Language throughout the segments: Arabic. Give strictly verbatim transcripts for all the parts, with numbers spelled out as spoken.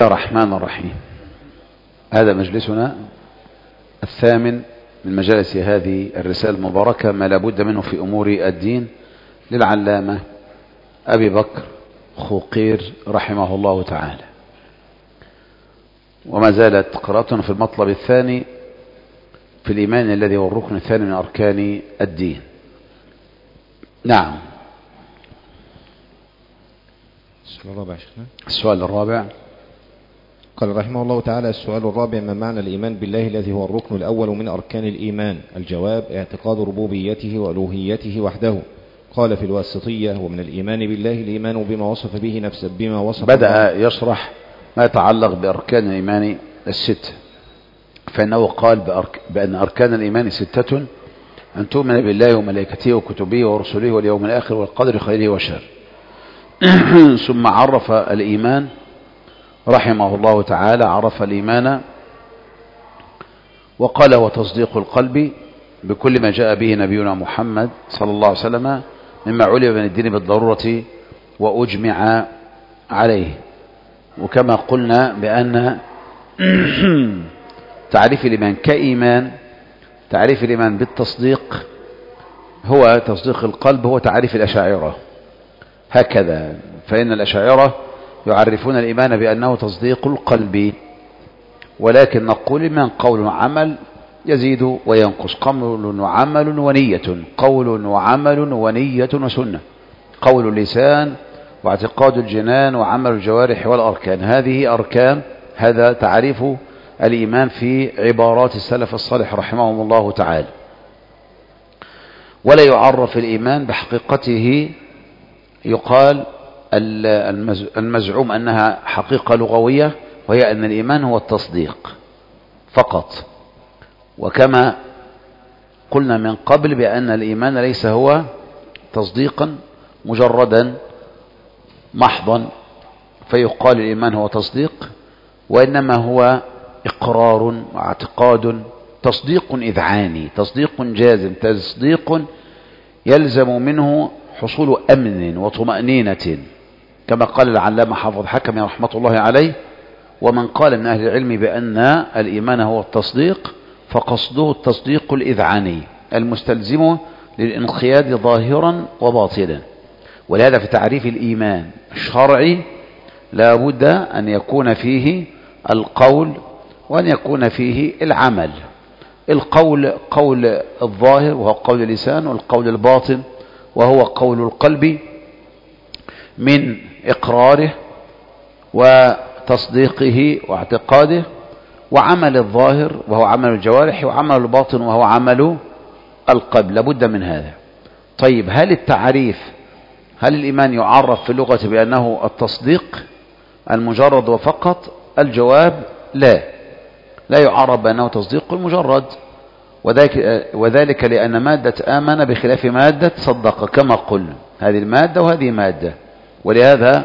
الرحمن الرحيم. هذا مجلسنا الثامن من مجالس هذه الرسالة المباركة، ما لابد منه في أمور الدين، للعلامة أبي بكر خوقير رحمه الله تعالى. وما زالت قراءتنا في المطلب الثاني في الإيمان الذي هو الركن الثاني من أركان الدين. نعم. السؤال الرابع شيخنا. السؤال الرابع قال رحمه الله تعالى: السؤال الرابع: ما معنى الإيمان بالله الذي هو الركن الأول من أركان الإيمان؟ الجواب: اعتقاد ربوبيته وألوهيته وحده. قال في الواسطية: ومن الإيمان بالله الإيمان بما وصف به نفسه بما وصف بدأ يشرح ما يتعلق بأركان الإيمان الستة، فإنه قال بأرك... بأن أركان الإيمان ستة: أن تؤمن بالله وملائكته وكتبه ورسله واليوم الآخر والقدر خيره وشره. ثم عرف الإيمان رحمه الله تعالى، عرف الإيمان وقال: وتصديق القلب بكل ما جاء به نبينا محمد صلى الله عليه وسلم مما علم من الدين بالضرورة وأجمع عليه. وكما قلنا بأن تعريف الإيمان كإيمان، تعريف الإيمان بالتصديق هو تصديق القلب، هو تعريف الأشاعرة هكذا. فإن الأشاعرة يعرفون الإيمان بأنه تصديق القلب، ولكن نقول الإيمان قول وعمل يزيد وينقص، قول وعمل ونية، قول وعمل ونية وسنة، قول اللسان واعتقاد الجنان وعمل الجوارح والأركان. هذه أركان، هذا تعريف الإيمان في عبارات السلف الصالح رحمهم الله تعالى. ولا يعرف الإيمان بحقيقته، يقال المزعوم أنها حقيقة لغوية، وهي أن الإيمان هو التصديق فقط. وكما قلنا من قبل بأن الإيمان ليس هو تصديقا مجردا محضا فيقال الإيمان هو تصديق، وإنما هو إقرار واعتقاد، تصديق إذعاني، تصديق جازم، تصديق يلزم منه حصول أمن وطمأنينة، كما قال العلامة حافظ حكم رحمة الله عليه: ومن قال من أهل العلم بأن الإيمان هو التصديق فقصده التصديق الإذعاني المستلزم للانقياد ظاهرا وباطنا. ولهذا في تعريف الإيمان الشرعي لا بد أن يكون فيه القول وأن يكون فيه العمل. القول قول الظاهر وهو قول اللسان، والقول الباطن وهو قول القلب من إقراره وتصديقه واعتقاده، وعمل الظاهر وهو عمل الجوارح، وعمل الباطن وهو عمل القلب. لابد من هذا. طيب، هل التعريف هل الإيمان يعرف في اللغة بأنه التصديق المجرد وفقط؟ الجواب: لا، لا يعرف بأنه تصديق المجرد، وذلك, وذلك لأن مادة آمن بخلاف مادة صدق، كما قلنا هذه المادة وهذه مادة. ولهذا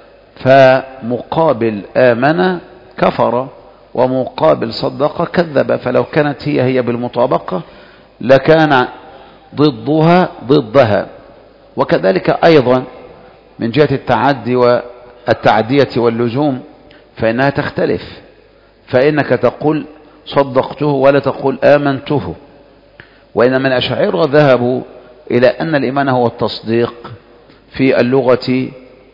فمقابل آمن كفر، ومقابل صدق كذب، فلو كانت هي هي بالمطابقة لكان ضدها ضدها. وكذلك أيضا من جهة التعدي والتعدية واللزوم فإنها تختلف، فإنك تقول صدقته ولا تقول آمنته. وإنما الأشاعرة ذهبوا إلى أن الإيمان هو التصديق في اللغة،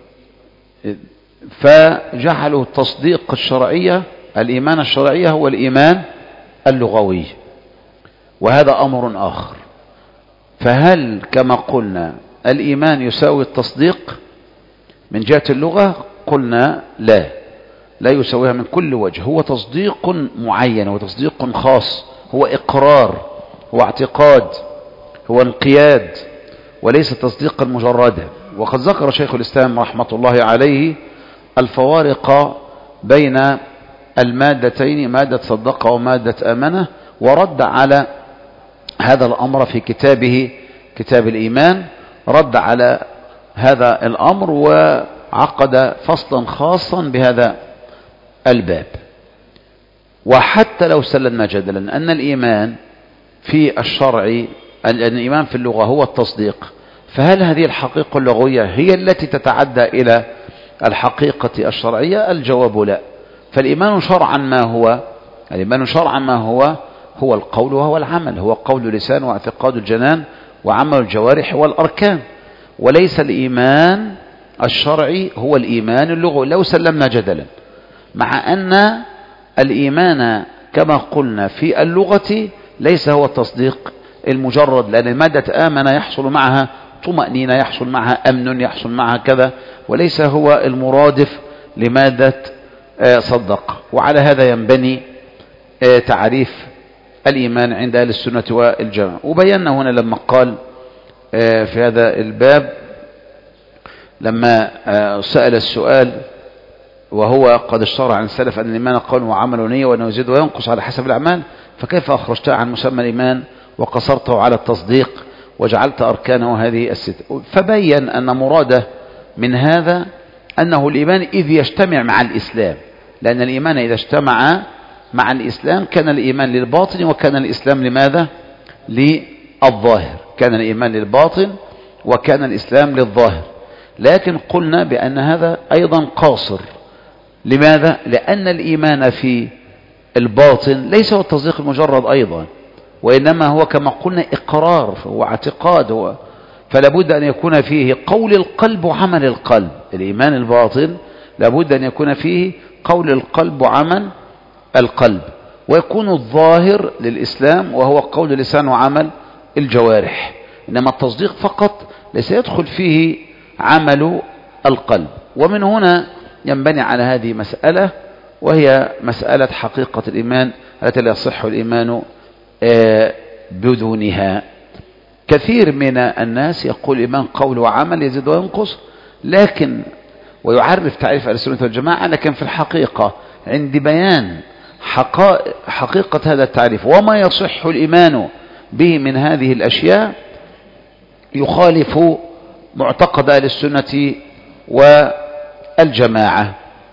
فجعلوا التصديق الشرعية، الإيمان الشرعية هو الإيمان اللغوي، وهذا أمر آخر. فهل كما قلنا الإيمان يساوي التصديق من جهة اللغة؟ قلنا لا، لا يساويها من كل وجه. هو تصديق معين، هو تصديق خاص، هو إقرار، هو اعتقاد، هو انقياد، وليس تصديقا مجردا. وقد ذكر شيخ الإسلام رحمة الله عليه الفوارق بين المادتين، مادة صدق ومادة آمنة، ورد على هذا الأمر في كتابه كتاب الإيمان، رد على هذا الأمر وعقد فصلا خاصا بهذا الباب. وحتى لو سلمنا جدلا أن الإيمان في الشرع، الإيمان في اللغة هو التصديق، فهل هذه الحقيقة اللغوية هي التي تتعدى إلى الحقيقة الشرعية؟ الجواب لا. فالإيمان شرعا ما هو؟ الإيمان شرعا ما هو؟ هو القول وهو العمل، هو قول اللسان واعتقاد الجنان وعمل الجوارح والأركان، وليس الإيمان الشرعي هو الإيمان اللغوي لو سلمنا جدلا، مع أن الإيمان كما قلنا في اللغة ليس هو التصديق المجرد، لأن مادة آمن يحصل معها طمأنينة، يحصل معها أمن، يحصل معها كذا، وليس هو المرادف لمادة صدق. وعلى هذا ينبني تعريف الإيمان عند أهل السنة والجماعة. وبينا هنا لما قال في هذا الباب لما سأل السؤال وهو قد اشتهر عن السلف أن الإيمان قول وعمل ونية وأنه يزيد وينقص على حسب الأعمال، فكيف أخرجتها عن مسمى الإيمان وقصرته على التصديق وجعلت أركانه هذه الست؟ فبين أن مراده من هذا أنه الإيمان إذ يجتمع مع الإسلام، لأن الإيمان إذا اجتمع مع الإسلام كان الإيمان للباطن وكان الإسلام لماذا؟ للظاهر، كان الإيمان للباطن وكان الإسلام للظاهر. لكن قلنا بأن هذا أيضا قاصر. لماذا؟ لأن الإيمان في الباطن ليس هو التصديق المجرد أيضا، وإنما هو كما قلنا إقرار واعتقاد، هو فلابد أن يكون فيه قول القلب وعمل القلب. الإيمان الباطن لابد أن يكون فيه قول القلب وعمل القلب، ويكون الظاهر للإسلام وهو قول اللسان وعمل الجوارح. إنما التصديق فقط ليس يدخل فيه عمل القلب. ومن هنا ينبني على هذه مسألة، وهي مسألة حقيقة الإيمان التي لا يصح الإيمان بدونها. كثير من الناس يقول الإيمان قول وعمل يزيد وينقص، لكن ويعرف تعريف أهل السنة والجماعة، لكن في الحقيقة عند بيان حقيقة هذا التعريف وما يصح الإيمان به من هذه الأشياء يخالف معتقد أهل السنة والجماعة،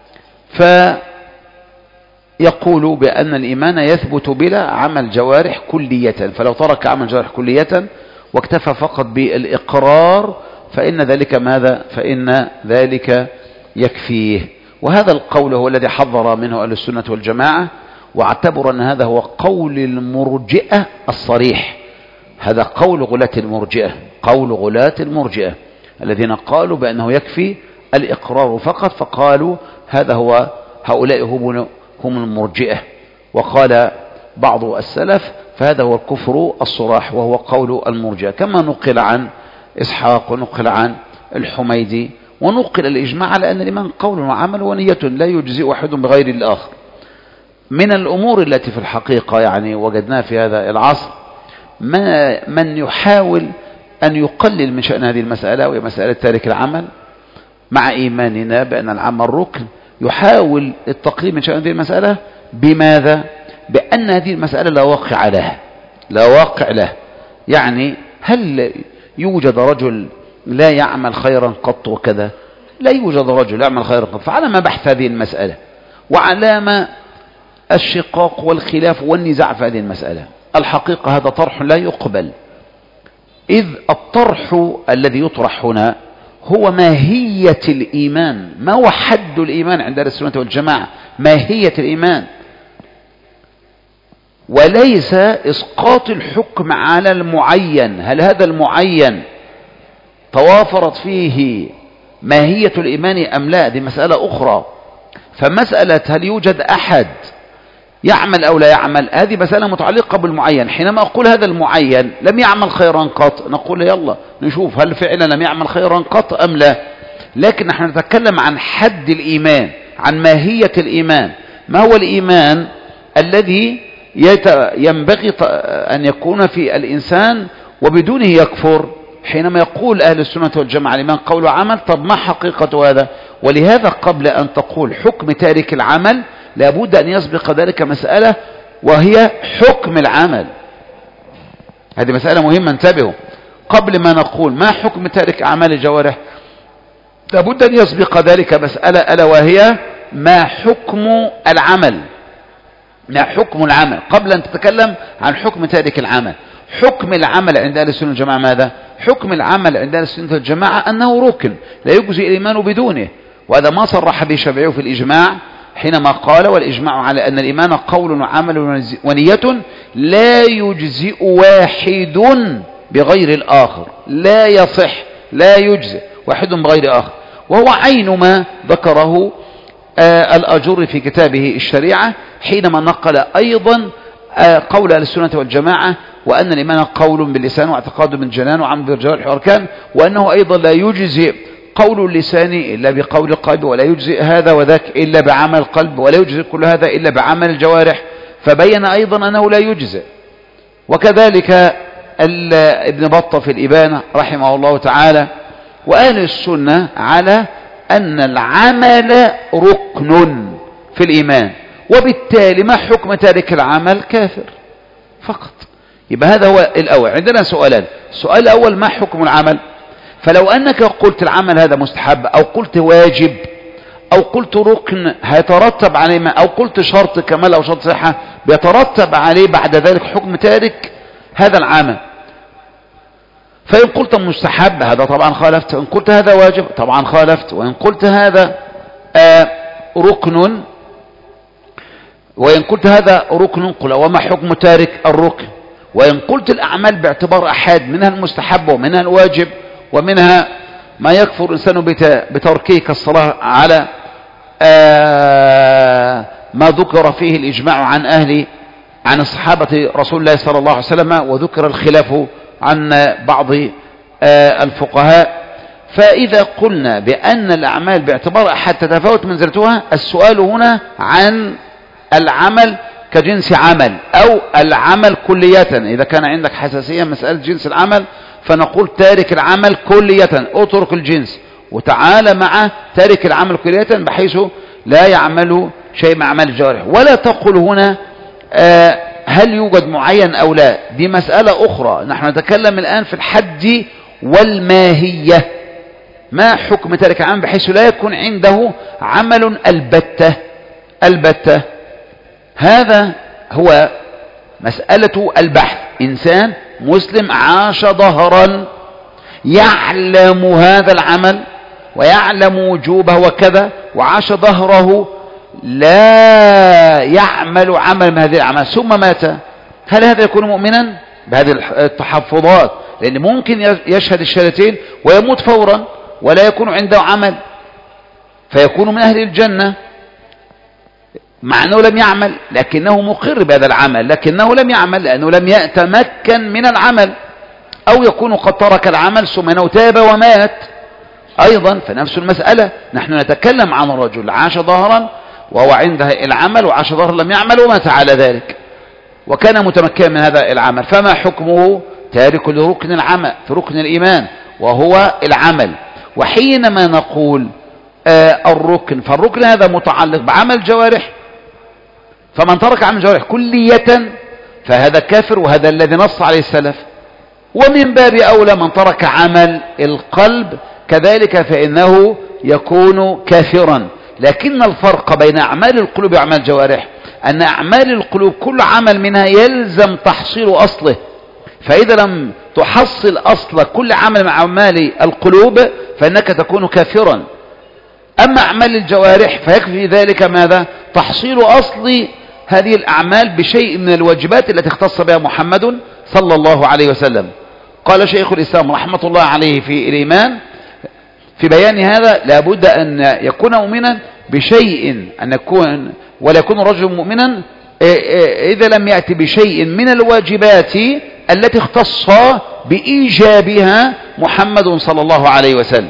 فيقول بأن الإيمان يثبت بلا عمل جوارح كلية، فلو ترك عمل جوارح كلية واكتفى فقط بالإقرار فإن ذلك ماذا؟ فإن ذلك يكفيه. وهذا القول هو الذي حذر منه أهل السنة والجماعة، واعتبر أن هذا هو قول المرجئة الصريح. هذا قول غلاة المرجئة، قول غلاة المرجئة الذين قالوا بأنه يكفي الإقرار فقط، فقالوا هذا هو هؤلاء هم هم المرجئة. وقال بعض السلف فهذا هو الكفر الصراح وهو قول المرجئة، كما نقل عن إسحاق ونقل عن الحميدي ونقل الإجماع على أن الإيمان قول وعمل ونية لا يجزئ أحد بغير الآخر. من الأمور التي في الحقيقة يعني وجدناها في هذا العصر ما من يحاول أن يقلل من شأن هذه المسألة، وهي مسألة تارك العمل، مع إيماننا بأن العمل ركن، يحاول التقليل من شأن هذه المسألة بماذا؟ بأن هذه المسألة لا واقع لها، لا واقع له. يعني هل يوجد رجل لا يعمل خيرا قط وكذا؟ لا يوجد رجل يعمل خيرا قط. فعلى ما بحث هذه المسألة وعلى ما الشقاق والخلاف والنزاع في هذه المسألة؟ الحقيقة هذا طرح لا يقبل، إذ الطرح الذي يطرح هنا هو ماهية الإيمان. ما هو حد الإيمان عند أهل السنة والجماعة؟ ماهية الإيمان، وليس إسقاط الحكم على المعين. هل هذا المعين توافرت فيه ماهية الإيمان أم لا؟ دي مسألة أخرى. فمسألة هل يوجد أحد يعمل أو لا يعمل، هذه مسألة متعلقة بالمعين. حينما أقول هذا المعين لم يعمل خيرا قط، نقول يلا نشوف هل فعلا لم يعمل خيرا قط أم لا. لكن نحن نتكلم عن حد الإيمان، عن ماهية الإيمان. ما هو الإيمان الذي ينبغي أن يكون في الإنسان وبدونه يكفر؟ حينما يقول أهل السنة والجماعة الإيمان قول وعمل، طب ما حقيقة هذا؟ ولهذا قبل أن تقول حكم تارك العمل لابد أن يسبق ذلك مسألة، وهي حكم العمل. هذه مسألة مهمة، انتبهوا. قبل ما نقول ما حكم تارك أعمال الجوارح لابد أن يسبق ذلك مسألة، ألا وهي ما حكم العمل. ما حكم العمل قبل أن تتكلم عن حكم تارك العمل. حكم العمل عند أهل السنة والجماعة ماذا؟ حكم العمل عند أهل السنة والجماعة أنه ركن لا يجزي الإيمان بدونه، وهذا ما صرح به الشافعي في الإجماع حينما قال والإجماع على أن الإيمان قول وعمل ونية لا يجزئ واحد بغير الآخر، لا يصح لا يجزئ واحد بغير آخر، وهو عين ما ذكره آه الأجر في كتابه الشريعة حينما نقل أيضا آه قول أهل السنة والجماعة وأن الإيمان قول باللسان واعتقاد بالجنان وعمل بالجوارح والأركان، وأنه أيضا لا يجزئ قول اللسان إلا بقول القلب، ولا يجزئ هذا وذاك إلا بعمل القلب، ولا يجزئ كل هذا إلا بعمل الجوارح، فبين أيضا أنه لا يجزئ. وكذلك ابن بطة في الإبانة رحمه الله تعالى وأهل السنة على أن العمل ركن في الإيمان، وبالتالي ما حكم تارك العمل؟ كافر فقط. يبقى هذا هو الأول. عندنا سؤالان، السؤال الأول ما حكم العمل؟ فلو أنك قلت العمل هذا مستحب أو قلت واجب أو قلت ركن هيترتب عليه ما، أو قلت شرط كمال أو شرط صحة بيترتب عليه بعد ذلك حكم تارك هذا العمل. فإن قلت مستحب هذا طبعا خالفت، وإن قلت هذا واجب طبعا خالفت، وإن قلت هذا آه ركن وإن قلت هذا ركن قل وما حكم تارك الركن. وإن قلت الأعمال باعتبار أحد، منها المستحب ومنها الواجب ومنها ما يكفر الإنسان بتركه كالصلاة على آه ما ذكر فيه الإجماع عن أهل عن الصحابة رسول الله صلى الله عليه وسلم، وذكر الخلاف عن بعض آه الفقهاء. فإذا قلنا بأن الأعمال باعتبار أحد تتفاوت منزلتها، السؤال هنا عن العمل كجنس عمل أو العمل كلية. إذا كان عندك حساسية مسألة جنس العمل فنقول تارك العمل كلية، اترك الجنس وتعالى مع تارك العمل كلية بحيث لا يعمل شيء مع أعمال الجوارح. ولا تقل هنا آه هل يوجد معين أو لا، دي مسألة أخرى. نحن نتكلم الآن في الحد والماهية، ما حكم تارك العمل بحيث لا يكون عنده عمل البتة البتة. هذا هو مسألة البحث. إنسان مسلم عاش ظهرا يعلم هذا العمل ويعلم وجوبه وكذا، وعاش ظهره لا يعمل عمل من هذه الأعمال ثم مات، هل هذا يكون مؤمنا بهذه التحفظات؟ لأن ممكن يشهد الشهادتين ويموت فورا ولا يكون عنده عمل فيكون من أهل الجنة مع أنه لم يعمل، لكنه مقر بهذا العمل لكنه لم يعمل لأنه لم يتمكن من العمل، أو يكون قد ترك العمل ثم أنه تاب ومات أيضا، فنفس المسألة. نحن نتكلم عن رجل عاش ظهرا وهو عنده العمل وعاش ظهرا لم يعمل ومات على ذلك وكان متمكنا من هذا العمل، فما حكمه؟ تارك لركن العمل في ركن الإيمان وهو العمل. وحينما نقول آه الركن، فالركن هذا متعلق بعمل الجوارح، فمن ترك عمل الجوارح كلية فهذا كافر، وهذا الذي نص عليه السلف. ومن باب أولى من ترك عمل القلب كذلك فإنه يكون كافرا. لكن الفرق بين أعمال القلوب وأعمال الجوارح أن أعمال القلوب كل عمل منها يلزم تحصيل أصله، فإذا لم تحصل أصل كل عمل مع أعمال القلوب فإنك تكون كافرا. أما أعمال الجوارح فيكفي ذلك ماذا؟ تحصيل أصل هذه الأعمال بشيء من الواجبات التي اختص بها محمد صلى الله عليه وسلم. قال شيخ الإسلام رحمة الله عليه في الإيمان في بيان هذا: لابد أن يكون مؤمنا بشيء، أن يكون ولا يكون رجل مؤمنا إذا لم يأتي بشيء من الواجبات التي اختص بإيجابها محمد صلى الله عليه وسلم.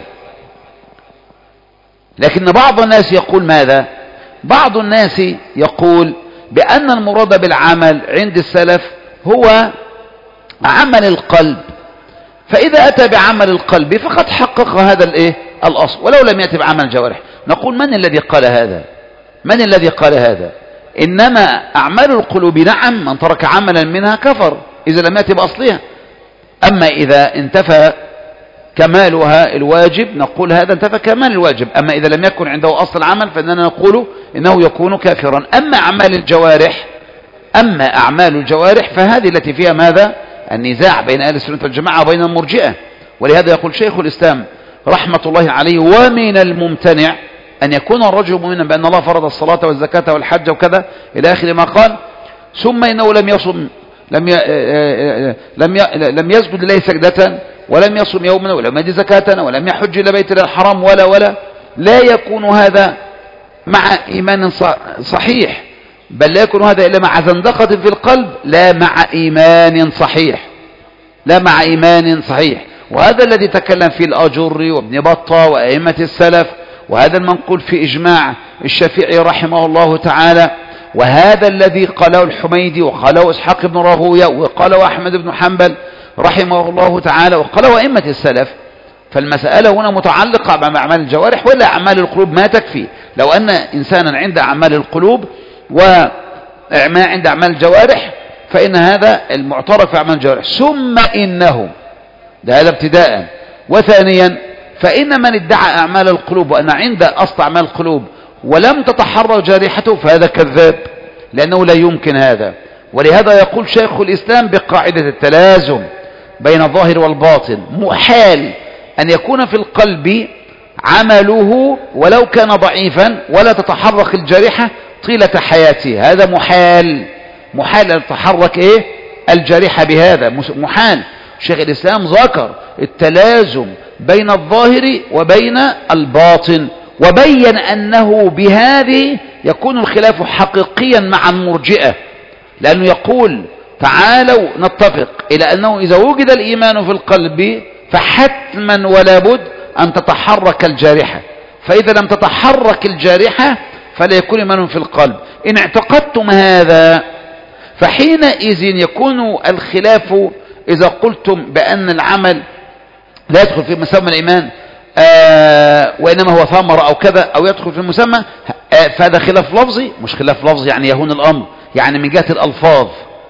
لكن بعض الناس يقول ماذا؟ بعض الناس يقول بأن المراد بالعمل عند السلف هو عمل القلب، فإذا أتى بعمل القلب فقد حقق هذا الإيه؟ الأصل، ولو لم يأتي بعمل الجوارح. نقول من الذي قال هذا؟ من الذي قال هذا؟ إنما أعمال القلوب نعم من ترك عملا منها كفر إذا لم يأتي بأصلها، أما إذا انتفى كمالها الواجب نقول هذا انتفى كمال الواجب، أما إذا لم يكن عنده أصل العمل فإننا نقول إنه يكون كافرا. أما أعمال الجوارح أما أعمال الجوارح فهذه التي فيها ماذا؟ النزاع بين أهل السنة والجماعة وبين المرجئة. ولهذا يقول شيخ الإسلام رحمة الله عليه: ومن الممتنع أن يكون الرجل مؤمنا بأن الله فرض الصلاة والزكاة والحج وكذا إلى آخر ما قال، ثم إنه لم يصم لم ي... لم ي... لم يسجد لله سجدة، ولم يصم يوما، ولم يدي زكاة، ولم يحج إلى بيت الله الحرام ولا ولا لا يكون هذا مع إيمان صحيح، بل لا يكون هذا إلا مع زندقة في القلب، لا مع إيمان صحيح، لا مع إيمان صحيح. وهذا الذي تكلم فيه الأجري وابن بطة وأئمة السلف، وهذا المنقول في إجماع الشافعي رحمه الله تعالى، وهذا الذي قاله الحميدي وقاله إسحاق بن راهويه وقاله أحمد بن حنبل رحمه الله تعالى وقاله أئمة السلف. فالمسألة هنا متعلقة بأعمال الجوارح، ولا أعمال القلوب ما تكفي. لو أن إنسانا عند أعمال القلوب وما عند أعمال الجوارح فإن هذا المعترف في أعمال الجوارح. ثم إنه ده هذا ابتداء. وثانيا فإن من ادعى أعمال القلوب وأن عنده أصل أعمال القلوب ولم تتحرك جارحته فهذا كذاب، لأنه لا يمكن هذا. ولهذا يقول شيخ الإسلام بقاعدة التلازم بين الظاهر والباطن، محال أن يكون في القلب عمله ولو كان ضعيفا ولا تتحرك الجارحة طيلة حياته، هذا محال. محال أن تتحرك إيه الجارحة بهذا، محال. شيخ الإسلام ذكر التلازم بين الظاهر وبين الباطن، وبين أنه بهذه يكون الخلاف حقيقيا مع المرجئة، لأنه يقول تعالوا نتفق إلى أنه إذا وجد الإيمان في القلب فحتما ولا بد أن تتحرك الجارحة، فإذا لم تتحرك الجارحة فلا يكون إيمان في القلب. إن اعتقدتم هذا فحينئذ يكون الخلاف، إذا قلتم بأن العمل لا يدخل في مسمى الإيمان آه وإنما هو ثمرة أو كذا، أو يدخل في المسمى آه فهذا خلاف لفظي، مش خلاف لفظي يعني يهون الأمر، يعني من جهة الألفاظ.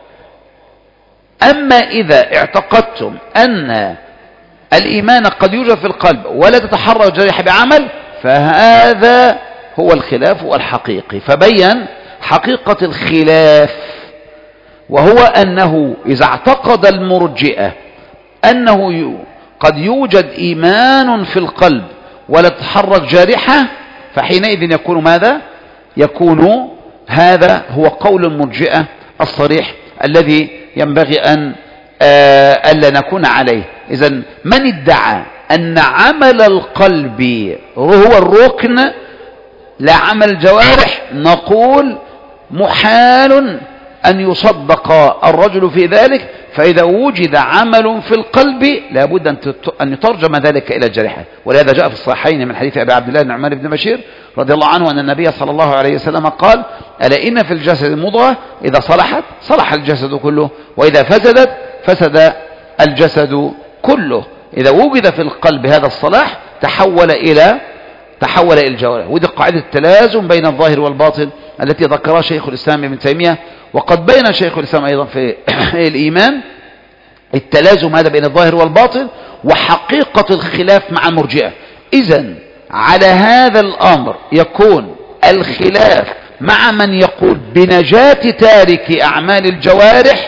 أما إذا اعتقدتم أن الإيمان قد يوجد في القلب ولا تتحرك الجارحة بعمل فهذا هو الخلاف الحقيقي. فبين حقيقة الخلاف، وهو أنه إذا اعتقد المرجئة أنه قد يوجد إيمان في القلب ولا تتحرك جارحة فحينئذ يكون ماذا؟ يكون هذا هو قول المرجئة الصريح الذي ينبغي أن آه ألا نكون عليه. إذن من ادعى أن عمل القلب هو الركن لا عمل الجوارح، نقول محال أن يصدق الرجل في ذلك، فإذا وجد عمل في القلب لابد أن يترجم ذلك إلى الجارحة. ولهذا جاء في الصحيحين من حديث أبي عبد الله النعمان بن بشير رضي الله عنه أن النبي صلى الله عليه وسلم قال: ألا إن في الجسد مضغة إذا صلحت صلح الجسد كله، وإذا فسدت فسد الجسد كله. إذا وجد في القلب هذا الصلاح تحول إلى تحول إلى الجوارح. ودي قاعدة التلازم بين الظاهر والباطن التي ذكرها شيخ الإسلام ابن تيمية، وقد بين شيخ الإسلام أيضا في الإيمان التلازم هذا بين الظاهر والباطن وحقيقة الخلاف مع المرجئة. إذن على هذا الأمر يكون الخلاف مع من يقول بنجاة تارك أعمال الجوارح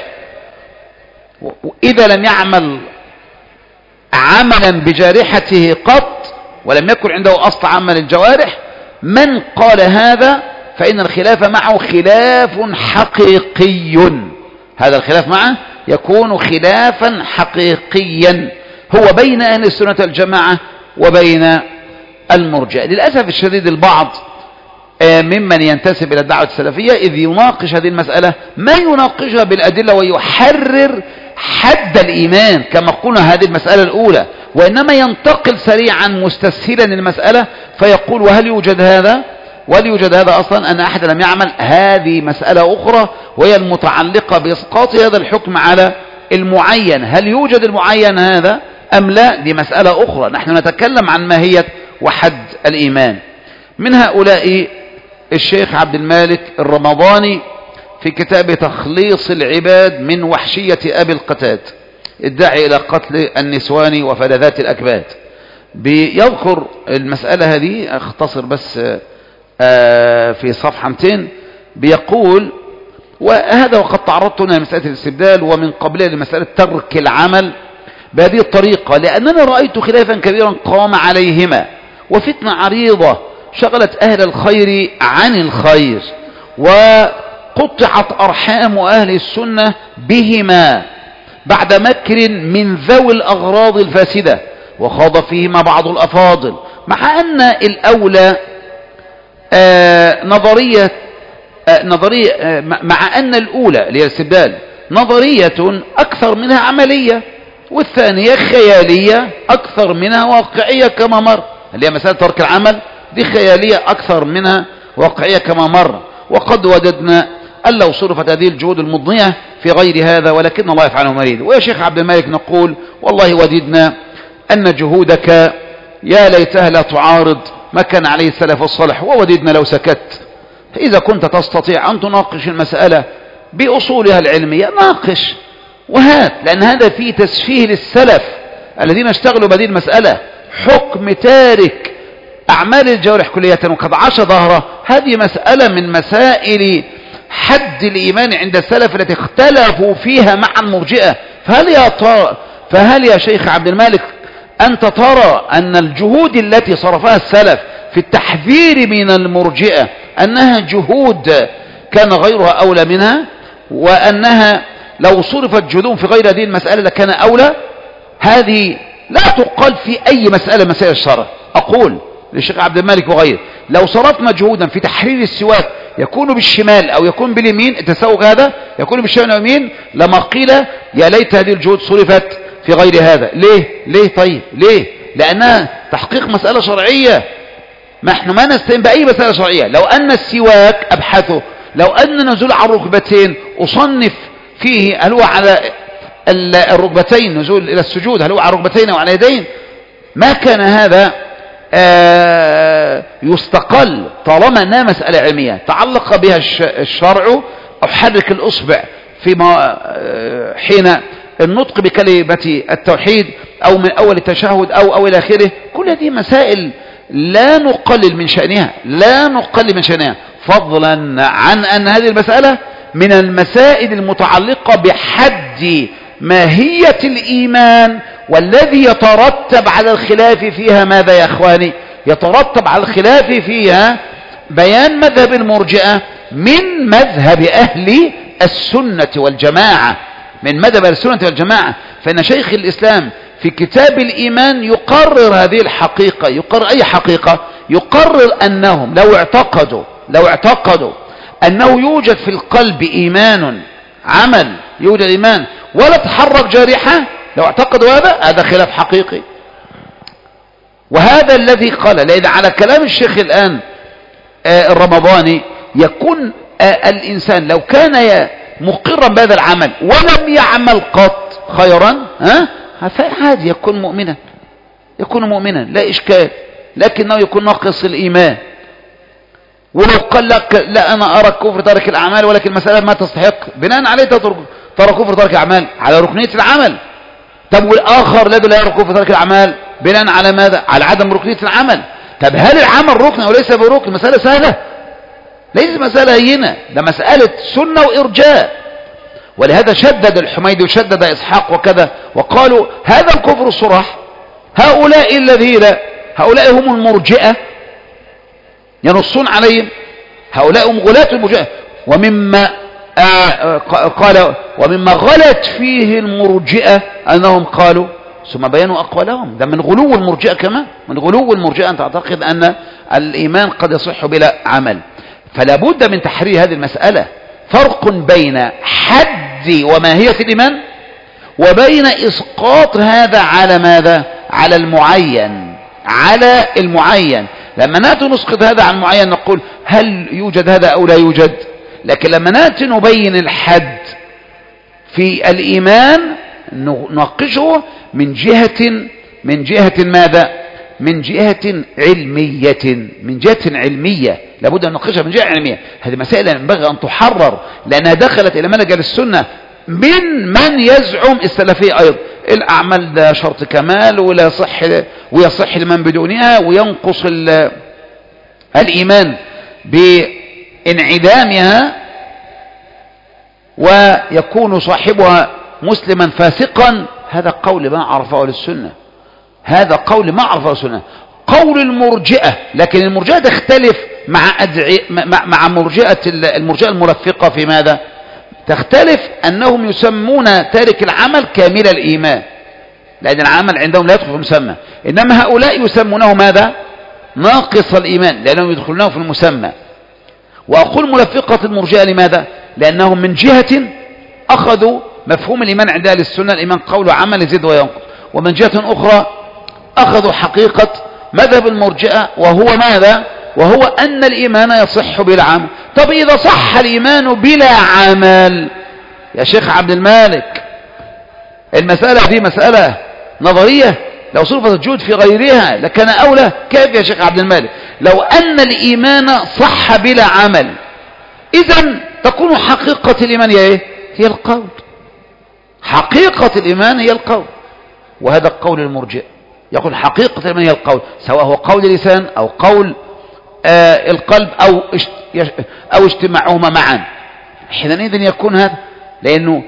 إذا لم يعمل عملا بجارحته قط ولم يكن عنده أصل عمل الجوارح. من قال هذا فإن الخلاف معه خلاف حقيقي، هذا الخلاف معه يكون خلافا حقيقيا هو بين أهل السنة والجماعة وبين المرجئة. للأسف الشديد البعض ممن ينتسب إلى الدعوة السلفية إذ يناقش هذه المسألة ما يناقشها بالأدلة ويحرر حد الإيمان كما قلنا هذه المسألة الأولى، وإنما ينتقل سريعا مستسهلا المسألة فيقول وهل يوجد هذا وهل يوجد هذا أصلا أن أحد لم يعمل. هذه مسألة أخرى وهي المتعلقة بإسقاط هذا الحكم على المعين، هل يوجد المعين هذا أم لا، دي مسألة أخرى. نحن نتكلم عن ماهية وحد الإيمان. من هؤلاء الشيخ عبد المالك الرمضاني في كتاب تخليص العباد من وحشية أبي القتاد الداعي إلى قتل النسوان وفلذات الأكباد، بيذكر المسألة هذه اختصر بس في صفحة مئتين. بيقول وهذا وقد تعرضت هنا لمسألة الاستبدال ومن قبلها لمسألة ترك العمل بهذه الطريقة، لأننا رأيت خلافا كبيرا قام عليهما وفتنة عريضة شغلت أهل الخير عن الخير، وقطعت أرحام أهل السنة بهما بعد مكر من ذوي الأغراض الفاسدة، وخاض فيهما بعض الأفاضل، مع أن الأولى آه نظرية آه نظرية آه مع أن الأولى اللي هي الاستبدال نظرية أكثر منها عملية، والثانية خيالية أكثر منها واقعية كما مر، اللي هي مسألة ترك العمل دي خيالية أكثر منها واقعية كما مر. وقد وددنا أن لو صرفت هذه الجهود المضنية في غير هذا، ولكن الله يفعله مريد. ويا شيخ عبد الملك نقول والله وددنا أن جهودك يا ليتها لا تعارض ما كان عليه السلف الصالح، ووددنا لو سكت. إذا كنت تستطيع أن تناقش المسألة بأصولها العلمية ناقش وهات، لأن هذا فيه تسفيه للسلف الذين اشتغلوا بهذه المسألة. حكم تارك أعمال الجوارح كلية وقد عاش ظهره، هذه مسألة من مسائل حد الإيمان عند السلف التي اختلفوا فيها مع المرجئة. فهل يا ترى فهل يا شيخ عبد الملك أنت ترى أن الجهود التي صرفها السلف في التحذير من المرجئة أنها جهود كان غيرها أولى منها، وأنها لو صرفت جهودهم في غير هذه المسألة لكان أولى؟ هذه لا تقال في أي مسألة مسائل الشرع. أقول للشيخ عبد الملك وغيره لو صرفنا جهودا في تحرير السواك يكون بالشمال أو يكون باليمين، التسوق هذا يكون بالشمال أو اليمين، لما قيل يا ليت هذه الجهود صرفت في غير هذا. ليه؟ ليه طيب؟ ليه؟ لأنها تحقيق مسألة شرعية. ما احنا ما نستهين بأي مسألة شرعية. لو أن السواك أبحثه، لو أن نزول على الركبتين أصنف فيه هل هو على الركبتين نزول إلى السجود، هل هو على الركبتين أو على اليدين، ما كان هذا آه يستقل طالما أنها مسألة علمية تعلق بها الشرع. أو حرك الأصبع فيما آه حين النطق بكلمة التوحيد أو من أول التشهد أو أو إلى آخره، كل هذه مسائل لا نقلل من شأنها، لا نقلل من شأنها، فضلا عن أن هذه المسألة من المسائل المتعلقة بحد ماهية الإيمان، والذي يترتب على الخلاف فيها ماذا يا أخواني؟ يترتب على الخلاف فيها بيان مذهب المرجئة من مذهب أهل السنة والجماعة، من مذهب السنة والجماعة. فإن شيخ الإسلام في كتاب الإيمان يقرر هذه الحقيقة. يقرر أي حقيقة؟ يقرر أنهم لو اعتقدوا لو اعتقدوا أنه يوجد في القلب إيمان، عمل يوجد إيمان ولا تحرك جارحة، لو اعتقدوا هذا هذا خلاف حقيقي. وهذا الذي قال، لأن على كلام الشيخ الآن آه الرمضاني يكون آه الإنسان لو كان مقرا بهذا العمل ولم يعمل قط خيرا ها فعادي يكون مؤمنا، يكون مؤمنا لا إشكال، لكنه يكون ناقص الإيمان. ولو قال لك لا أنا أرى كفر ترك الأعمال ولكن المسألة ما تستحق، بناء عليه ترى كفر ترك الأعمال على ركنية العمل. طب والآخر الذي لا يرى كفر ترك الأعمال بناء على ماذا؟ على عدم ركنية العمل. طب هل العمل ركن أو ليس بركن؟ مسألة سهلة، ليس مسألة هينة، ده مسألة سنة وإرجاء. ولهذا شدد الحميدي وشدد إسحاق وكذا وقالوا هذا الكفر الصراح. هؤلاء الذين هؤلاء هم المرجئة ينصون عليهم، هؤلاء هم غلاة المرجئة. ومما آه قال ومما غلت فيه المرجئة أنهم قالوا ثم بيانوا أقوالهم. ده من غلو المرجئة، كمان من غلو المرجئة أن تعتقد أن الإيمان قد يصح بلا عمل. فلا بد من تحرير هذه المسألة. فرق بين حد وماهية الإيمان وبين إسقاط هذا على ماذا؟ على المعين، على المعين. لما نأتي نسقط هذا على المعين نقول هل يوجد هذا أو لا يوجد. لكن لما نأتي نبين الحد في الإيمان نناقشه من جهة من جهة ماذا؟ من جهة علمية، من جهة علمية لابد أن نناقشها من جهة علمية. هذه مسائل ينبغي أن تحرر لأنها دخلت إلى منهج السنة من من يزعم السلفية أيضا الأعمال ده شرط كمال ولا صح ويصح لمن بدونها وينقص الإيمان بانعدامها ويكون صاحبها مسلما فاسقا. هذا قول ما عرفه للسنة، هذا قول ما عرفه للسنة. قول المرجئة، لكن المرجئة تختلف مع أدعي مع, مع مرجئة المرجئة المرفقة في ماذا؟ تختلف أنهم يسمون تارك العمل كامل الإيمان، لأن العمل عندهم لا يدخل في المسمى، إنما هؤلاء يسمونه ماذا؟ ناقص الإيمان، لأنهم يدخلونه في المسمى. وأقول مرفقة المرجئة لماذا؟ لأنهم من جهة أخذوا مفهوم الإيمان عند أهل السنة، الإيمان قول وعمل يزيد وينقص، ومن جهة أخرى أخذوا حقيقة مذهب المرجئة، وهو ماذا؟ وهو أن الإيمان يصح بلا عمل. طب إذا صح الإيمان بلا عمل يا شيخ عبد المالك، المسألة دي مسألة نظرية، لو صرفت الجهد في غيرها لكان أولى. كيف يا شيخ عبد المالك؟ لو أن الإيمان صح بلا عمل، إذن تكون حقيقة الإيمان هي إيه؟ هي القول. حقيقة الإيمان هي القول، وهذا قول المرجئ، يقول حقيقة الإيمان هي القول، سواء هو قول اللسان أو قول آه القلب أو أو اجتماعهما معا. حينئذ يكون هذا، لأنه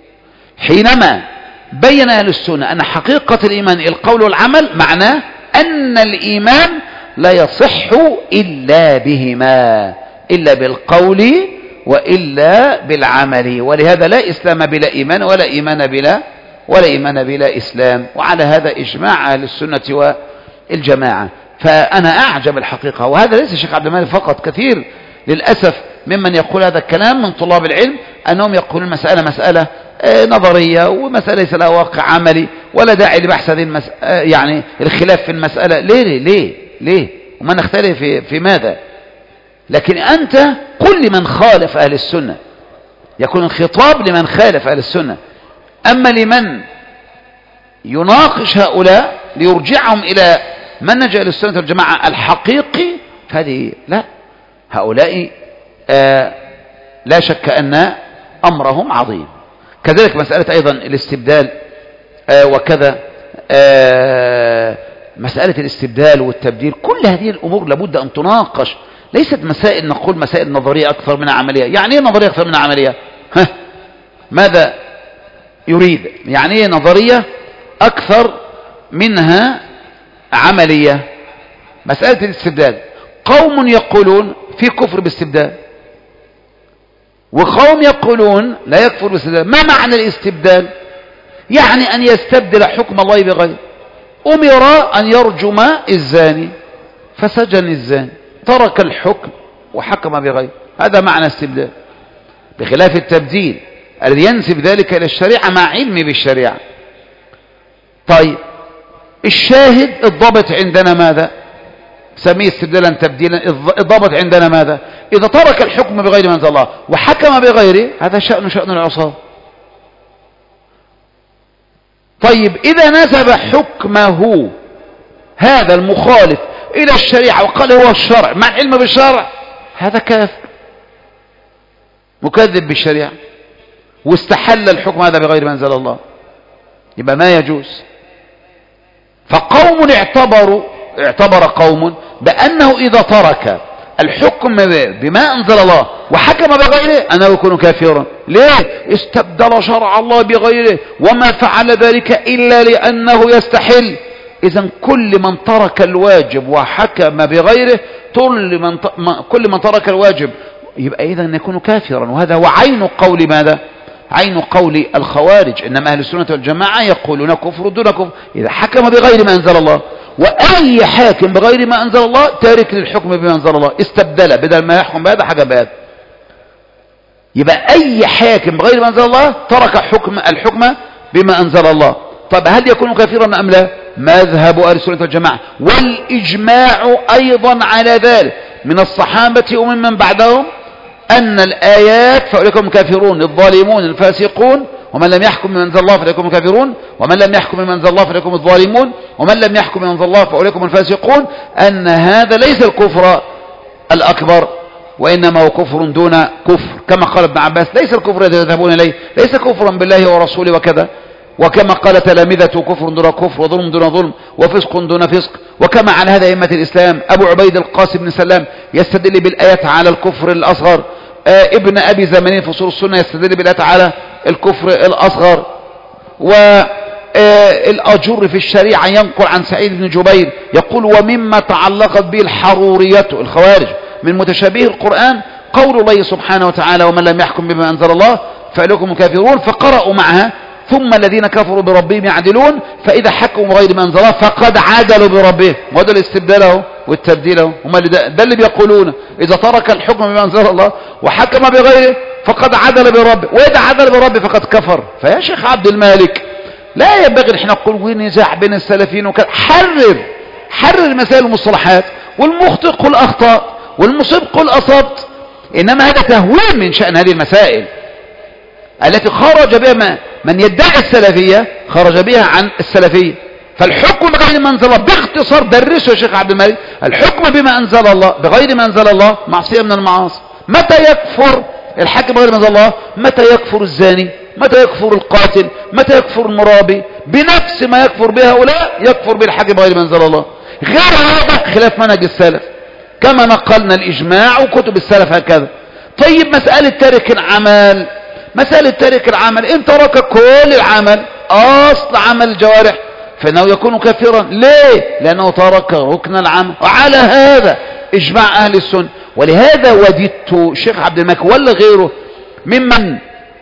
حينما بين أهل السنة أن حقيقة الإيمان القول والعمل، معناه أن الإيمان لا يصح إلا بهما، إلا بالقول وإلا بالعمل. ولهذا لا إسلام بلا إيمان، ولا إيمان بلا ولا إيمان بلا إسلام. وعلى هذا إجماع أهل السنة والجماعة. فأنا أعجب الحقيقة، وهذا ليس الشيخ عبد المالك فقط، كثير للأسف ممن يقول هذا الكلام من طلاب العلم، أنهم يقولون المسألة مسألة نظرية، ومسألة ليس لها واقع عملي، ولا داعي لبحث هذه المسألة، يعني الخلاف في المسألة. ليه ليه ليه, ليه؟ وما نختلف في, في ماذا؟ لكن أنت قل لمن خالف أهل السنة، يكون الخطاب لمن خالف أهل السنة. أما لمن يناقش هؤلاء ليرجعهم إلى منهج أهل السنة والجماعة الحقيقي، هذه لا، هؤلاء آه لا شك أن أمرهم عظيم. كذلك مسألة أيضا الاستبدال آه وكذا آه مسألة الاستبدال والتبديل، كل هذه الأمور لابد أن تناقش، ليست مسائل نقول مسائل نظرية أكثر من عملية. يعني ايه نظرية أكثر من عملية؟ ها ماذا يريد؟ يعني ايه نظرية أكثر منها عملية؟ مسألة الاستبدال، قوم يقولون في كفر باستبدال، وقوم يقولون لا يكفر باستبدال. ما معنى الاستبدال؟ يعني أن يستبدل حكم الله بغيره. أمر أن يرجم الزاني فسجن الزاني، ترك الحكم وحكم بغيره، هذا معنى استبدال، بخلاف التبديل الذي ينسب ذلك إلى الشريعة مع علمه بالشريعة. طيب الشاهد الضابط عندنا ماذا؟ سميه استبدالا تبديلا. الضابط عندنا ماذا؟ إذا ترك الحكم بغير ما أنزل الله وحكم بغيره، هذا شأن شأن العصاة. طيب إذا نسب حكمه هذا المخالف إلى الشريعة وقال هو الشرع مع العلم بالشرع، هذا كافر مكذب بالشريعة، واستحل الحكم هذا بغير ما أنزل الله، يبقى ما يجوز. فقوم اعتبروا اعتبر قوم بأنه إذا ترك الحكم بما أنزل الله وحكم بغيره أنه يكون كافرا. ليه؟ استبدل شرع الله بغيره، وما فعل ذلك إلا لأنه يستحل. إذن كل من ترك الواجب وحكم بغيره، كل من كل من ترك الواجب يبقى إذن يكون كافرا. وهذا هو عين قول ماذا؟ عين قول الخوارج. إنما أهل السنة والجماعة يقولون كفر دون كفر إذا حكم بغير ما أنزل الله. وأي حاكم بغير ما أنزل الله تارك للحكم بما أنزل الله، استبدل، بدل ما يحكم بهذا حكم بهذا. يبقى أي حاكم بغير ما أنزل الله ترك حكم الحكم بما أنزل الله. طب هل يكون كافرا أم لا؟ مذهب أهل السنة والجماعة والإجماع أيضا على ذلك من الصحابة وممن بعدهم، أن الآيات فأولئك هم كافرون، الظالمون الفاسقون، ومن لم يحكم بما أنزل الله فأولئك هم كافرون، ومن لم يحكم بما أنزل الله فأولئك هم الظالمون، ومن لم يحكم بما أنزل الله فأولئك هم الفاسقون. أن هذا ليس الكفر الأكبر، وإنما هو كفر دون كفر، كما قال ابن عباس ليس الكفر الذي يذهبون إليه ليس كفرا بالله ورسوله وكذا، وكما قال تلامذة كفر دون كفر وظلم دون ظلم وفسق دون فسق. وكما على هذا أئمة الإسلام أبو عبيد القاسم بن سلام يستدل بالآيات على الكفر الأصغر، آه ابن أبي زمانين في أصول السنة يستدل بالآيات على الكفر الأصغر، و آه الأجر في الشريعة ينقل عن سعيد بن جبير يقول ومما تعلقت به الحرورية الخوارج من متشابه القرآن قول الله سبحانه وتعالى ومن لم يحكم بما أنزل الله فأولئك كافرون، فقرأوا معها ثم الذين كفروا بربهم يعدلون، فإذا حكموا غير ما أنزل الله فقد عدلوا بربهم. وهذا الاستبدال اهو والتبديل اهو، هم اللي ده, ده اللي بيقولون إذا ترك الحكم بما أنزل الله وحكم بغيره فقد عدل بربه، وإذا عدل بربه فقد كفر. فيا شيخ عبد المالك لا ينبغي نحن نقول ونزاع بين السلفيين وكذا، حرر حرر مسائل المصطلحات، والمخطئ قل أخطأ والمصيب قل أصبت، إنما هذا تهويل من شأن هذه المسائل التي خرج بها من يدعي السلفية خرج بها عن السلفية. فالحكم بغير ما أنزل الله باختصار درسه يا شيخ عبد الملك، الحكم بما أنزل الله بغير ما أنزل الله معصية من المعاصي. متى يكفر الحاكم بغير ما أنزل الله؟ متى يكفر الزاني، متى يكفر القاتل، متى يكفر المرابي، بنفس ما يكفر به هؤلاء يكفر بالحاكم بغير ما أنزل الله. غير هذا خلاف منهج السلف كما نقلنا الإجماع وكتب السلف هكذا. طيب مسألة ترك العمل، مسألة ترك العمل إن ترك كل العمل أصل عمل الجوارح فإنه يكون كافرا. ليه؟ لأنه ترك ركن العمل، وعلى هذا إجماع أهل السنة. ولهذا وددت الشيخ عبد الملك ولا غيره ممن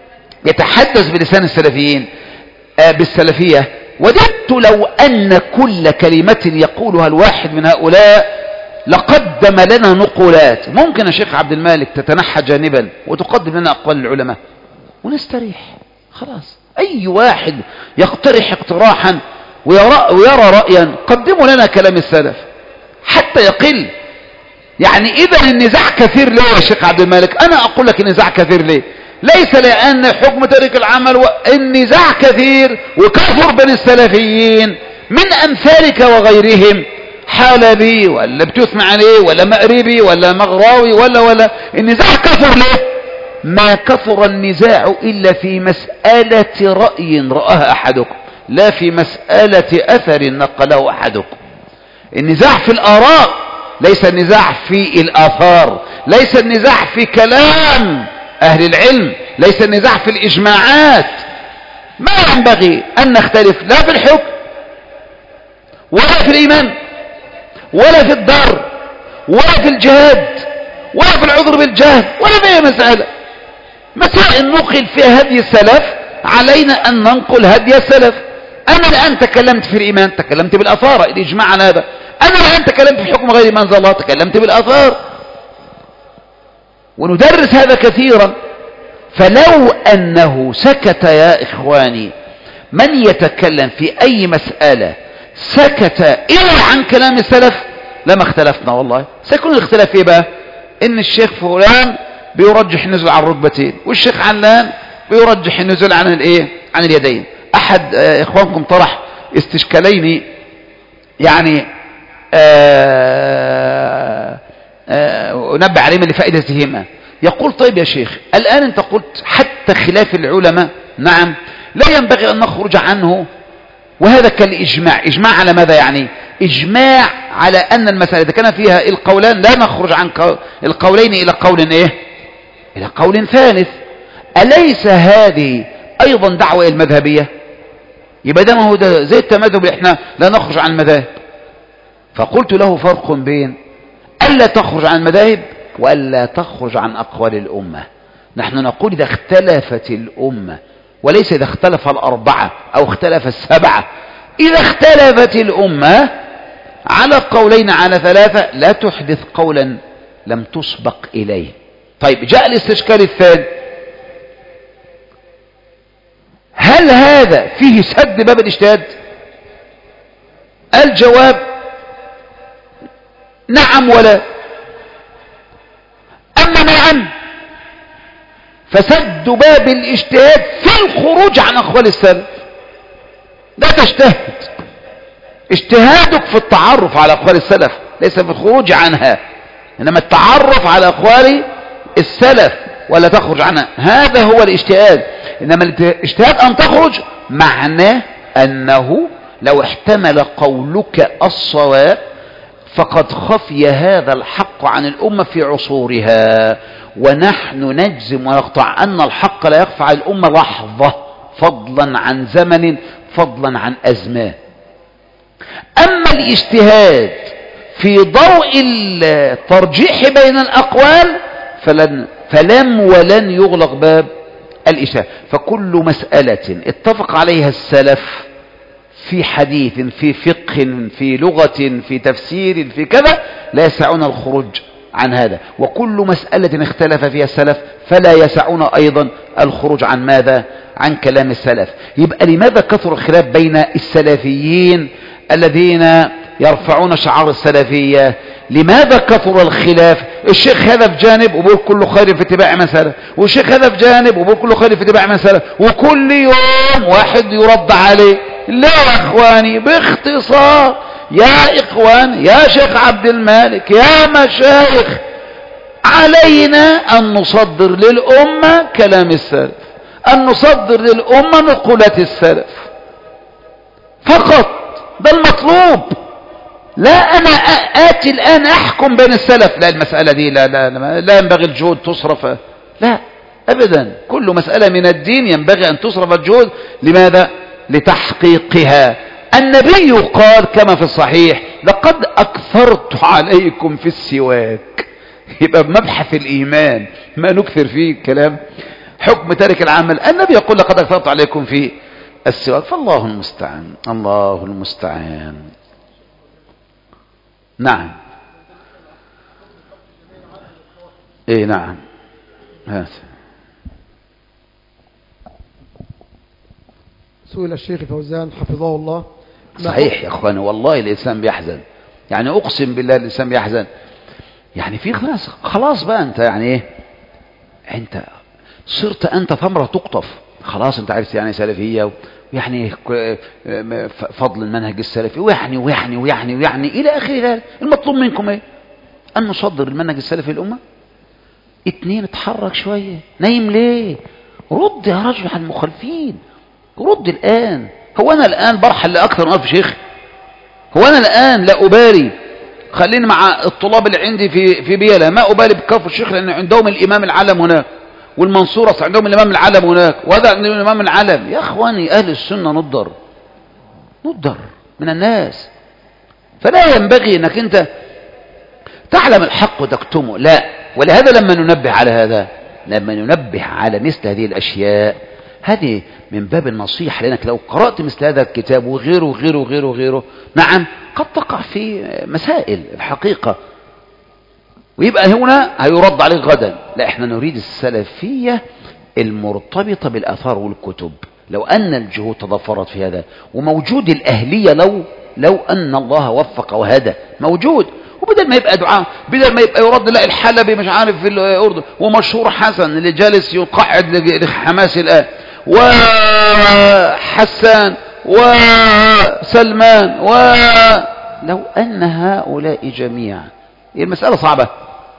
يتحدث بلسان السلفيين آه بالسلفية، وددت لو أن كل كلمة يقولها الواحد من هؤلاء لقدم لنا نقولات. ممكن يا شيخ عبد المالك تتنحى جانبا وتقدم لنا أقوال العلماء ونستريح خلاص. أي واحد يقترح اقتراحا ويرى, ويرى رأيا قدموا لنا كلام السلف حتى يقل. يعني إذا النزاع كثير ليه يا شيخ عبد المالك؟ أنا أقول لك النزاع كثير ليه؟ ليس لأن حكم ترك العمل، النزاع كثير وكثر بين السلفيين من أمثالك وغيرهم، حلبي ولا بتثنى عليه ولا مأربي ولا مغراوي ولا ولا النزاع كثر ليه؟ ما كثر النزاع إلا في مسألة رأي رآها أحدكم، لا في مسألة أثر نقله أحدكم. النزاع في الآراء، ليس النزاع في الآثار، ليس النزاع في كلام أهل العلم، ليس النزاع في الإجماعات. ما ينبغي أن نختلف لا في الحكم ولا في الإيمان ولا في الدار ولا في الجهاد ولا في العذر بالجهل ولا في أي مسألة. مسائل نقل فيها هدي السلف علينا أن ننقل هدي السلف. أنا الآن تكلمت في الإيمان تكلمت بالآثار الإجماع على هذا، أنا الآن تكلمت في حكم غير ما أنزل الله تكلمت بالآثار، وندرس هذا كثيرا. فلو أنه سكت يا إخواني من يتكلم في أي مسألة سكت إلا عن كلام السلف لما اختلفنا. والله سيكون الاختلاف ايه بقى؟ ان الشيخ فلان بيرجح النزول عن الركبتين والشيخ علان بيرجح النزول عن الايه؟ عن اليدين. احد اه اخوانكم طرح استشكالين يعني اه اه انبه عليهما لفائدتهما. يقول طيب يا شيخ الآن انت قلت حتى خلاف العلماء نعم لا ينبغي ان نخرج عنه، وهذا كالإجماع. إجماع على ماذا يعني؟ إجماع على أن المسألة إذا كان فيها القولان لا نخرج عن القولين إلى قول إيه؟ إلى قول ثالث. أليس هذه أيضا دعوة المذهبية؟ يبقى ده ما هو ده زي التمذهب اللي احنا لا نخرج عن المذاهب. فقلت له فرق بين ألا تخرج عن المذاهب وألا تخرج عن أقوال الأمة. نحن نقول إذا اختلفت الأمة، وليس إذا اختلف الأربعة أو اختلف السبعة. إذا اختلفت الأمة على قولين على ثلاثة لا تحدث قولا لم تسبق إليه. طيب جاء الاستشكال الثاني، هل هذا فيه سد باب الاجتهاد؟ الجواب نعم ولا. أما نعم فسد باب الاجتهاد في الخروج عن أقوال السلف. لا تجتهد، اجتهادك في التعرف على أقوال السلف ليس في الخروج عنها، إنما التعرف على أقوال السلف ولا تخرج عنها، هذا هو الاجتهاد. إنما الاجتهاد أن تخرج معناه أنه لو احتمل قولك الصواب فقد خفي هذا الحق عن الأمة في عصورها، ونحن نجزم ونقطع أن الحق لا يخفى على الأمة لحظة فضلا عن زمن، فضلا عن أزمان. أما الاجتهاد في ضوء الترجيح بين الأقوال فلن فلم ولن يغلق باب الاجتهاد. فكل مسألة اتفق عليها السلف في حديث، في فقه، في لغة، في تفسير، في كذا، لا يسعون الخروج عن هذا. وكل مسألة اختلف فيها السلف فلا يسعون أيضا الخروج عن ماذا؟ عن كلام السلف. يبقى لماذا كثر الخلاف بين السلفيين الذين يرفعون شعار السلفية؟ لماذا كثر الخلاف؟ الشيخ هذا في جانب وبيقول كل خير في اتباع من سلف، والشيخ هذا في جانب وبيقول كل خير في اتباع من سلف، وكل يوم واحد يرد عليه. لا يا اخواني، باختصار يا اخوان، يا شيخ عبد المالك، يا مشايخ، علينا ان نصدر للامه كلام السلف، ان نصدر للامه نقولات السلف فقط. ده المطلوب. لا انا اتي الان احكم بين السلف، لا المساله دي لا لا لا, لا ينبغي الجهود تصرف، لا ابدا. كل مساله من الدين ينبغي ان تصرف الجهود. لماذا؟ لتحقيقها. النبي قال كما في الصحيح: لقد اكثرت عليكم في السواك. يبقى بمبحث الايمان ما نكثر فيه كلام حكم تارك العمل. النبي يقول: لقد اكثرت عليكم في السواك. فالله المستعان، الله المستعان. نعم. ايه نعم. هات. سئل الشيخ فوزان حفظه الله. صحيح يا اخواني، والله الانسان بيحزن، يعني اقسم بالله الانسان بيحزن. يعني في ناس خلاص بقى انت يعني ايه، انت صرت انت ثمرة تقطف. خلاص انت عرفت يعني سلفية، ويعني فضل المنهج السلفي، ويعني ويعني ويعني ويعني الى اخر ذلك. المطلوب منكم ايه؟ ان نصدر المنهج السلفي للامه. اتنين، اتحرك شويه، نايم ليه؟ رد يا رجل على المخالفين، رد الان. هو انا الان برحل لاكثر من ألف شيخ؟ هو انا الان لا ابالي؟ خليني مع الطلاب اللي عندي في في بيلا، ما ابالي بكفر الشيخ، لان عندهم الامام العلم هناك، والمنصورة عندهم الامام العلم هناك، وهذا عندهم الامام العلم. يا اخواني اهل السنه ندر ندر من الناس. فلا ينبغي انك انت تعلم الحق وتكتمه، لا. ولهذا لما ننبه على هذا، لما ننبه على مثل هذه الاشياء، هذه من باب النصيحه، لانك لو قرات مثل هذا الكتاب وغيره وغيره وغيره وغيره، نعم قد تقع في مسائل الحقيقه، ويبقى هنا هيرد عليك غدا. لا، احنا نريد السلفيه المرتبطه بالاثار والكتب. لو ان الجهود تضافرت في هذا، وموجود الاهليه، لو لو ان الله وفق وهدى موجود. وبدل ما يبقى دعاء، بدل ما يبقى يرد لا الحلبي مش عارف في الاردن، ومشهور حسن اللي جالس يقعد لحماس الان، وحسان وسلمان، ولو ان هؤلاء جميعا. المساله صعبه.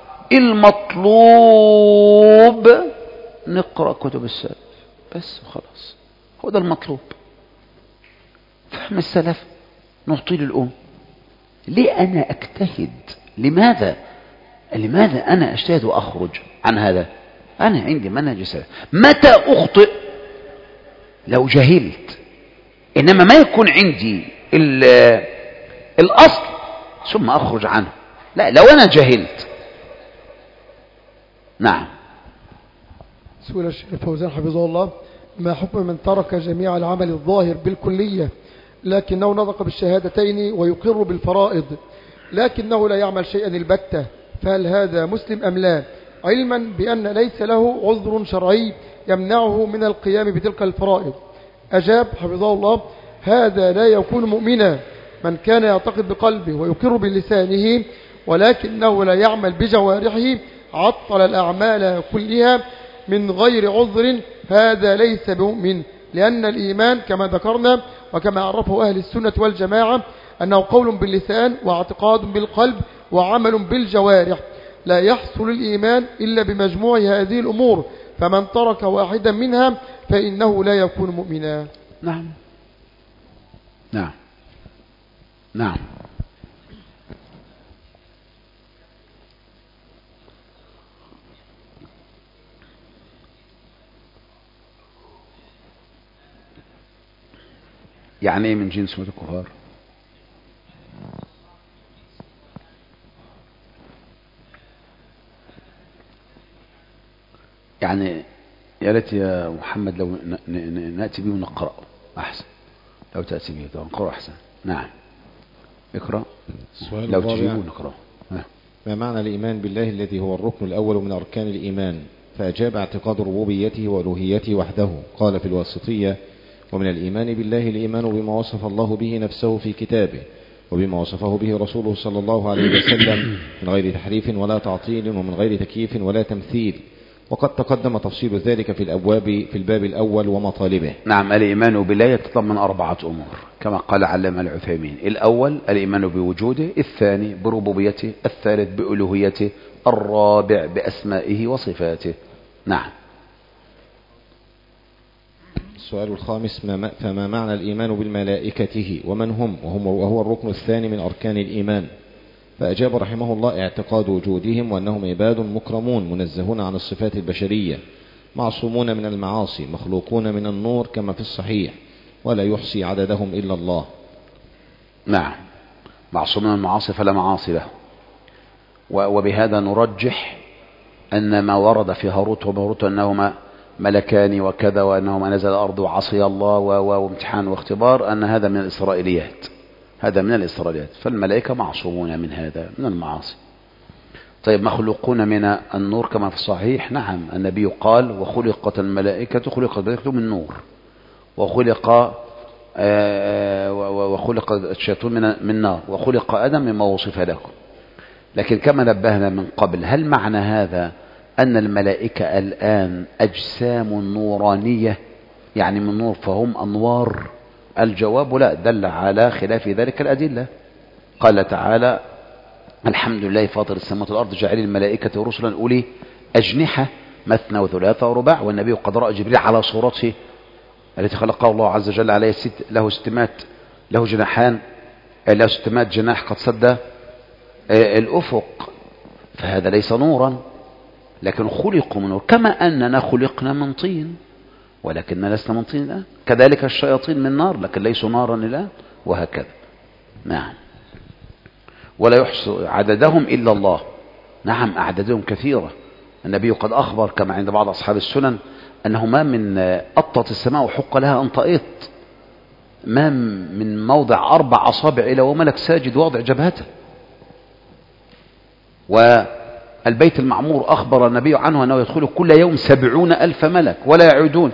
المطلوب نقرا كتب السلف بس وخلاص، هو ده المطلوب. فهم السلف نعطي للأم. ليه أنا أجتهد؟ لماذا لماذا أنا أجتهد وأخرج عن هذا؟ أنا عندي منهج السلف. متى أخطئ؟ لو جهلت. إنما ما يكون عندي الأصل ثم أخرج عنه، لا، لو أنا جهلت. نعم. سئل الشيخ فوزان حفظه الله: ما حكم من ترك جميع العمل الظاهر بالكلية لكنه نطق بالشهادتين ويقر بالفرائض، لكنه لا يعمل شيئا البتة، فهل هذا مسلم أم لا؟ علما بأن ليس له عذر شرعي يمنعه من القيام بتلك الفرائض. أجاب حفظه الله: هذا لا يكون مؤمنا. من كان يعتقد بقلبه ويقر بلسانه ولكنه لا يعمل بجوارحه، عطل الأعمال كلها من غير عذر، هذا ليس بمؤمن. لأن الإيمان كما ذكرنا وكما عرفه أهل السنة والجماعة أنه قول باللسان واعتقاد بالقلب وعمل بالجوارح، لا يحصل الإيمان إلا بمجموع هذه الأمور، فمن ترك واحدا منها فإنه لا يكون مؤمنا. نعم نعم نعم. يعني ايه من جنس موت الكفار؟ يعني يا ريت يا محمد لو نأتي به ونقرأه أحسن، لو تأتي به ونقرأه أحسن. نعم اقرأ لو تجيبه نقرأه. ما معنى الإيمان بالله الذي هو الركن الأول من أركان الإيمان؟ فأجاب اعتقاد ربوبيته وألوهيته وحده. قال في الواسطية: ومن الإيمان بالله الإيمان بما وصف الله به نفسه في كتابه وبما وصفه به رسوله صلى الله عليه وسلم من غير تحريف ولا تعطيل ومن غير تكييف ولا تمثيل، وقد تقدم تفصيل ذلك في الأبواب في الباب الأول ومطالبه. نعم، الإيمان بالله يتضمن أربعة أمور كما قال علامة العثيمين: الأول الإيمان بوجوده، الثاني بربوبيته، الثالث بألوهيته، الرابع بأسمائه وصفاته. نعم. السؤال الخامس: فما معنى الإيمان بالملائكته ومن هم وهم وهو الركن الثاني من أركان الإيمان؟ فأجاب رحمه الله: اعتقاد وجودهم وأنهم عباد مكرمون منزهون عن الصفات البشرية، معصومون من المعاصي، مخلوقون من النور كما في الصحيح، ولا يحصي عددهم إلا الله. نعم، معصومون من المعاصي فلا معاصي له. وبهذا نرجح أن ما ورد في هاروت وماروت أنهما ملكان وكذا وأنهما نزل الأرض وعصي الله وامتحان واختبار، أن هذا من الإسرائيليات، هذا من الإسرائيليات. فالملائكة معصومون من هذا من المعاصي. طيب، مخلوقون من النور كما في الصحيح. نعم، النبي قال: وخلقت الملائكة خلقت الملائكة من نور، وخلق آه وخلق الشيطان من من نار، وخلق آدم مما وصف لكم. لكن كما نبهنا من قبل، هل معنى هذا أن الملائكة الآن أجسام نورانية يعني من نور فهم أنوار؟ الجواب لا، دل على خلاف ذلك الأدلة. قال تعالى: الحمد لله فاطر السماوات والأرض جاعل الملائكة رسلا أولي أجنحة مثنى وثلاث ورباع. والنبي قد رأى جبريل على صورته التي خلقها الله عز وجل عليه ست له ستمات له جناحان له ستمات جناح قد سد الأفق، فهذا ليس نورا لكن خلقوا من نور، كما أننا خلقنا من طين ولكننا لسنا من طين الآن، كذلك الشياطين من نار لكن ليسوا نارا الآن، وهكذا. نعم. ولا يحصى عددهم إلا الله. نعم، أعدادهم كثيرة. النبي قد أخبر كما عند بعض أصحاب السنن أنه ما من أطت السماء وحق لها أن تأط، ما من موضع أربع أصابع إلى وملك ساجد واضع جبهته. والبيت المعمور أخبر النبي عنه أنه يدخل كل يوم سبعون ألف ملك ولا يعودون.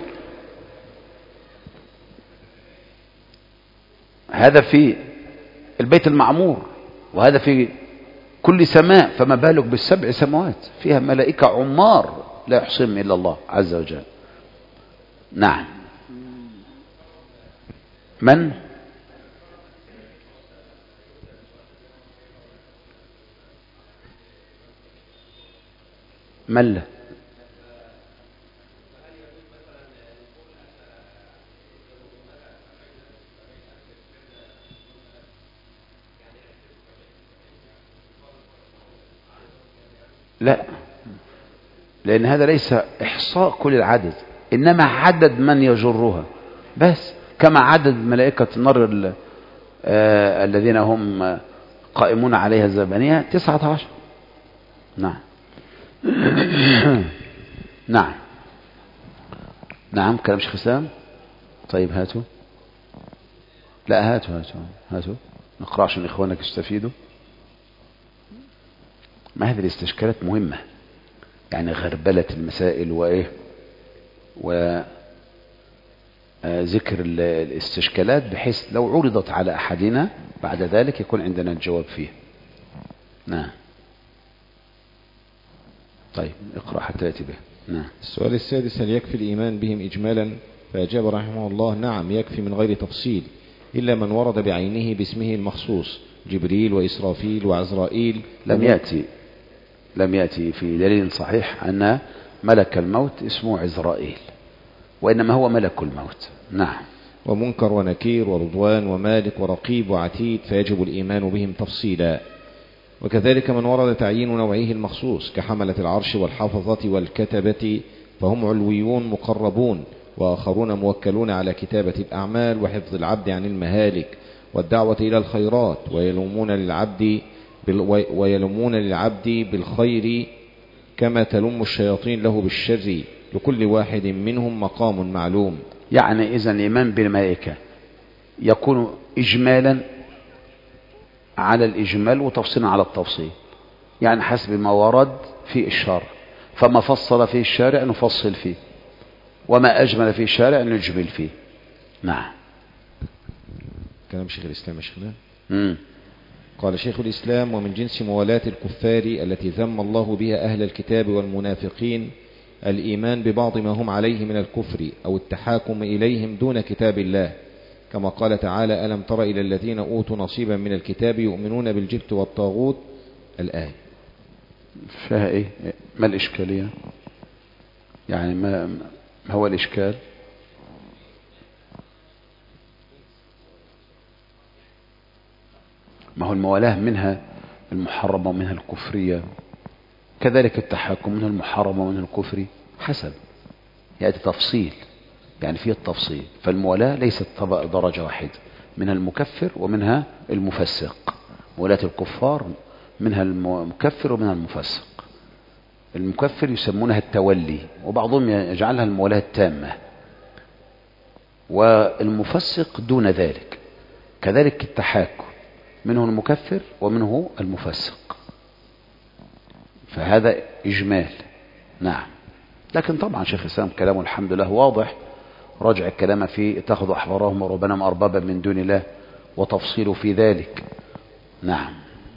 هذا في البيت المعمور، وهذا في كل سماء، فما بالك بالسبع سماوات فيها ملائكة عمار لا يحصيهم إلا الله عز وجل. نعم. من من له لا، لأن هذا ليس إحصاء كل العدد، إنما عدد من يجرها بس، كما عدد ملائكة النار آه الذين هم قائمون عليها الزبانية تسعة عشر. نعم. نعم. نعم. كلام شيخ اسلام. طيب هاتوا. لا هاتوا هاتوا هاتوا نقرأ عشان إخوانك يستفيدوا. ما هذه الاستشكالات مهمة، يعني غربلة المسائل وإيه وذكر الاستشكالات بحيث لو عرضت على أحدنا بعد ذلك يكون عندنا الجواب فيه. نعم. طيب اقرأ حتى يأتي به. نعم. السؤال السادس: هل يكفي الإيمان بهم إجمالا؟ فأجاب رحمه الله: نعم، يكفي من غير تفصيل، إلا من ورد بعينه باسمه المخصوص، جبريل وإسرافيل وعزرائيل. لم يأتي لم يأتي في دليل صحيح أن ملك الموت اسمه عزرائيل، وإنما هو ملك الموت. نعم. ومنكر ونكير ورضوان ومالك ورقيب وعتيد، فيجب الإيمان بهم تفصيلا. وكذلك من ورد تعيين نوعيه المخصوص كحملة العرش والحفظة والكتبة، فهم علويون مقربون وآخرون موكلون على كتابة الأعمال وحفظ العبد عن المهالك والدعوة إلى الخيرات، ويلومون للعبد ويلومون للعبد بالخير كما تلم الشياطين له بالشر، لكل واحد منهم مقام معلوم. يعني إذن الإيمان بالملائكة يكون إجمالا على الإجمال وتفصيلا على التفصيل، يعني حسب ما ورد في الشرع، فما فصل فيه الشارع نفصل فيه، وما أجمل فيه الشارع نجمل فيه. نعم. كلام شيخ الإسلام شيخنا. مم. قال شيخ الإسلام: ومن جنس موالاة الكفار التي ذم الله بها أهل الكتاب والمنافقين الإيمان ببعض ما هم عليه من الكفر أو التحاكم إليهم دون كتاب الله، كما قال تعالى: ألم تر إلى الذين أوتوا نصيبا من الكتاب يؤمنون بالجبت والطاغوت، الآية. فيها إيه؟ ما الإشكالية؟ يعني ما هو الإشكال؟ ما هو الموالاة منها المحرمة ومنها الكفرية، كذلك التحاكم منها المحرمة ومنها الكفري، حسب يأتي تفصيل، يعني فيه التفصيل. فالموالاة ليست طبق درجة واحدة، منها المكفر ومنها المفسق. موالاة الكفار منها المكفر ومنها المفسق. المكفر يسمونها التولي، وبعضهم يجعلها الموالاة التامة، والمفسق دون ذلك. كذلك التحاكم منه المكفر ومنه المفسق، فهذا إجمال. نعم. لكن طبعا شيخ الإسلام كلامه الحمد لله واضح، رجع الكلام في اتخذوا أحبارهم ورهبانهم أربابا من دون الله وتفصيل في ذلك. نعم.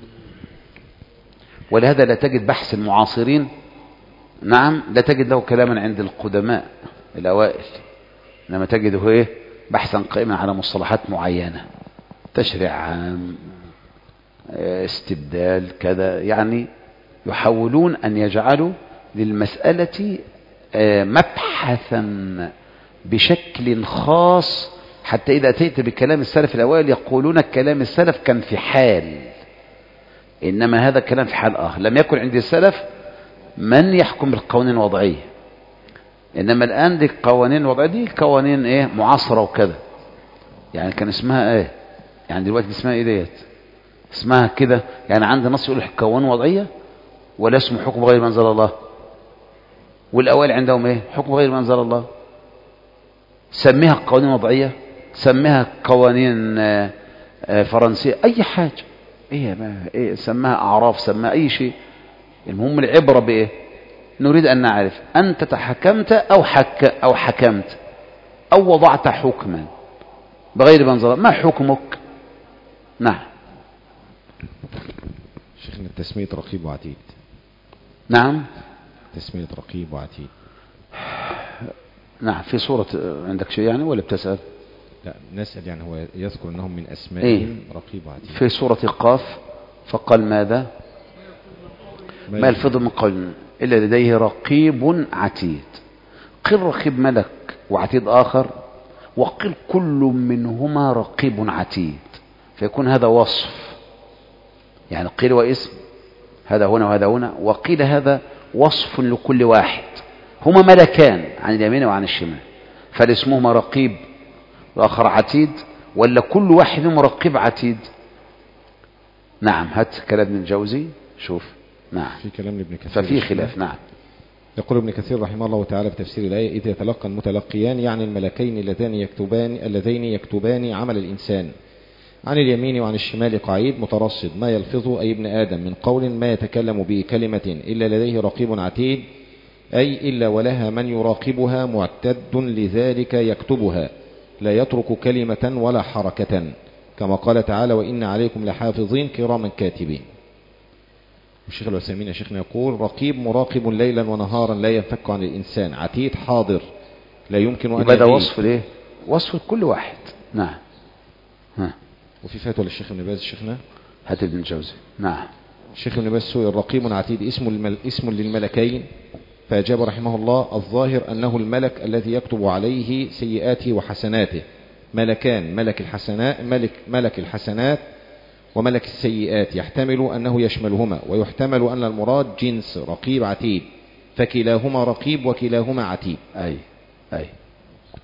ولهذا لا تجد بحث المعاصرين، نعم، لا تجد له كلاما عند القدماء الأوائل، إنما تجده إيه؟ بحثا قائما على مصطلحات معينة، تشريع عام، استبدال، كذا، يعني يحاولون أن يجعلوا للمسألة مبحثا بشكل خاص، حتى إذا أتيت بكلام السلف الأوائل يقولون كلام السلف كان في حال، إنما هذا كلام في حال آخر. لم يكن عند السلف من يحكم بالقوانين الوضعية، إنما الآن دي القوانين الوضعية دي قوانين إيه؟ معاصرة وكذا، يعني كان اسمها إيه؟ يعني دلوقتي اسمها إيه ديت؟ اسمها كده، يعني عند نص يقول قوانين وضعية ولا اسمه حكم غير ما أنزل الله، والأوائل عندهم إيه؟ حكم غير ما أنزل الله. سميها قوانين وضعية، سميها قوانين فرنسية، أي حاجة، إيه ما إيه، سماها أعراف، سماها أي شيء. المهم العبرة بإيه؟ نريد أن نعرف أنت تحكمت أو حك أو حكمت أو وضعت حكما بغير ما أنزل الله، ما حكمك؟ نعم. شيخنا التسمية رقيب وعتيد. نعم. تسمية رقيب وعتيد. نعم. في صورة عندك شيء يعني ولا بتسأل؟ لا نسأل، يعني هو يذكر أنهم من أسمائهم إيه؟ رقيب وعتيد. في سورة قاف فقال ماذا؟ ما يلفظ من قول إلا لديه رقيب عتيد. قل رقيب ملك وعتيد آخر، وقل كل منهما رقيب عتيد، فيكون هذا وصف، يعني قيل واسم، هذا هنا وهذا هنا، وقيل هذا وصف لكل واحد. هما ملكان عن اليمين وعن الشمال، فالاسمهما رقيب وآخر عتيد، ولا كل واحد منهم رقيب عتيد؟ نعم. هات كلام ابن الجوزي شوف. نعم. في كلام ابن كثير ففي خلاف. نعم. يقول ابن كثير رحمه الله تعالى في تفسير الآية: إذا يتلقى المتلقيان يعني الملكين اللذان يكتبان اللذين يكتبان عمل الإنسان عن اليمين وعن الشمال قعيد مترصد ما يلفظه أي ابن آدم من قول ما يتكلم به كلمة إلا لديه رقيب عتيد، أي إلا ولها من يراقبها معتد لذلك يكتبها لا يترك كلمة ولا حركة، كما قال تعالى: وإن عليكم لحافظين كراما كاتبين. الشيخ العثيمين يا شيخنا يقول: رقيب مراقب ليلا ونهارا لا ينفك عن الإنسان، عتيد حاضر لا يمكن أن يبقى ده وصف ليه؟ وصف لكل واحد. نعم. ها. وفي فتوى للشيخ ابن باز شيخنا، هات ابن الجوزي. نعم. الشيخ ابن باز سئل: رقيب عتيد اسم المل... اسم للملكين؟ فأجاب رحمه الله: الظاهر أنه الملك الذي يكتب عليه سيئاته وحسناته، ملكان، ملك الحسنات ملك ملك الحسنات وملك السيئات، يحتمل أنه يشملهما، ويحتمل أن المراد جنس رقيب عتيد، فكلاهما رقيب وكلاهما عتيد. أي أي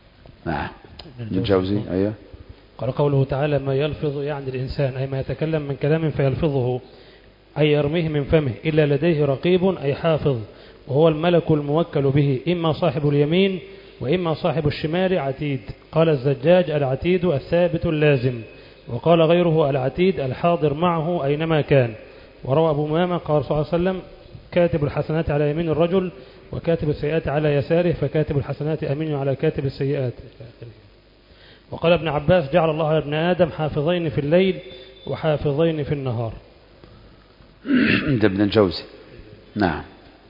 نعم. ابن الجوزي. أيوه. قال قوله تعالى ما يلفظ يعني الإنسان أي ما يتكلم من كلام فيلفظه أي يرميه من فمه إلا لديه رقيب أي حافظ وهو الملك الموكل به إما صاحب اليمين وإما صاحب الشمال عتيد. قال الزجاج العتيد الثابت اللازم وقال غيره العتيد الحاضر معه أينما كان. وروى أبو أمامة قال صلى الله عليه وسلم كاتب الحسنات على يمين الرجل وكاتب السيئات على يساره فكاتب الحسنات أمين على كاتب السيئات. وقال ابن عباس جعل الله على ابن آدم حافظين في الليل وحافظين في النهار. ده ابن الجوزي. نعم.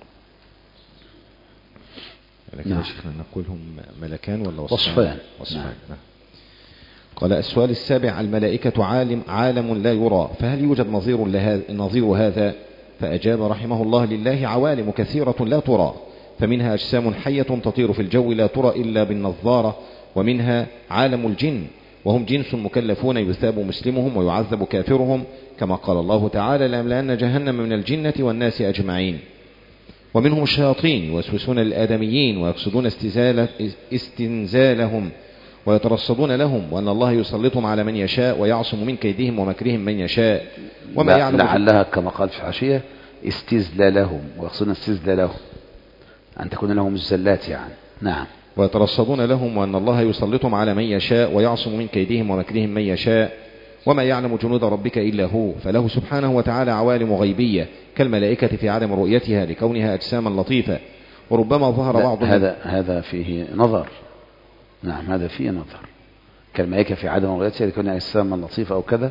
لكن نعم. يا شيخنا نقولهم ملكان ولا وصفان؟ وصفان. وصفان. نعم. نعم. قال السؤال السابع الملائكة عالم, عالم لا يرى فهل يوجد نظير, لهذا نظير هذا؟ فأجاب رحمه الله لله عوالم كثيرة لا ترى فمنها أجسام حية تطير في الجو لا ترى إلا بالنظارة ومنها عالم الجن وهم جنس مكلفون يثاب مسلمهم ويعذب كافرهم كما قال الله تعالى لأملأن جهنم من الجنة والناس أجمعين. ومنهم الشياطين يوسوسون للآدميين ويقصدون استنزال استنزالهم ويترصدون لهم وأن الله يسلطهم على من يشاء ويعصم من كيدهم ومكرهم من يشاء وما يعلم لعلها كما قال في الحاشية استزلالهم ويقصدون استزلالهم أن تكون لهم الزلات يعني. نعم. ويترصدون لهم وأن الله يسلطهم على من يشاء ويعصم من كيدهم ومكرهم من يشاء وما يعلم جنود ربك إلا هو فله سبحانه وتعالى عوالم غيبية كالملائكة في عدم رؤيتها لكونها أجساما لطيفة وربما ظهر بعض هذا هذا فيه نظر. نعم هذا فيه نظر كالملائكة في عدم رؤيتها لكونها أجساما لطيفة أو كذا.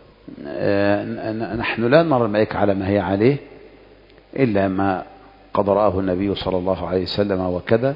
نحن لا نرى الملائكة على ما هي عليه إلا ما قد رآه النبي صلى الله عليه وسلم وكذا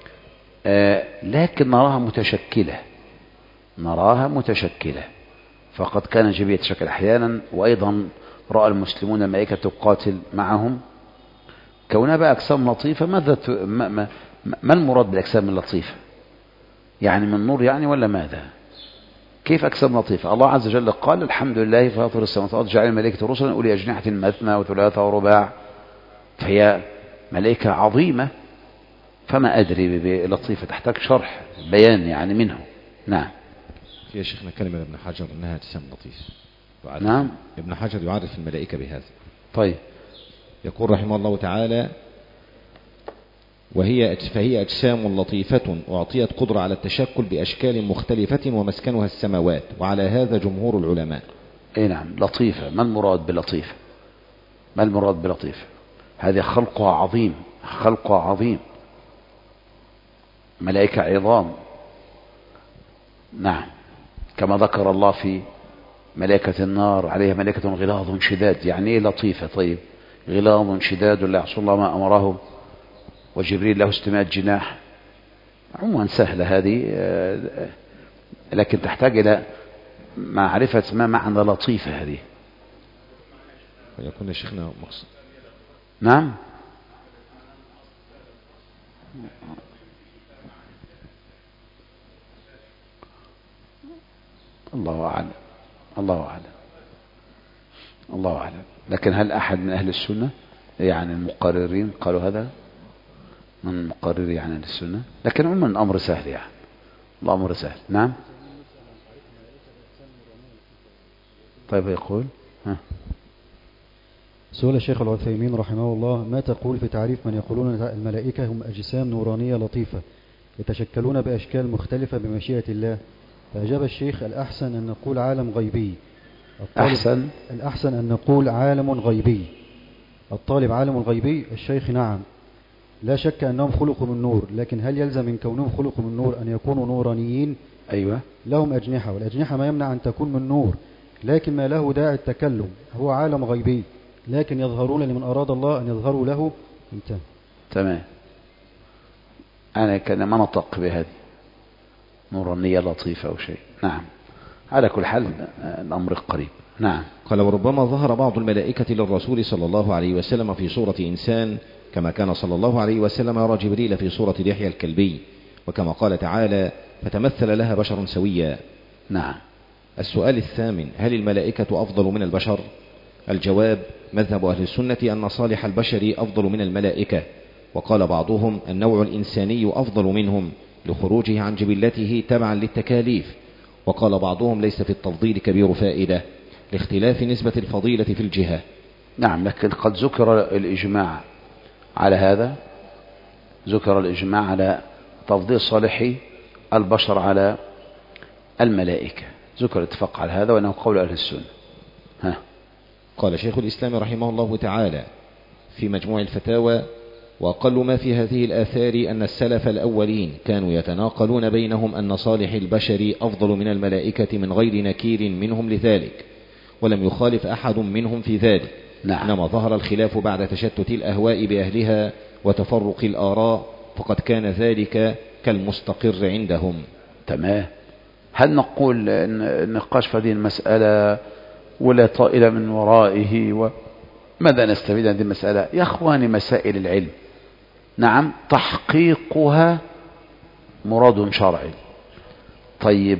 لكن نراها متشكلة نراها متشكلة فقد كان جبريل يتشكل أحيانا وأيضا رأى المسلمون الملائكة تقاتل معهم كونها بقى أجسام لطيفة. ماذا ما, ما, ما المراد بالأجسام اللطيفة يعني من نور يعني ولا ماذا؟ كيف أجسام لطيفة؟ الله عز وجل قال الحمد لله فاطر السماوات والأرض جعل الملائكة رسلا أولي أجنحة مثنى وثلاثة ورباع فهي ملائكة عظيمة فما أدري بلطيفة تحتاج شرح بيان يعني منه. نعم. يا شيخنا كلمة ابن حجر أنها أجسام لطيفة. نعم. ابن حجر يعرف الملائكة بهذا. طيب. يقول رحمه الله تعالى وهي فهي أجسام لطيفة أعطيت قدرة على التشكل بأشكال مختلفة ومسكنها السماوات وعلى هذا جمهور العلماء. اي نعم. لطيفة ما المراد بلطيفة؟ ما المراد بلطيفة؟ هذه خلقها عظيم خلقها عظيم ملائكة عظام. نعم كما ذكر الله في ملائكة النار عليها ملائكة غلاظ شداد. يعني ايه لطيفة؟ طيب غلاظ شداد لا يعصون الله ما أمرهم وجبريل له ستمائة جناح. عموما سهلة هذه لكن تحتاج إلى معرفة ما معنى لطيفة هذه. يكون شيخنا مقصد. نعم. الله أعلم الله أعلم الله أعلم. لكن هل أحد من أهل السنة يعني المقررين قالوا هذا من المقرر يعني أهل السنة؟ لكن عموما الأمر سهل يعني الأمر سهل. نعم. طيب يقول ها. سؤال الشيخ العثيمين رحمه الله ما تقول في تعريف من يقولون الملائكة هم أجسام نورانية لطيفة يتشكلون بأشكال مختلفة بمشيئة الله؟ فأجاب الشيخ الأحسن أن نقول عالم غيبي. أحسن الأحسن أن نقول عالم غيبي. الطالب عالم غيبي. الشيخ نعم لا شك أنهم خلقوا من نور لكن هل يلزم من كونهم خلقوا من نور أن يكونوا نورانيين؟ أيوة. لهم أجنحة والأجنحة ما يمنع أن تكون من نور لكن ما له داعي التكلم هو عالم غيبي لكن يظهرون لمن أراد الله أن يظهروا له. انتهى. تمام. أنا كان ما نطق بهذه نورانية لطيفة أو شيء. نعم على كل حال الأمر قريب. نعم. قال وربما ظهر بعض الملائكة للرسول صلى الله عليه وسلم في صورة إنسان كما كان صلى الله عليه وسلم يرى جبريل في صورة دحية الكلبي وكما قال تعالى فتمثل لها بشرا سويا. نعم. السؤال الثامن هل الملائكة أفضل من البشر؟ الجواب مذهب أهل السنة أن صالح البشر أفضل من الملائكة وقال بعضهم النوع الإنساني أفضل منهم لخروجه عن جبلته تبعا للتكاليف. وقال بعضهم ليس في التفضيل كبير فائدة لاختلاف نسبة الفضيلة في الجهة. نعم، لكن قد ذكر الإجماع على هذا، ذكر الإجماع على تفضيل صالحي البشر على الملائكة، ذكر اتفاق على هذا وأنه قول أهل السنة. ها. قال شيخ الإسلام رحمه الله تعالى في مجموع الفتاوى: وأقل ما في هذه الآثار أن السلف الأولين كانوا يتناقلون بينهم أن صالح البشر أفضل من الملائكة من غير نكير منهم لذلك، ولم يخالف أحد منهم في ذلك. نعم. إنما ظهر الخلاف بعد تشتت الأهواء بأهلها وتفرق الآراء، فقد كان ذلك كالمستقر عندهم. تمام. هل نقول أن النقاش في هذه المسألة ولا طائل من ورائه؟ وماذا نستفيد من هذه المسألة؟ يا أخواني، مسائل العلم نعم تحقيقها مراد شرعي. طيب،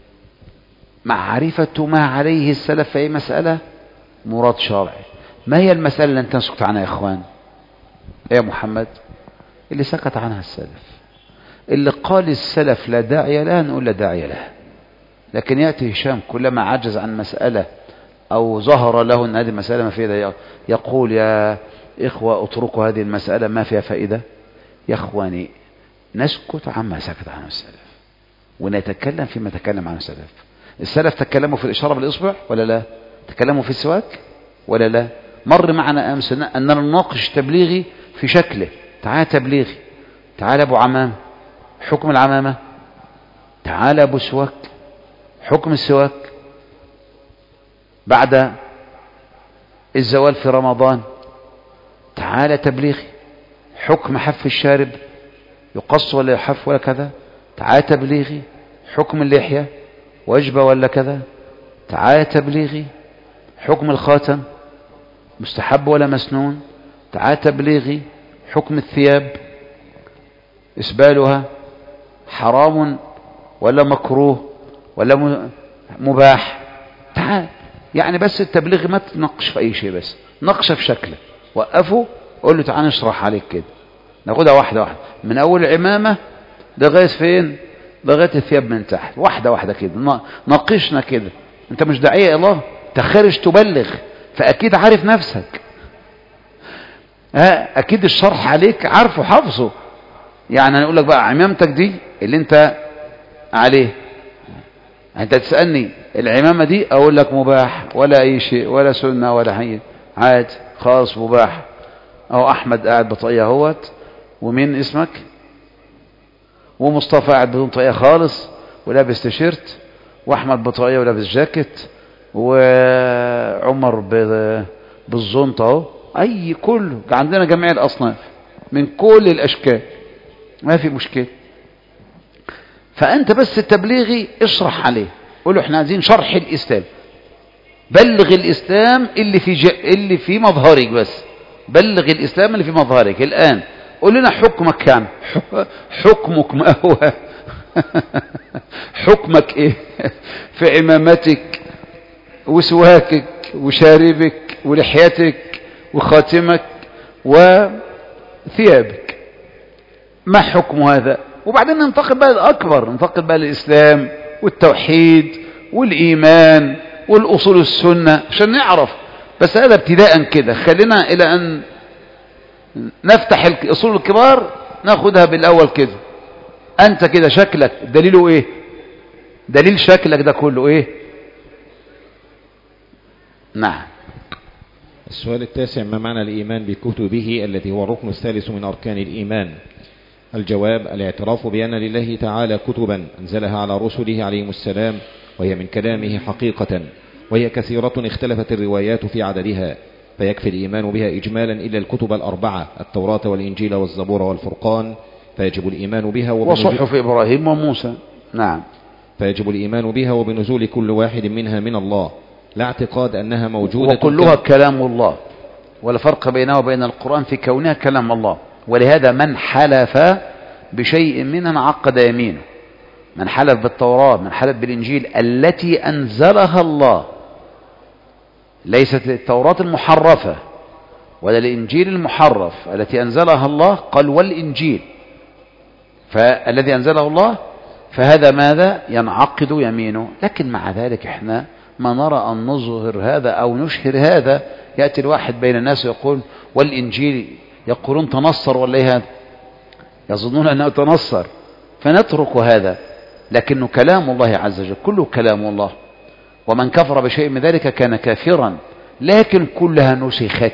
معرفة ما عليه السلف في أي مسألة مراد شرعي. ما هي المسألة اللي أنت سكت عنها يا أخوان؟ يا محمد، اللي سكت عنها السلف، اللي قال السلف لا داعي لها نقول لا داعي لها. لكن يأتي هشام كلما عجز عن مسألة أو ظهر له أن هذه المسألة ما فيها، يقول يا إخوة اتركوا هذه المسألة ما فيها فائدة. يا إخواني، نسكت عما سكت عنه السلف ونتكلم فيما تكلم عنه السلف. السلف تكلموا في الإشارة بالإصبع ولا لا؟ تكلموا في السواك ولا لا؟ مر معنا أمس أننا نناقش تبليغي في شكله. تعال تبليغي، تعال أبو عمام حكم العمامة، تعال أبو سواك حكم السواك بعد الزوال في رمضان، تعال تبليغي حكم حف الشارب يقص ولا يحف ولا كذا، تعال تبليغي حكم اللحية وجبة ولا كذا، تعال تبليغي حكم الخاتم مستحب ولا مسنون، تعال تبليغي حكم الثياب إسبالها حرام ولا مكروه ولا مباح. تعال يعني بس التبليغ ما تناقش في أي شيء، بس ناقشه في شكله، وقفه قول له تعال نشرح عليك كده، ناخدها واحدة واحدة من أول العمامة لغاية فين؟ لغاية الثياب من تحت، واحدة واحدة كده ناقشنا كده. أنت مش داعية الله، تخرج تبلغ، فأكيد عارف نفسك، ها أكيد الشرح عليك عارفه حافظه. يعني أنا أقول لك بقى عمامتك دي اللي أنت عليه، أنت تسألني العمامة دي أقول لك مباح ولا أي شيء ولا سنة ولا حي، عادي خالص مباح. أو أحمد قاعد بطاقية اهوت، ومين اسمك؟ ومصطفى قاعد بدون طاقية خالص ولابس تيشيرت، وأحمد بطاقية ولابس جاكيت، وعمر بالزنطة اهو، أي كله عندنا جميع الأصناف من كل الأشكال، ما في مشكلة. فأنت بس التبليغي اشرح عليه، قول له احنا عايزين شرح الإسلام، بلغ الإسلام اللي في ج... اللي في مظهرك، بس بلغ الإسلام اللي في مظهرك الآن. قول لنا حكمك كان حكمك ما هو حكمك ايه في عمامتك وسواكك وشاربك ولحيتك وخاتمك وثيابك، ما حكم هذا؟ وبعدين ننتقل بقى الأكبر، ننتقل بقى الإسلام والتوحيد والإيمان والأصول السنة عشان نعرف. بس هذا ابتداء كده، خلينا إلى أن نفتح الأصول الكبار ناخدها بالأول كده. أنت كده شكلك دليله إيه؟ دليل شكلك ده كله إيه؟ نعم. السؤال التاسع: ما معنى الإيمان بكتبه التي هو الركن الثالث من أركان الإيمان؟ الجواب: الاعتراف بأن لله تعالى كتبا أنزلها على رسله عليهم السلام، وهي من كلامه حقيقة، وهي كثيرة اختلفت الروايات في عددها، فيكفي الإيمان بها إجمالا إلا الكتب الأربعة: التوراة والإنجيل والزبور والفرقان، فيجب الإيمان بها وصحف إبراهيم وموسى. نعم. فيجب الإيمان بها وبنزول كل واحد منها من الله، لا اعتقاد أنها موجودة، وكلها كلام الله، ولا فرق بينها وبين القرآن في كونها كلام الله. ولهذا من حلف بشيء منها عقد يمينه. من حلف بالتوراة، من حلف بالإنجيل التي أنزلها الله، ليست التوراة المحرفة ولا الإنجيل المحرف، التي أنزلها الله، قال والإنجيل، فالذي أنزله الله فهذا ماذا ينعقد يمينه. لكن مع ذلك احنا ما نرى أن نظهر هذا أو نشهر هذا. يأتي الواحد بين الناس ويقول والإنجيل، يقولون تنصر ولا إيه هذا، يظنون أنه تنصر، فنترك هذا. لكنه كلام الله عز وجل، كله كلام الله، ومن كفر بشيء من ذلك كان كافرا. لكن كلها نسخت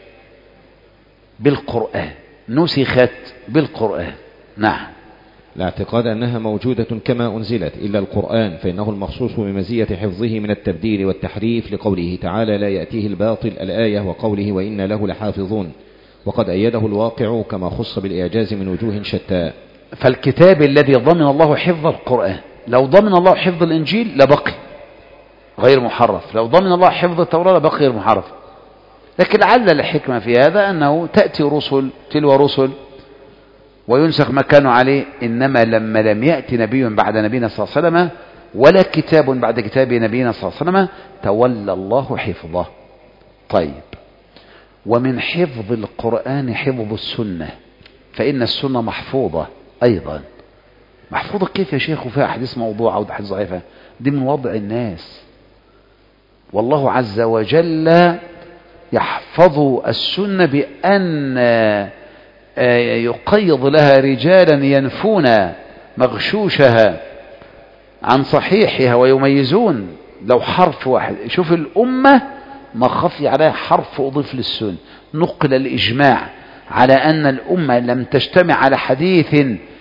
بالقرآن، نسخت بالقرآن. نعم. لا اعتقاد أنها موجودة كما أنزلت إلا القرآن، فإنه المخصوص بمزية حفظه من التبديل والتحريف، لقوله تعالى لا يأتيه الباطل الآية، وقوله وإن له لحافظون، وقد أيده الواقع كما خص بالإعجاز من وجوه شتى. فالكتاب الذي ضمن الله حفظ القرآن، لو ضمن الله حفظ الإنجيل لبقي غير محرف، لو ضمن الله حفظ التوراة لبقي غير محرف. لكن لعل الحكمة في هذا أنه تأتي رسل تلو رسل وينسخ ما كانوا عليه. إنما لما لم يأتي نبي بعد نبينا صلى الله عليه وسلم ولا كتاب بعد كتاب نبينا صلى الله عليه وسلم تولى الله حفظه. طيب، ومن حفظ القرآن حفظ السنة، فإن السنة محفوظة أيضا. محفوظة كيف يا شيخ؟ وفيها أحاديث موضوعة وأحاديث ضعيفة، دي من وضع الناس. والله عز وجل يحفظ السنة بأن يقيض لها رجالا ينفون مغشوشها عن صحيحها ويميزون لو حرف واحد. شوف الأمة ما خفي عليها حرف أضيف للسنة. نقل الإجماع على أن الأمة لم تجتمع على حديث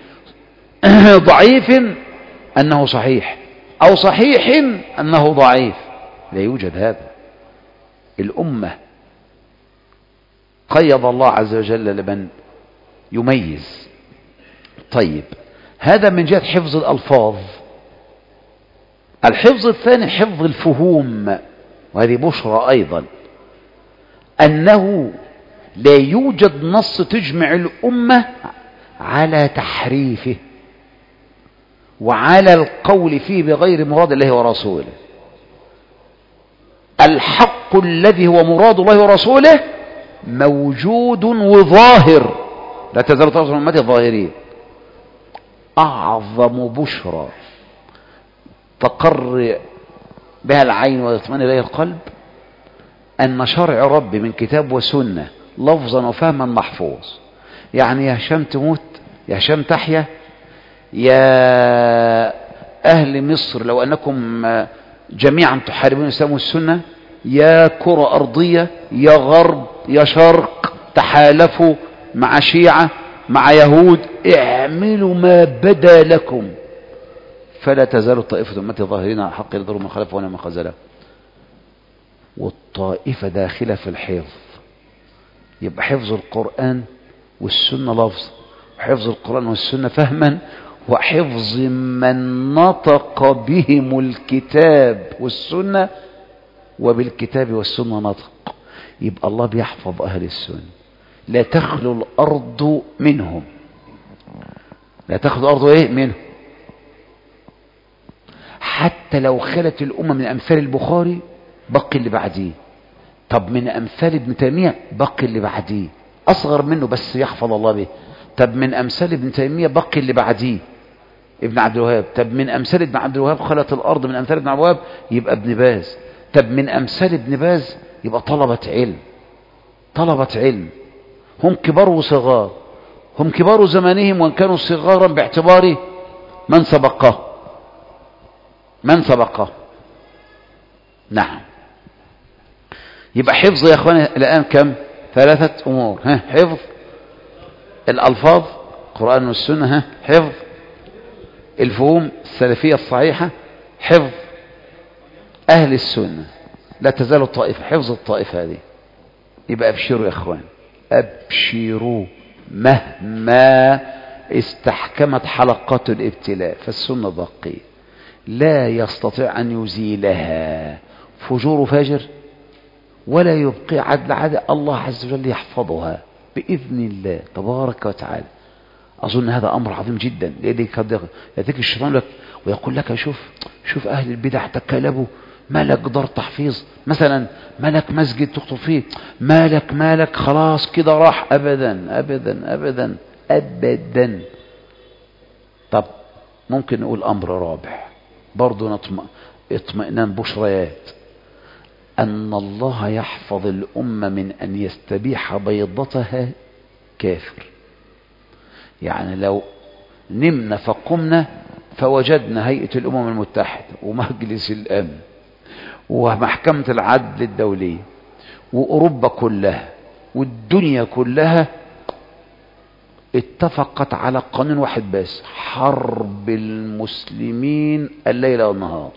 ضعيف أنه صحيح أو صحيح أنه ضعيف، لا يوجد هذا. الأمة قيض الله عز وجل لمن يميز. طيب، هذا من جهة حفظ الألفاظ. الحفظ الثاني حفظ الفهوم، وهذه بشرى أيضا، أنه لا يوجد نص تجمع الأمة على تحريفه وعلى القول فيه بغير مراد الله ورسوله. الحق الذي هو مراد الله ورسوله موجود وظاهر، لا تزال طائفة من أمتي الظاهرين. أعظم بشرى تقر بها العين ويطمئن إليها القلب أن شرع ربي من كتاب وسنة لفظا وفهما محفوظ. يعني يا هشام تموت، يا هشام تحيا، يا أهل مصر لو أنكم جميعا تحاربون الإسلام والسنة، يا كرة أرضية، يا غرب، يا شرق، تحالفوا مع شيعة مع يهود، اعملوا ما بدا لكم فلا تزال طائفة أمتي ظاهرين على الحق يضروا من خلفه ولا من خذله. والطائفة داخلة في الحفظ. يبقى حفظ القرآن والسنة لفظ، وحفظ القرآن والسنة فهما، وحفظ من نطق بهم الكتاب والسنة، وبالكتاب والسنة نطق. يبقى الله بيحفظ أهل السنة، لا تخلو الأرض منهم، لا تخلو الأرض إيه منهم. حتى لو خلت الأمة من أمثال البخاري بقي اللي بعديه، طب من أمثال ابن تيمية بقي اللي بعديه أصغر منه بس يحفظ الله به، طب من أمثال ابن تيمية بقي اللي بعديه ابن عبد الوهاب، طب من أمثال ابن عبد الوهاب خلت الأرض من أمثال ابن عبد الوهاب يبقى ابن باز، طب من أمثال ابن باز يبقى طلبة علم، طلبة علم هم كبار وصغار، هم كبار زمانهم وان كانوا صغارا باعتبار من سبقه من سبقه. نعم. يبقى حفظ يا اخواني الآن كم؟ ثلاثة أمور. ها، حفظ الألفاظ القرآن والسنة، ها، حفظ الفهوم السلفية الصحيحة، حفظ أهل السنة. لا تزال الطائفة، حفظ الطائفة هذه. يبقى أبشروا يا اخوان، أبشروا مهما استحكمت حلقات الابتلاء فالسنة باقية، لا يستطيع أن يزيلها فجور فاجر ولا يبقي عدل عدل. الله عز وجل يحفظها بإذن الله تبارك وتعالى. أظن هذا أمر عظيم جدا. يأتيك الشيطان لك ويقول لك شوف شوف أهل البدع تكالبوا، مالك دار تحفيظ مثلا، مالك مسجد تخطب فيه، مالك مالك خلاص كده راح. أبدا أبدا أبدا أبدا. طب ممكن نقول أمر رابع برضو نطمئ اطمئنان بشريات، أن الله يحفظ الأمة من أن يستبيح بيضتها كافر. يعني لو نمنا فقمنا فوجدنا هيئة الأمم المتحدة ومجلس الأمن ومحكمة العدل الدولية وأوروبا كلها والدنيا كلها اتفقت على قانون واحد بس: حرب المسلمين الليل والنهار،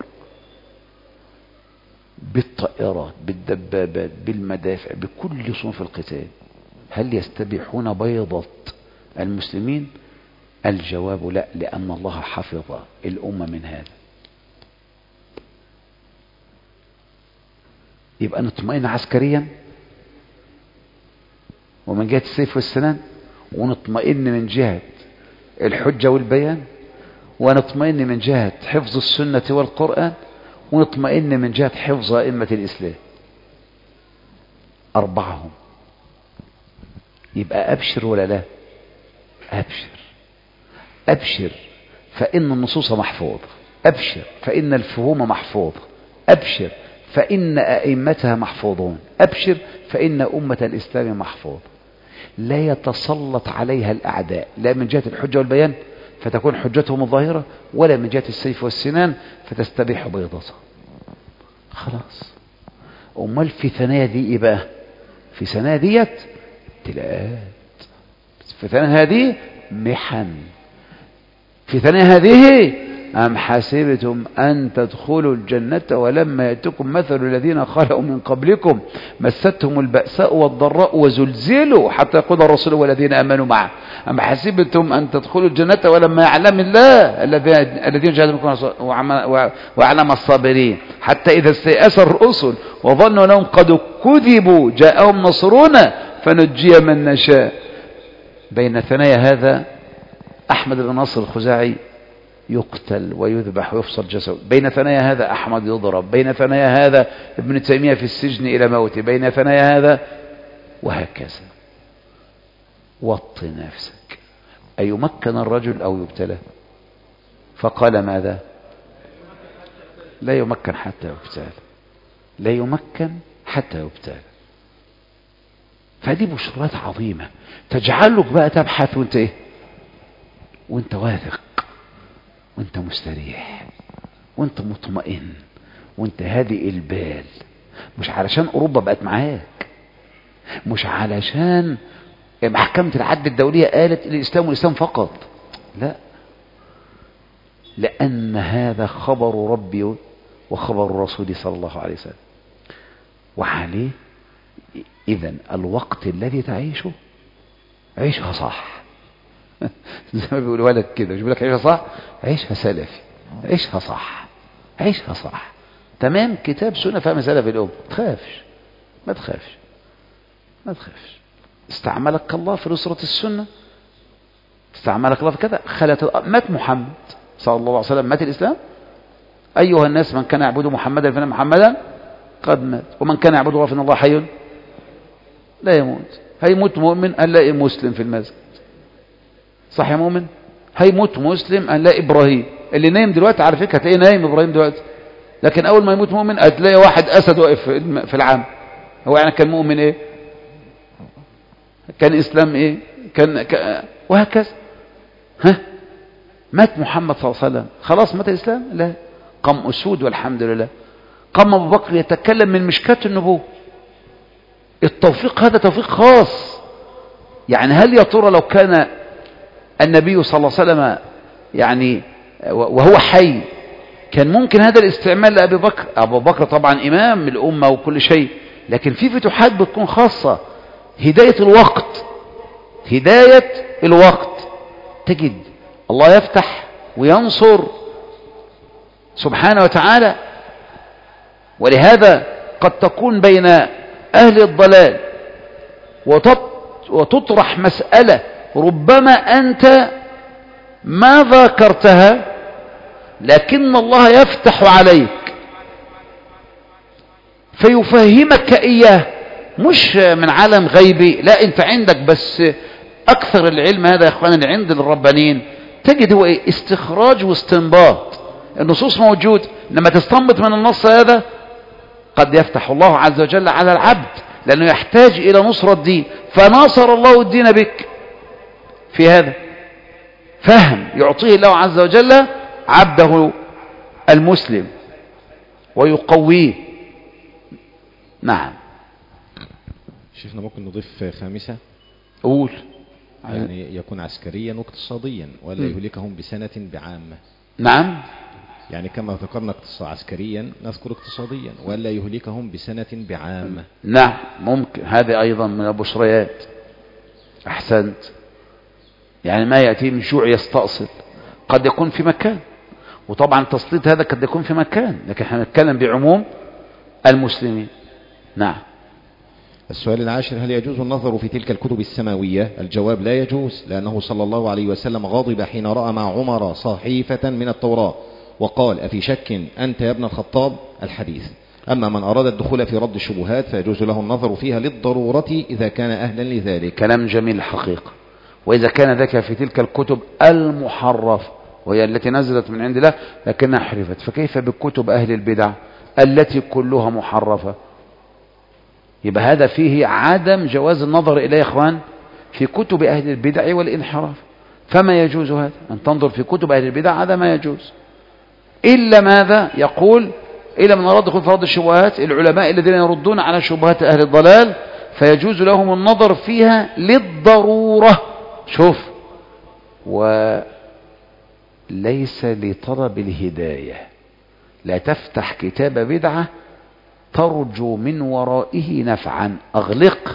بالطائرات بالدبابات بالمدافع بكل صنوف القتال. هل يستبيحون بيضة المسلمين؟ الجواب لا، لأن الله حفظ الأمة من هذا. يبقى نطمئن عسكريا ومن جهة السيف والسنان، ونطمئن من جهة الحجة والبيان، ونطمئن من جهة حفظ السنة والقرآن، ونطمئن من جهة حفظ أئمة الإسلام. أربعهم. يبقى أبشر ولا لا؟ أبشر أبشر فإن النصوص محفوظة، أبشر فإن الفهوم محفوظة، أبشر فإن أئمتها محفوظون، أبشر فإن أمة الإسلام محفوظة. لا يتسلط عليها الأعداء لا من جهة الحجة والبيان فتكون حجتهم الظاهرة، ولا من جهة السيف والسنان فتستبيح بيضتها. خلاص. أمال في ثنايا دي إيه بقى؟ في ثنايا ديت ابتلاءات، في ثنايا هذه محن، في ثنايا هذه أم حسبتم أن تدخلوا الجنة ولما يأتكم مثل الذين خلوا من قبلكم مستهم البأساء والضراء وزلزلوا حتى يقول الرسول والذين آمنوا معه أم حسبتم أن تدخلوا الجنة ولما يعلم الله الذين جاهدوا منكم ويعلم الصابرين حتى إذا استيأس الرسل وظنوا لهم قد كذبوا جاءهم نصرنا فنجي من نشاء. بين ثنايا هذا أحمد بن نصر الخزاعي يقتل ويذبح ويفصل جسده، بين ثنايا هذا أحمد يضرب، بين ثنايا هذا ابن تيمية في السجن إلى موته، بين ثنايا هذا، وهكذا. وط نفسك. أيمكن الرجل أو يبتلى؟ فقال ماذا؟ لا يمكن حتى يبتلى، لا يمكن حتى يبتلى. فهذه بشرات عظيمة تجعلك بقى تبحث وانت ايه؟ وانت واثق، وانت مستريح، وانت مطمئن، وانت هادئ البال. مش علشان اوروبا بقت معاك، مش علشان محكمة العدل الدولية قالت الاسلام والاسلام فقط، لا، لان هذا خبر ربي وخبر الرسول صلى الله عليه وسلم. وعليه اذن الوقت الذي تعيشه عيشها صح. زي ما بيقولوا لك كده، مش بيقول لك عيشها صح، عيشها سلفي، عيشها صح، عيشها صح. تمام، كتاب سنة فهم سلف الأمة. ما تخافش، ما تخافش، ما تخافش. استعملك الله في نصرة السنة، استعملك الله في كذا. خلت مات محمد صلى الله عليه وسلم، مات الإسلام. أيها الناس من كان يعبد محمدا فإن محمدا قد مات، ومن كان يعبد الله فإن الله حي لا يموت. هيموت مؤمن هنلاقي مسلم في المسجد، صح يا مؤمن؟ هيموت مسلم هنلاقي إبراهيم اللي نايم دلوقتي، على فكرة هتلاقيه نايم إبراهيم دلوقتي، لكن أول ما يموت مؤمن هتلاقي واحد أسد واقف في العام. هو يعني كان مؤمن إيه؟ كان إسلام إيه؟ كان ك... وهكذا. ها؟ مات محمد صلى الله عليه وسلم، خلاص مات الإسلام؟ لا، قام أسود والحمد لله. قام أبو بكر يتكلم من مشكاة النبوة. التوفيق هذا توفيق خاص. يعني هل يا ترى لو كان النبي صلى الله عليه وسلم يعني وهو حي كان ممكن هذا الاستعمال لأبي بكر؟ أبو بكر طبعا إمام الأمة وكل شيء، لكن في فتوحات بتكون خاصة. هداية الوقت، هداية الوقت، تجد الله يفتح وينصر سبحانه وتعالى. ولهذا قد تكون بين أهل الضلال وتطرح مسألة ربما أنت ما ذاكرتها، لكن الله يفتح عليك فيفهمك إياه، مش من عالم غيبي، لا، أنت عندك بس أكثر العلم هذا يا أخوان اللي عند الربانيين تجد هو إيه؟ استخراج واستنباط. النصوص موجود، لما تستنبط من النص هذا قد يفتح الله عز وجل على العبد، لأنه يحتاج إلى نصرة الدين، فناصر الله الدين بك في هذا. فهم يعطيه الله عز وجل عبده المسلم ويقويه. نعم. شيخنا ممكن نضيف خامسة؟ قول. يعني يكون عسكريا واقتصاديا ولا يهلكهم بسنة بعامة. نعم. يعني كما ذكرنا عسكريا نذكر اقتصاديا ولا يهلكهم بسنة بعامة. نعم ممكن، هذه أيضا من البشريات. أحسنت. يعني ما يأتي من جوع يستأصل قد يكون في مكان، وطبعا التسليط هذا قد يكون في مكان، لكن احنا نتكلم بعموم المسلمين. نعم. السؤال العاشر: هل يجوز النظر في تلك الكتب السماوية؟ الجواب: لا يجوز، لأنه صلى الله عليه وسلم غضب حين رأى مع عمر صحيفة من التوراة وقال: أفي شك أنت يا ابن الخطاب؟ الحديث. أما من أراد الدخول في رد الشبهات فيجوز له النظر فيها للضرورة إذا كان أهلا لذلك. كلام جميل الحقيقة. وإذا كان ذاك في تلك الكتب المحرفة وهي التي نزلت من عند الله لكنها حرفت، فكيف بكتب أهل البدع التي كلها محرفة؟ يبقى هذا فيه عدم جواز النظر إليه يا إخوان في كتب أهل البدع والانحراف. فما يجوز هذا أن تنظر في كتب أهل البدع، هذا ما يجوز. إلا ماذا يقول؟ إلا من أراد دخول في رد الشبهات، العلماء الذين يردون على شبهات أهل الضلال فيجوز لهم النظر فيها للضرورة. شوف، وليس لطلب الهداية. لا تفتح كتاب بدعة ترجو من ورائه نفعا، أغلق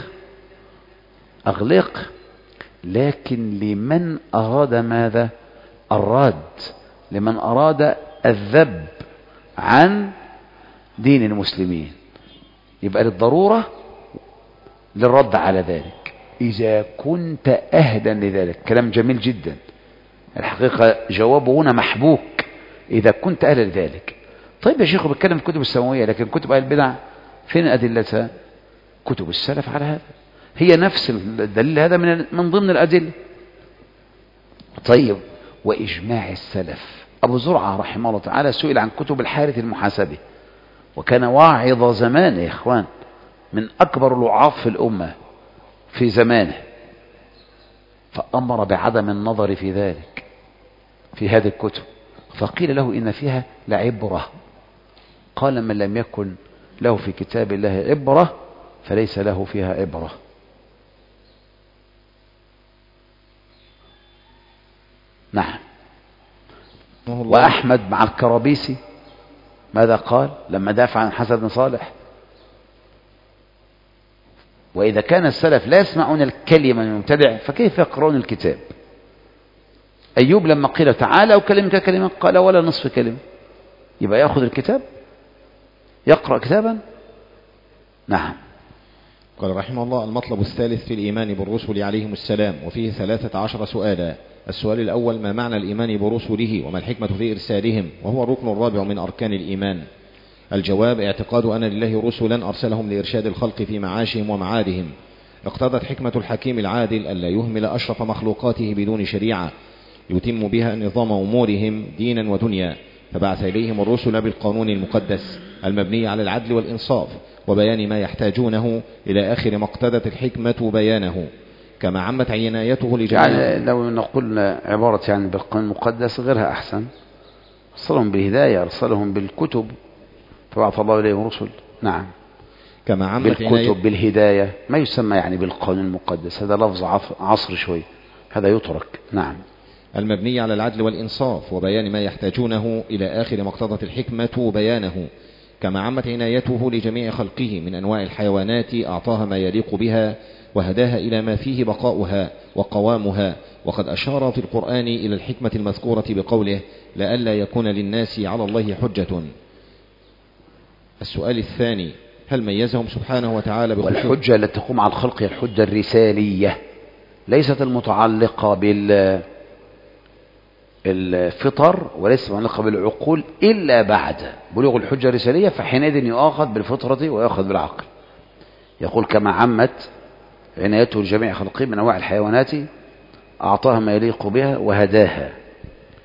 أغلق لكن لمن أراد ماذا؟ الرد، لمن أراد الذب عن دين المسلمين. يبقى للضرورة للرد على ذلك إذا كنت أهلا لذلك. كلام جميل جدا الحقيقة، جوابه هنا محبوك إذا كنت أهلا لذلك. طيب يا شيخ بتكلم في كتب السماوية، لكن كتب أهل البدع فين أدلتها؟ كتب السلف على هذا، هي نفس الدليل هذا من من ضمن الأدلة. طيب، وإجماع السلف. أبو زرعة رحمه الله تعالى سئل عن كتب الحارث المحاسبي، وكان واعظ زمانه يا إخوان، من أكبر الوعاظ في الأمة في زمانه، فأمر بعدم النظر في ذلك في هذه الكتب، فقيل له إن فيها لعبرة. قال: من لم يكن له في كتاب الله عبرة فليس له فيها عبرة. نعم. وأحمد مع الكرابيسي ماذا قال لما دافع عن حسن بن صالح؟ وإذا كان السلف لا يسمعون الكلمة من المبتدع فكيف يقرؤون الكتاب؟ أيوب لما قيل تعالى وكلمك كلمة قال ولا نصف كلمة، يبقى يأخذ الكتاب يقرأ كتابا؟ نعم. قال رحمه الله: المطلب الثالث في الإيمان بالرسل عليهم السلام، وفيه ثلاثة عشر سؤالا. السؤال الأول: ما معنى الإيمان برسله وما الحكمة في إرسالهم، وهو الركن الرابع من أركان الإيمان؟ الجواب: اعتقاد أن لله رسلا أرسلهم لإرشاد الخلق في معاشهم ومعادهم. اقتضت حكمة الحكيم العادل ألا يهمل أشرف مخلوقاته بدون شريعة يتم بها نظام أمورهم دينا ودنيا، فبعث إليهم الرسل بالقانون المقدس المبني على العدل والإنصاف وبيان ما يحتاجونه إلى آخر ما اقتضت الحكمة بيانه، كما عمت عنايته لجميع. يعني لو نقول عبارة يعني بالقانون المقدس غيرها أحسن، أرسلهم بالهداية، أرسلهم بالكتب، فبعث الله إليهم رسل. نعم. كما عمت بالكتب عنايته بالهداية، ما يسمى يعني بالقانون المقدس، هذا لفظ عصر شوي، هذا يترك. نعم. المبني على العدل والإنصاف وبيان ما يحتاجونه إلى آخر ما اقتضت الحكمة بيانه، كما عمت عنايته لجميع خلقه من أنواع الحيوانات أعطاها ما يليق بها وهداها إلى ما فيه بقاؤها وقوامها. وقد أشار في القرآن إلى الحكمة المذكورة بقوله: لئلا يكون للناس على الله حجة. السؤال الثاني: هل ميزهم سبحانه وتعالى بخصوص؟ والحجة التي تقوم على الخلق هي الحجة الرسالية، ليست المتعلقة بال الفطر وليس متعلقة بالعقول إلا بعد بلوغ الحجة الرسالية، فحينئذ يؤاخذ بالفطرة ويأخذ بالعقل. يقول: كما عمت عنايته لجميع خلقه من أنواع الحيوانات أعطاها ما يليق بها وهداها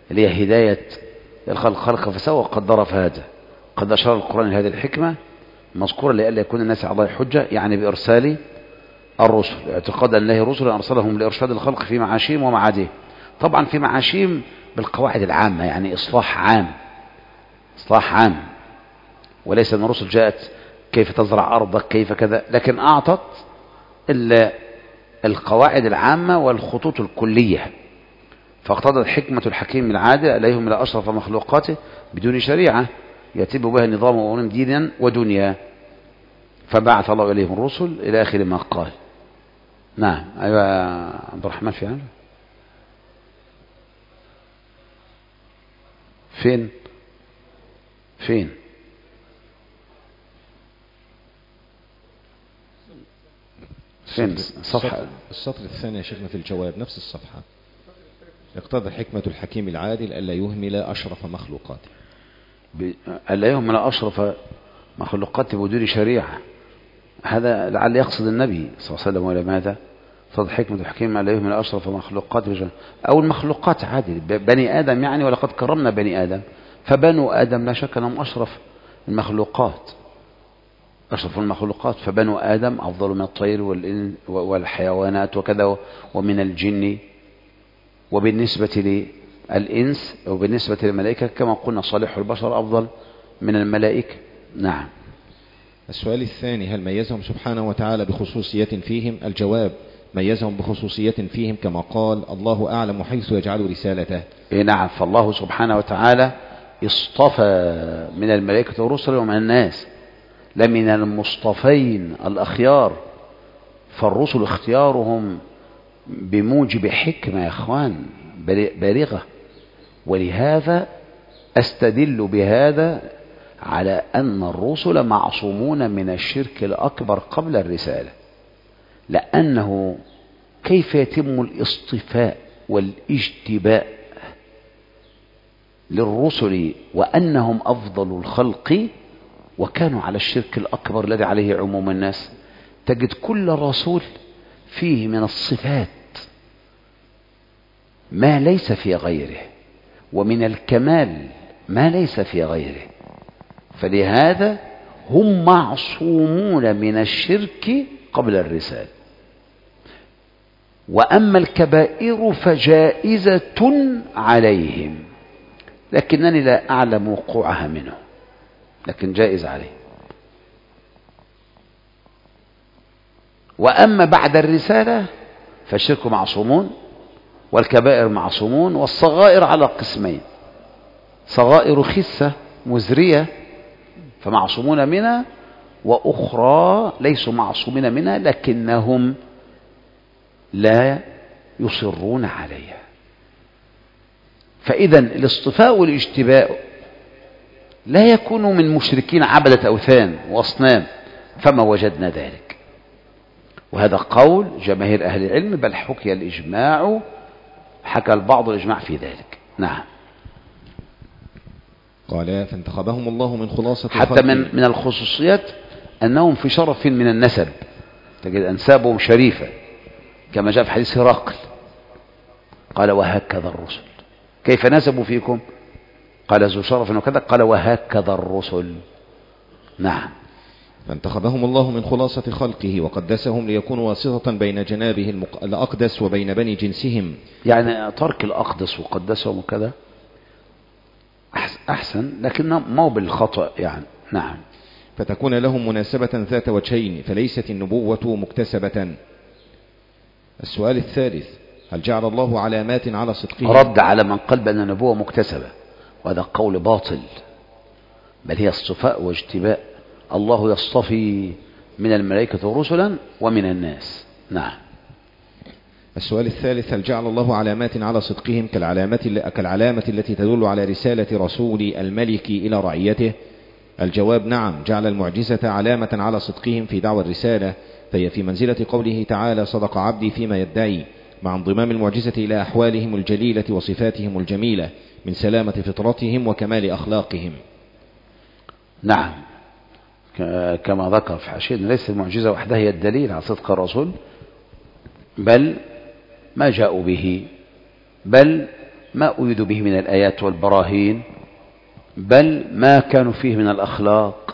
اللي هي هداية الخلق خلق فسوى وقدر فهدى. قد أشار القرآن لهذه الحكمة مذكورة لئلا يكون الناس على الله حجة، يعني بإرسال الرسل، اعتقاد أن الله رسل أرسلهم لإرشاد الخلق في معاشهم ومعادهم. طبعا في معاشهم بالقواعد العامة، يعني إصلاح عام، إصلاح عام، وليس أن الرسل جاءت كيف تزرع أرضك كيف كذا، لكن أعطت القواعد العامة والخطوط الكلية. فاقتضت حكمة الحكيم العادل إليهم إلى أشرف مخلوقاته بدون شريعة يتم بها النظام وأمور دينا ودنيا، فبعث الله إليهم الرسل إلى آخر ما قال. نعم. أيوة عبد الرحمن، في عام فين فين فين الصفحة السطر الثاني يا شيخنا في الجواب نفس الصفحة. اقتضى حكمة الحكيم العادل ألا يهمل أشرف مخلوقاته، ألا يهمل أشرف مخلوقاته بدون شريعة. هذا لعل يقصد النبي صلى الله عليه وسلم، ولا ماذا؟ اقتضى حكمة الحكيم ألا يهمل أشرف مخلوقاته أو المخلوقات عادل بني آدم يعني، ولقد كرمنا بني آدم، فبنو آدم لا شك أنهم أشرف المخلوقات، أشرف المخلوقات، فبنو آدم أفضل من الطير والحيوانات وكذا ومن الجن. وبالنسبة للإنس وبالنسبة للملائكة كما قلنا صالح البشر أفضل من الملائكة. نعم. السؤال الثاني: هل ميزهم سبحانه وتعالى بخصوصية فيهم؟ الجواب: ميزهم بخصوصية فيهم كما قال: الله أعلم حيث يجعل رسالته. إيه نعم. فالله سبحانه وتعالى اصطفى من الملائكة والرسل ومن الناس، لمن المصطفين الأخيار، فالرسل اختيارهم بموجب حكمة يا أخوان بالغة. ولهذا أستدل بهذا على أن الرسل معصومون من الشرك الأكبر قبل الرسالة، لأنه كيف يتم الاصطفاء والاجتباء للرسل وأنهم أفضل الخلق وكانوا على الشرك الأكبر الذي عليه عموم الناس؟ تجد كل رسول فيه من الصفات ما ليس في غيره، ومن الكمال ما ليس في غيره، فلهذا هم معصومون من الشرك قبل الرسالة. وأما الكبائر فجائزة عليهم، لكنني لا أعلم وقوعها منه، لكن جائز عليه. وأما بعد الرسالة فالشرك معصومون والكبائر معصومون، والصغائر على قسمين: صغائر خسة مزرية فمعصومون منها، وأخرى ليسوا معصومين منها لكنهم لا يصرون عليها. فإذا الاصطفاء والاجتباء لا يكون من مشركين عبدة أوثان وأصنام، فما وجدنا ذلك. وهذا قول جماهير أهل العلم، بل حكي الإجماع، حكى البعض الإجماع في ذلك. نعم. قال: فانتخبهم الله من خلاصة حتى من من الخصوصيات أنهم في شرف من النسب، تجد أنسابهم شريفة كما جاء في حديث هرقل، قال: وهكذا الرسل. كيف نسبوا فيكم؟ قال: ذو شرف وكذا. قال: وهكذا الرسل. نعم. فانتخبهم الله من خلاصة خلقه وقدسهم ليكونوا واسطة بين جنابه المق... الأقدس وبين بني جنسهم. يعني ترك الأقدس وقدسهم وكذا أحسن، لكن ما هو بالخطأ يعني. نعم. فتكون لهم مناسبة ذات وجهين، فليست النبوة مكتسبة. السؤال الثالث: هل جعل الله علامات على صدقه؟ رد على من قال بأن النبوة مكتسبة، وهذا قول باطل، بل هي اصطفاء واجتباء. الله يصطفي من الملائكة رسلا ومن الناس. نعم. السؤال الثالث: هل جعل الله علامات على صدقهم كالعلامة, كالعلامة التي تدل على رسالة رسول الملك إلى رعيته؟ الجواب: نعم، جعل المعجزة علامة على صدقهم في دعوى الرسالة، فهي في منزلة قوله تعالى: صدق عبدي فيما يدعي، مع انضمام المعجزة إلى أحوالهم الجليلة وصفاتهم الجميلة من سلامة فطرتهم وكمال أخلاقهم. نعم، كما ذكر في حاشية، ليس المعجزة وحدها هي الدليل على صدق الرسول، بل ما جاءوا به، بل ما أريد به من الآيات والبراهين، بل ما كانوا فيه من الأخلاق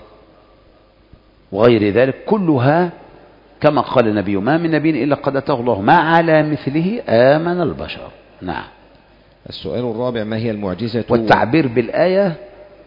وغير ذلك، كلها كما قال النبي: ما من نبي إلا قد أتاه الله ما على مثله آمن البشر. نعم. السؤال الرابع: ما هي المعجزة؟ والتعبير بالآية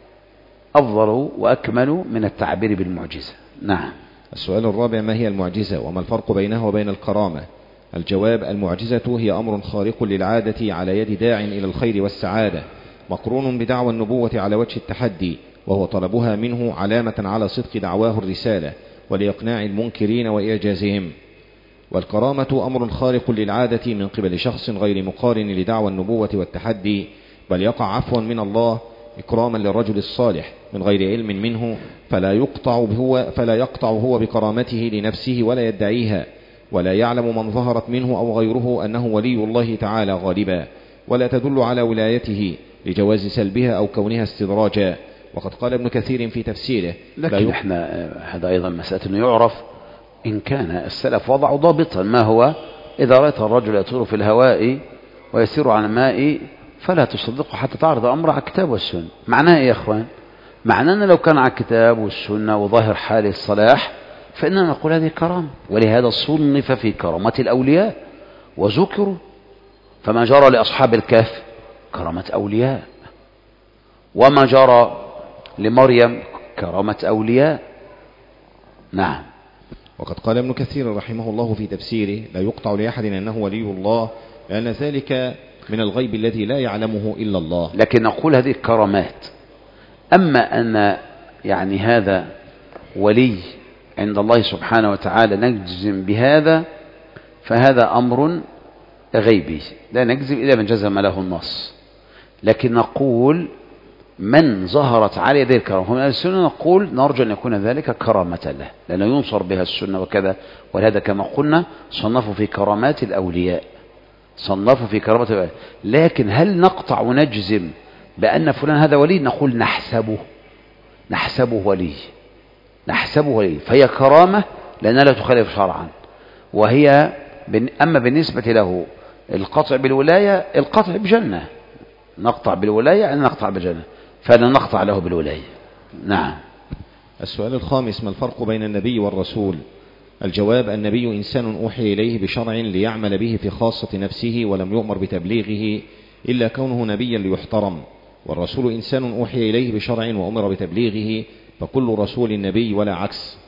أفضل وأكمل من التعبير بالمعجزة. نعم. السؤال الرابع: ما هي المعجزة وما الفرق بينها وبين الكرامة؟ الجواب: المعجزة هي أمر خارق للعادة على يد داع إلى الخير والسعادة، مقرون بدعوى النبوة على وجه التحدي، وهو طلبها منه علامة على صدق دعواه الرسالة ولإقناع المنكرين وإعجازهم. والكرامة أمر خارق للعادة من قبل شخص غير مقارن لدعوى النبوة والتحدي، بل يقع عفوا من الله إكراما للرجل الصالح من غير علم منه، فلا يقطع هو, فلا يقطع هو بكرامته لنفسه ولا يدعيها، ولا يعلم من ظهرت منه أو غيره أنه ولي الله تعالى غالبا، ولا تدل على ولايته لجواز سلبها أو كونها استدراجا. وقد قال ابن كثير في تفسيره: لكن احنا هذا أيضا مسألة أنه يعرف إن كان السلف وضعوا ضابطا، ما هو: إذا رأيت الرجل يطير في الهواء ويسير على الماء فلا تصدقه حتى تعرض أمر على الكتاب والسنة. معناه إيه يا أخوان؟ معناه أن لو كان على الكتاب والسنة وظاهر حاله الصلاح فإننا نقول هذه كرامة، ولهذا صنف في كرامة الأولياء وذكروا، فما جرى لأصحاب الكهف كرامة أولياء، وما جرى لمريم كرامة أولياء. نعم. وقد قال ابن كثير رحمه الله في تفسيره: لا يقطع لأحد أنه ولي الله، لأن ذلك من الغيب الذي لا يعلمه إلا الله. لكن نقول هذه الكرامات. أما أن يعني هذا ولي عند الله سبحانه وتعالى نجزم بهذا، فهذا أمر غيبي لا نجزم إلا من جزم له النص. لكن نقول من ظهرت على يديه الكرامة من السنة، نقول نرجو أن يكون ذلك كرامة له، لأنه ينصر بها السنة وكذا. ولهذا كما قلنا صنفوا في كرامات الأولياء، صنفوا في كرامات الأولياء. لكن هل نقطع ونجزم بأن فلان هذا ولي؟ نقول نحسبه نحسبه ولي نحسبه ولي فهي كرامة لأنها لا تخالف شرعا. وهي أما بالنسبة له القطع بالولاية، القطع بجنة، نقطع بالولاية أن نقطع بجنة، فلا نقطع له بالولاية. نعم. السؤال الخامس: ما الفرق بين النبي والرسول؟ الجواب: النبي إنسان أوحي إليه بشرع ليعمل به في خاصة نفسه ولم يؤمر بتبليغه إلا كونه نبيا ليحترم، والرسول إنسان أوحي إليه بشرع وأمر بتبليغه، فكل رسول نبي ولا عكس.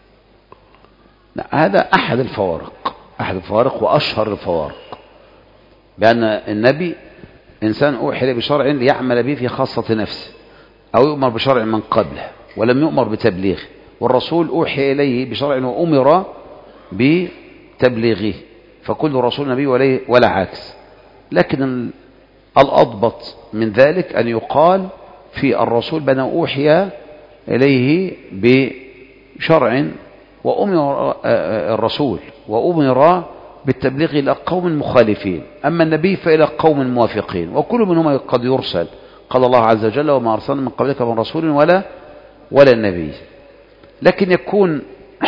هذا أحد الفوارق أحد الفوارق وأشهر الفوارق، بأن النبي إنسان أوحي إليه بشرع ليعمل به في خاصة نفسه أو يؤمر بشرع من قبله ولم يؤمر بتبليغه، والرسول أوحي إليه بشرع وأمر بتبليغه، فكل رسول نبي ولا عكس. لكن الأضبط من ذلك أن يقال في الرسول بأنه أوحي إليه بشرع وأمر الرسول وأمر بالتبليغ إلى قوم مخالفين، أما النبي فإلى قوم موافقين، وكل منهم قد يرسل. قال الله عز وجل: وما أرسلنا من قبلك من رسول ولا ولا النبي. لكن يكون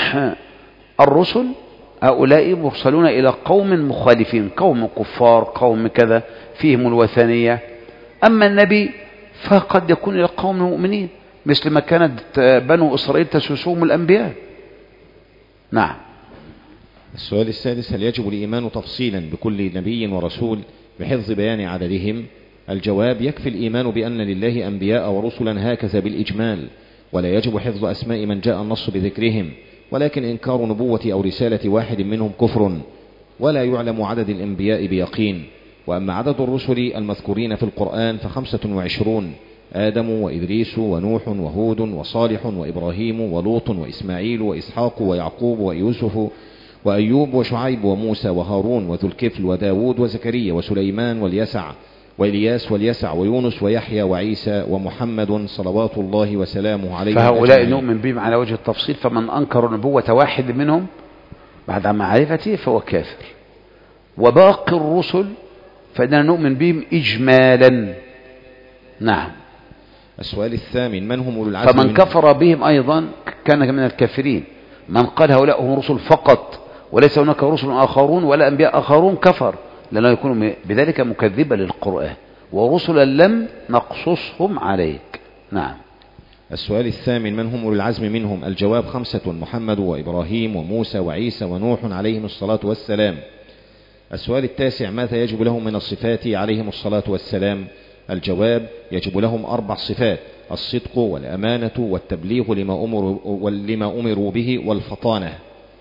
الرسل هؤلاء مرسلون إلى قوم مخالفين، قوم كفار، قوم كذا فيهم الوثنية. أما النبي فقد يكون إلى قوم مؤمنين، مثل ما كانت بنو إسرائيل تسوسهم الأنبياء. نعم. السؤال السادس: هل يجب الإيمان تفصيلا بكل نبي ورسول بحفظ بيان عددهم؟ الجواب: يكفي الإيمان بأن لله أنبياء ورسلا هكذا بالإجمال، ولا يجب حفظ أسماء من جاء النص بذكرهم، ولكن إنكار نبوة أو رسالة واحد منهم كفر، ولا يعلم عدد الأنبياء بيقين. وأما عدد الرسل المذكورين في القرآن فخمسة وعشرون: آدم وإدريس ونوح وهود وصالح وإبراهيم ولوط وإسماعيل وإسحاق ويعقوب ويوسف وأيوب وشعيب وموسى وهارون وذو الكفل وداود وزكريا وسليمان واليسع وإلياس واليسع ويونس ويحيى وعيسى ومحمد صلوات الله وسلامه عليه. فهؤلاء نؤمن بهم على وجه التفصيل، فمن أنكر نبوة واحد منهم بعد معرفته فهو كافر. وباقي الرسل فإننا نؤمن بهم إجمالا. نعم. السؤال الثامن: من هم أولو العزم؟ فمن كفر بهم أيضا كان من الكافرين. من قال هؤلاء هم رسل فقط وليس هناك رسل آخرون ولا أنبياء آخرون كفر، لأنه يكون بذلك مكذبا للقرآن ورسلا لم نقصصهم عليك. نعم. السؤال الثامن: من هم أولي العزم منهم؟ الجواب: خمسة: محمد وإبراهيم وموسى وعيسى ونوح عليهم الصلاة والسلام. السؤال التاسع: ماذا يجب لهم من الصفات عليهم الصلاة والسلام؟ الجواب: يجب لهم أربع صفات: الصدق والأمانة والتبليغ لما أمروا, لما أمروا به والفطانة.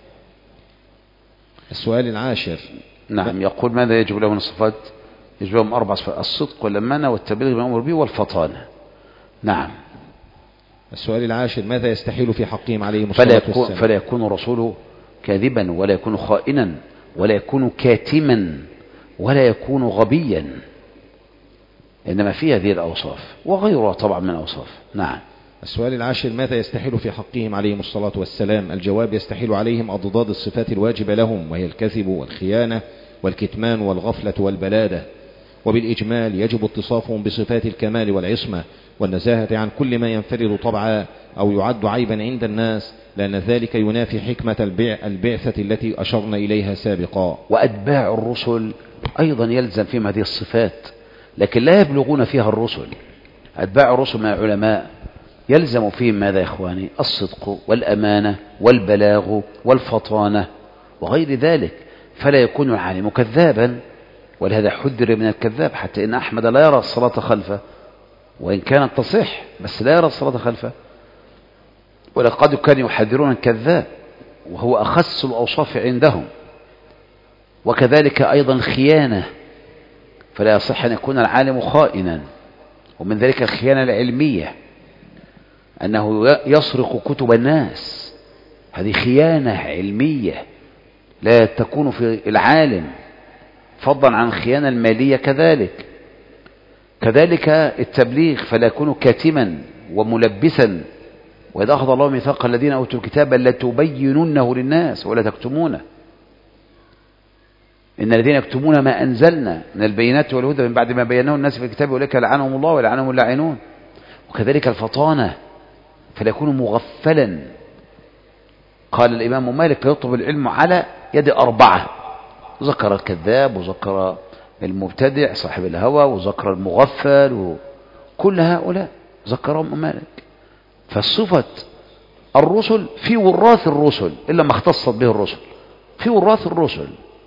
السؤال العاشر. نعم. يقول: ماذا يجب لهم من الصفات؟ يجب لهم أربع صفات: الصدق والأمانة والتبليغ لما أمروا به والفطانة. نعم. السؤال العاشر: ماذا يستحيل في حقهم عليهم فلا الصلاة يكون, والسلام؟ فلا يكون رسوله كاذبا، ولا يكون خائنا، ولا يكون كاتما، ولا يكون غبيا، إنما في هذه الأوصاف وغيرها طبعا من الأوصاف. نعم. السؤال العاشر: ماذا يستحيل في حقهم عليهم الصلاة والسلام؟ الجواب: يستحيل عليهم أضداد الصفات الواجبة لهم، وهي الكذب والخيانة والكتمان والغفلة والبلادة. وبالإجمال يجب اتصافهم بصفات الكمال والعصمة والنزاهة عن كل ما ينفرد طبعا أو يعد عيبا عند الناس، لأن ذلك ينافي حكمة البعثة التي أشرنا إليها سابقا. وأتباع الرسل أيضا يلزم فيهم هذه الصفات، لكن لا يبلغون فيها الرسل. أتباع الرسل من العلماء يلزم فيهم ماذا يا إخواني؟ الصدق والأمانة والبلاغ والفطانة وغير ذلك، فلا يكون العالم كذابا، ولهذا حذر من الكذاب، حتى إن أحمد لا يرى الصلاة خلفه، وإن كانت تصح بس لا يرى الصلاة خلفه. ولقد كانوا يحذرون الكذاب وهو أخس الأوصاف عندهم. وكذلك أيضا الخيانة، فلا يصح أن يكون العالم خائنا. ومن ذلك الخيانة العلمية، أنه يسرق كتب الناس، هذه خيانة علمية لا تكون في العالم، فضلا عن الخيانة المالية. كذلك كذلك التبليغ، فلا يكون كاتما وملبسا. وإذا أخذ الله ميثاق الذين أوتوا الكتاب لتبيننه للناس ولا تكتمونه. إن الذين يكتمون ما أنزلنا من البينات والهدى من بعد ما بيناه الناس في الكتاب أولئك لعنهم الله ولعنهم اللاعنون. وكذلك الفطانة، فلا يكون مغفلا. قال الإمام مالك: يطلب العلم على يد أربعة، ذكر الكذاب وذكر المبتدع صاحب الهوى وذكر المغفل، وكل هؤلاء ذكرهم مالك. فالصفة الرسل في وراث الرسل إلا ما اختصت به الرسل، في وراث الرسل.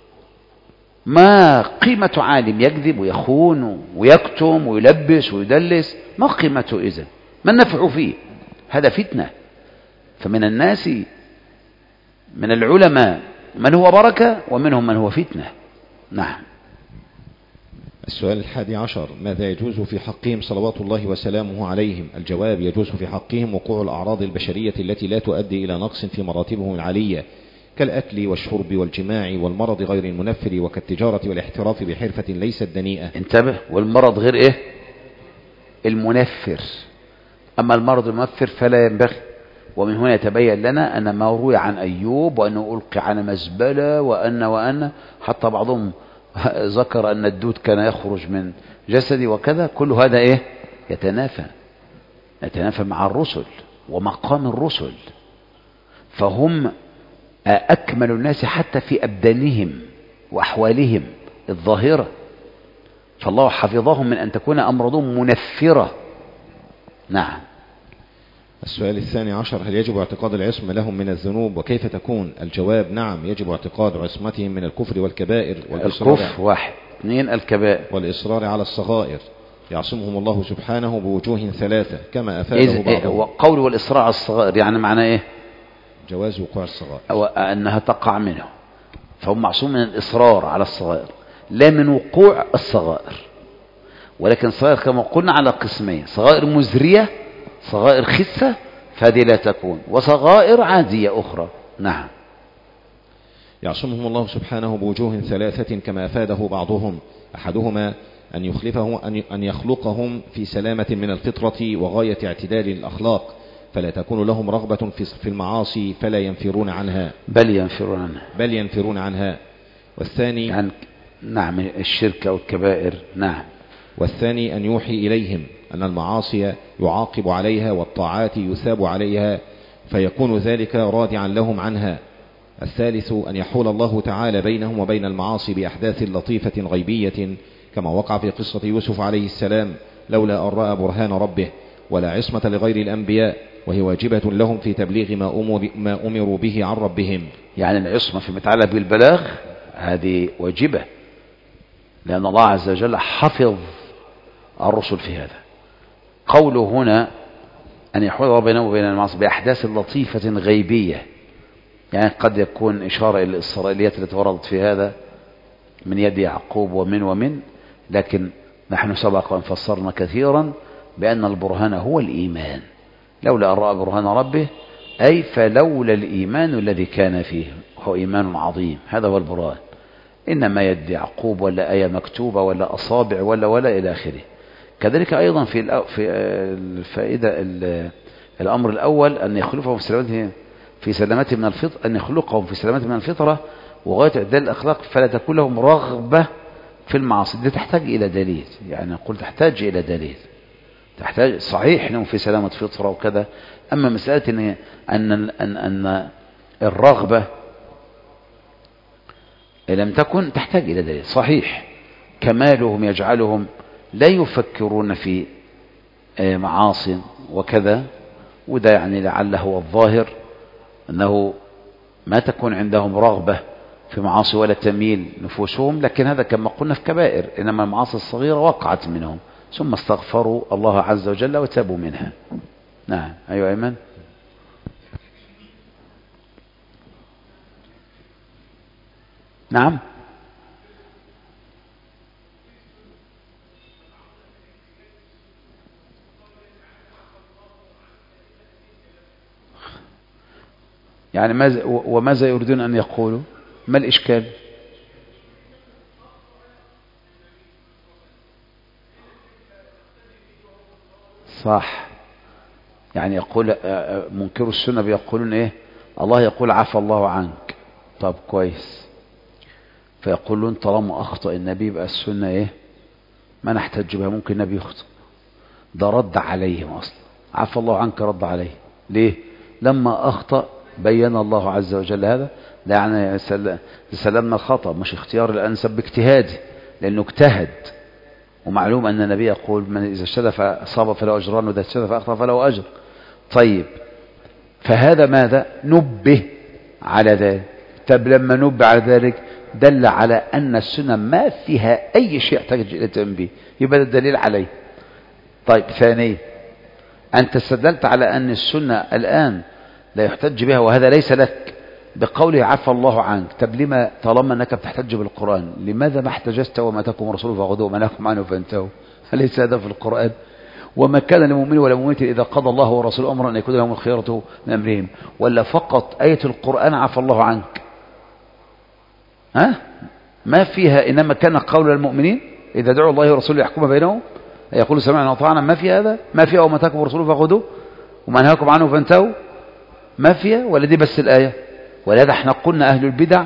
ما قيمة عالم يكذب ويخون ويكتم ويلبس ويدلس؟ ما قيمته إذن؟ ما النفع فيه؟ هذا فتنة. فمن الناس من العلماء من هو بركة، ومنهم من هو فتنة. نعم. السؤال الحادي عشر: ماذا يجوز في حقهم صلوات الله وسلامه عليهم؟ الجواب: يجوز في حقهم وقوع الأعراض البشرية التي لا تؤدي إلى نقص في مراتبهم العالية، كالأكل والشرب والجماع والمرض غير المنفر، وكالتجارة والاحتراف بحرفة ليست دنيئة. انتبه، والمرض غير إيه؟ المنفر. أما المرض المنفر فلا ينبغي. ومن هنا يتبين لنا أن ما روي عن أيوب وأنه ألقي على مزبلة وأن وأن حتى بعضهم ذكر أن الدود كان يخرج من جسدي وكذا، كل هذا إيه؟ يتنافى يتنافى مع الرسل ومقام الرسل. فهم أكمل الناس حتى في أبدانهم وأحوالهم الظاهرة، فالله حفظهم من أن تكون أمراضهم منفرة. نعم. السؤال الثاني عشر: هل يجب اعتقاد العصمة لهم من الذنوب، وكيف تكون؟ الجواب: نعم، يجب اعتقاد عصمتهم من الكفر والكبائر والإصرار الكفر واحد، اثنين الكبائر والإصرار على الصغائر. يعصمهم الله سبحانه بوجوه ثلاثة كما أفاده بعضهم. وقول والإصرار على الصغائر يعني معنى إيه؟ جواز وقوع الصغائر، أو أنها تقع منه، فهم معصوم من الإصرار على الصغائر لا من وقوع الصغائر. ولكن الصغائر كما قلنا على قسمين: صغائر مزرية، صغائر خسة، فهذه لا تكون، وصغائر عادية أخرى. نعم. يعصمهم الله سبحانه بوجوه ثلاثة كما أفاده بعضهم: أحدهما أن يخلفه أن يخلقهم في سلامة من الفطرة وغاية اعتدال الأخلاق، فلا تكون لهم رغبة في المعاصي فلا ينفرون عنها بل ينفرون عنها بل ينفرون عنها والثاني يعني نعم الشرك أو الكبائر. نعم. والثاني أن يوحي إليهم أن المعاصي يعاقب عليها والطاعات يثاب عليها، فيكون ذلك رادعا لهم عنها. الثالث أن يحول الله تعالى بينهم وبين المعاصي بأحداث لطيفة غيبية كما وقع في قصة يوسف عليه السلام لولا أن رأى برهان ربه، ولا عصمة لغير الأنبياء، وهي واجبة لهم في تبليغ ما, أمر ما أمروا به عن ربهم. يعني العصمة فيما يتعلق بالبلاغ هذه واجبة، لأن الله عز وجل حفظ الرسل في هذا. قوله هنا أن يحول بينهم وبين المعاصي بأحداث لطيفة غيبية، يعني قد يكون إشارة إلى الإسرائيليات التي وردت في هذا من يد يعقوب ومن ومن لكن نحن سبق أن فسرنا كثيرا بأن البرهان هو الإيمان، لولا أن رأى برهان ربه أي فلولا الإيمان الذي كان فيه، هو إيمان عظيم، هذا هو البرهان. إنما يد يعقوب ولا آية مكتوبة ولا أصابع ولا ولا إلى آخره. كذلك أيضا في في الفائدة الأمر الأول أن يخلفهم في سلامته في سلامته من الفطرة، أن يخلقهم في سلامته من الفطرة وغاية إعدال الأخلاق، فلا تكون لهم رغبة في المعاصي. دي تحتاج إلى دليل، يعني نقول تحتاج إلى دليل، تحتاج صحيح أنهم في سلامة فطرة وكذا، أما مسألة أن أن أن, أن الرغبة لم تكن تحتاج إلى دليل. صحيح كمالهم يجعلهم لا يفكرون في معاصي وكذا، وده يعني لعله هو الظاهر أنه ما تكون عندهم رغبة في معاصي ولا تميل نفوسهم، لكن هذا كما قلنا في كبائر، إنما المعاصي الصغيرة وقعت منهم ثم استغفروا الله عز وجل وتابوا منها. نعم. أيها أيمن. نعم. يعني ماذا وماذا يريدون أن يقولوا؟ ما الإشكال؟ صح، يعني يقول منكر السنة بيقولون إيه؟ الله يقول عفى الله عنك. طب كويس، فيقولون طالما أخطأ النبي يبقى السنة إيه؟ ما نحتج بها، ممكن النبي يخطئ. ده رد عليهم أصلا، عفى الله عنك رد عليه. ليه؟ لما أخطأ بين الله عز وجل هذا، ده يعني سلمنا الخطأ، مش اختيار الأنسب باجتهادي، لأنه اجتهد، ومعلوم أن النبي يقول من إذا اجتهد فأصاب فله أجران وإذا اجتهد فأخطأ فله أجر. طيب فهذا ماذا؟ نبه على ذلك. طب لما نبه على ذلك دل على أن السنة ما فيها أي شيء يحتاج إلى تنبيه، يبقى ده الدليل عليه. طيب ثانيا، أنت استدلت على أن السنة الآن لا يحتج بها وهذا ليس لك بقوله عفى الله عنك. طب لما طالما أنك بتحتج بالقرآن لماذا ما احتجزت وما أتاكم رسوله فخذوه وما نهاكم عنه فانتهوا؟ أليس هذا في القرآن؟ وما كان لمؤمن ولا مؤمنة إذا قضى الله ورسوله أمرا أن يكون لهم الخيرة من أمرهم، ولا فقط آية القرآن عفى الله عنك؟ ها؟ ما فيها إنما كان قول المؤمنين إذا دعوا الله ورسوله يحكم بينهم يقول سمعنا وأطعنا. ما في هذا؟ ما فيها وما أتاكم رسوله فخذوه وما نهاكم عنه فانتهوا؟ ما فيها؟ ولا دي بس الآية؟ ولهذا احنا قلنا أهل البدع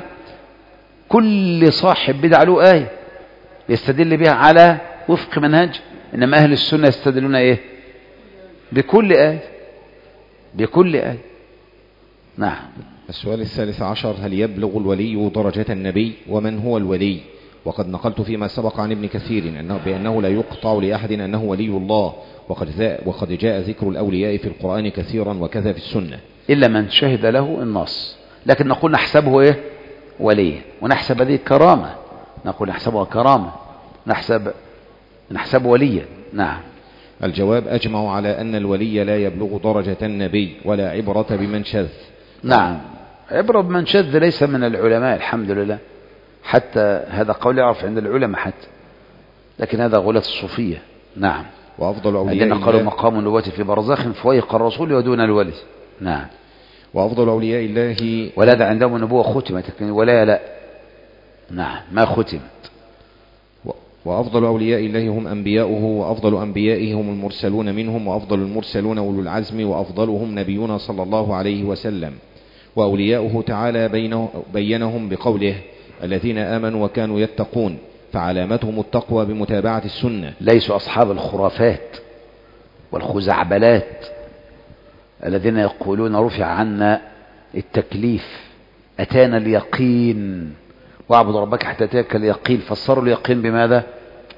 كل صاحب بدع له آية يستدل بها على وفق منهج، إنما أهل السنة يستدلون إيه؟ بكل آية، بكل آية. نعم. السؤال الثالث عشر: هل يبلغ الولي درجة النبي؟ ومن هو الولي؟ وقد نقلت فيما سبق عن ابن كثير أنه بأنه لا يقطع لأحد أنه ولي الله، وقد وقد جاء ذكر الأولياء في القرآن كثيرا وكذا في السنة، إلا من شهد له النص. لكن نقول نحسبه إيه؟ ولي، ونحسب هذه كرامة، نقول نحسبها كرامة، نحسب نحسب وليا. نعم. الجواب: أجمعوا على أن الولي لا يبلغ درجة النبي ولا عبرة بمن شذ. نعم، عبرة بمن شذ ليس من العلماء الحمد لله، حتى هذا قول يعرف عند العلماء حتى، لكن هذا غلة الصوفية. نعم. وأفضل أولياء الذين قالوا مقام النبوة في برزخ فويق الرسول ودون الولي. نعم. وأفضل أولياء الله ولا عندهم النبوة ختمت، ولا لا. نعم، ما ختمت. وأفضل أولياء الله هم أنبياؤه، وأفضل أنبيائه هم المرسلون منهم، وأفضل المرسلون أولو العزم، وأفضلهم نبينا صلى الله عليه وسلم. وأولياؤه تعالى بينه بينهم بقوله: الذين آمنوا وكانوا يتقون، فعلامتهم التقوى بمتابعة السنة. ليسوا أصحاب الخرافات والخزعبلات الذين يقولون رفع عنا التكليف، أتانا اليقين، واعبد ربك حتى أتاك اليقين. فسروا اليقين بماذا؟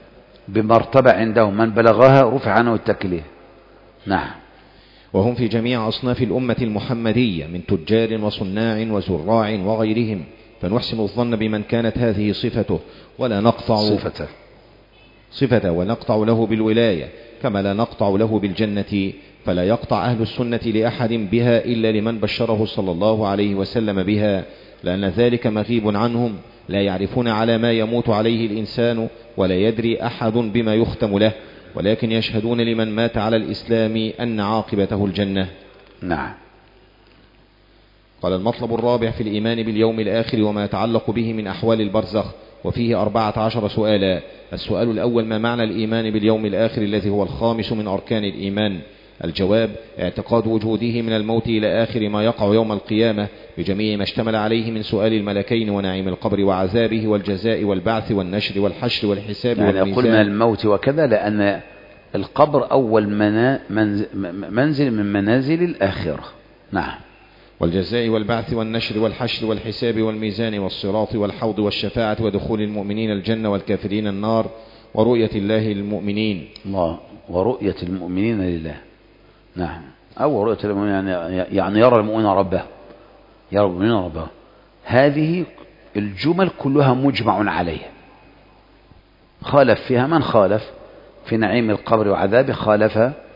بمرتبة عندهم، من بلغها رفع عنه التكليف. نعم. وهم في جميع أصناف الأمة المحمدية من تجار وصناع وزراع وغيرهم، فنحسن الظن بمن كانت هذه صفته ولا نقطع صفته صفته ونقطع له بالولاية، كما لا نقطع له بالجنة. فلا يقطع أهل السنة لأحد بها إلا لمن بشره صلى الله عليه وسلم بها، لأن ذلك مغيب عنهم، لا يعرفون على ما يموت عليه الإنسان، ولا يدري أحد بما يختم له، ولكن يشهدون لمن مات على الإسلام أن عاقبته الجنة. نعم. قال: المطلب الرابع في الإيمان باليوم الآخر وما يتعلق به من أحوال البرزخ، وفيه أربعة عشر سؤالا. السؤال الأول: ما معنى الإيمان باليوم الآخر الذي هو الخامس من أركان الإيمان؟ الجواب: اعتقاد وجوده من الموت إلى آخر ما يقع يوم القيامة، بجميع ما اشتمل عليه من سؤال الملكين ونعيم القبر وعذابه والجزاء والبعث والنشر والحشر والحساب يعني والميزان. يقول من الموت وكذا، لأن القبر أول منا منزل من منازل الآخرة. نعم. والجزاء والبعث والنشر والحشر والحساب والميزان والصراط والحوض والشفاعة ودخول المؤمنين الجنة والكافرين النار ورؤية الله للمؤمنين. الله، ورؤية المؤمنين لله. نعم. أو رؤية المؤمنين يعني, يعني يرى المؤمن ربه، يرى المؤمنين ربه. هذه الجمل كلها مجمع عليها، خالف فيها من خالف. في نعيم القبر وعذابه خالف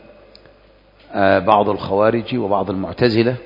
بعض الخوارج وبعض المعتزلة.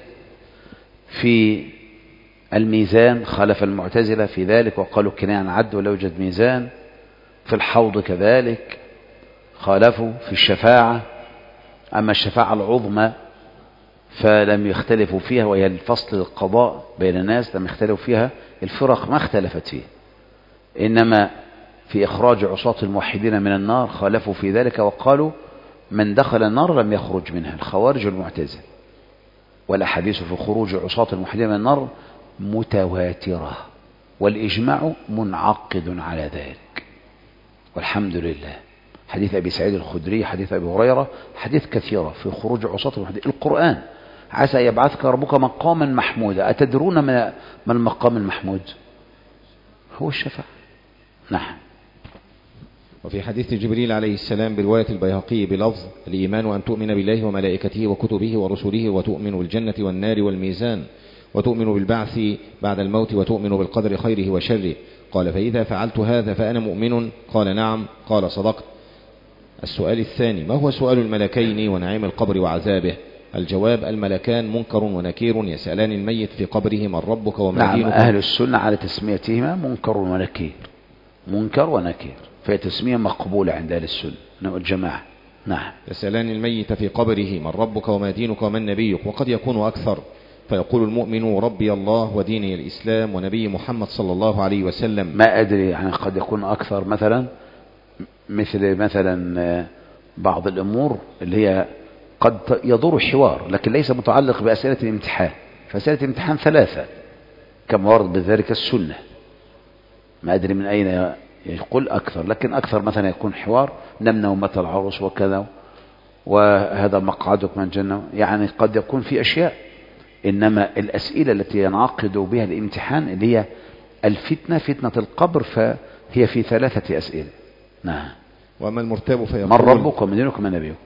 في الميزان خالف المعتزلة في ذلك وقالوا كناية عن عد ولا يوجد ميزان. في الحوض كذلك خالفوا. في الشفاعة، أما الشفاعة العظمى فلم يختلفوا فيها، وهي الفصل القضاء بين الناس، لم يختلفوا فيها. الفرق ما اختلفت فيه، إنما في إخراج عصاة الموحدين من النار خالفوا في ذلك وقالوا من دخل النار لم يخرج منها، الخوارج والمعتزلة. والأحاديث في خروج عصاة الموحدين من النار متواترة، والإجماع منعقد على ذلك، والحمد لله. حديث أبي سعيد الخدري، حديث أبي هريرة، حديث كثيرة في خروج عصاة الموحدين. القرآن: عسى يبعثك ربك مقاما محمودا. أتدرون ما المقام المحمود؟ هو الشفاعة. نعم. وفي حديث جبريل عليه السلام برواية البيهقي بلفظ: الإيمان أن تؤمن بالله وملائكته وكتبه ورسله، وتؤمن بالجنة والنار والميزان، وتؤمن بالبعث بعد الموت، وتؤمن بالقدر خيره وشره. قال: فإذا فعلت هذا فأنا مؤمن؟ قال: نعم. قال: صدقت. السؤال الثاني: ما هو سؤال الملكين ونعيم القبر وعذابه؟ الجواب: الملكان منكر ونكير يسألان الميت في قبره من ربك وما نعم. دينك. أهل السنة على تسميتهما منكر ونكير، منكر ونكير، فهي تسمية مقبولة عند أهل السنة والجماعة. نعم. يسألان الميت في قبره من ربك وما دينك ومن نبيك، وقد يكون أكثر، فيقول المؤمن: ربي الله وديني الإسلام ونبي محمد صلى الله عليه وسلم. ما أدري، يعني قد يكون أكثر، مثلا مثل مثلا بعض الأمور اللي هي قد يدور حوار لكن ليس متعلق بأسئلة الامتحان. فأسئلة الامتحان ثلاثة كما ورد بذلك السنة. ما أدري من أين يقول أكثر، لكن أكثر مثلا يكون حوار: نمنا ومتى العروس وكذا، وهذا مقعدك من جنة. يعني قد يكون في أشياء، إنما الأسئلة التي ينعقد بها الامتحان اللي هي الفتنة، فتنة القبر، فهي في ثلاثة أسئلة. نعم. وأما المرتاب فيقول: من ربك ومن دينك ومن نبيك.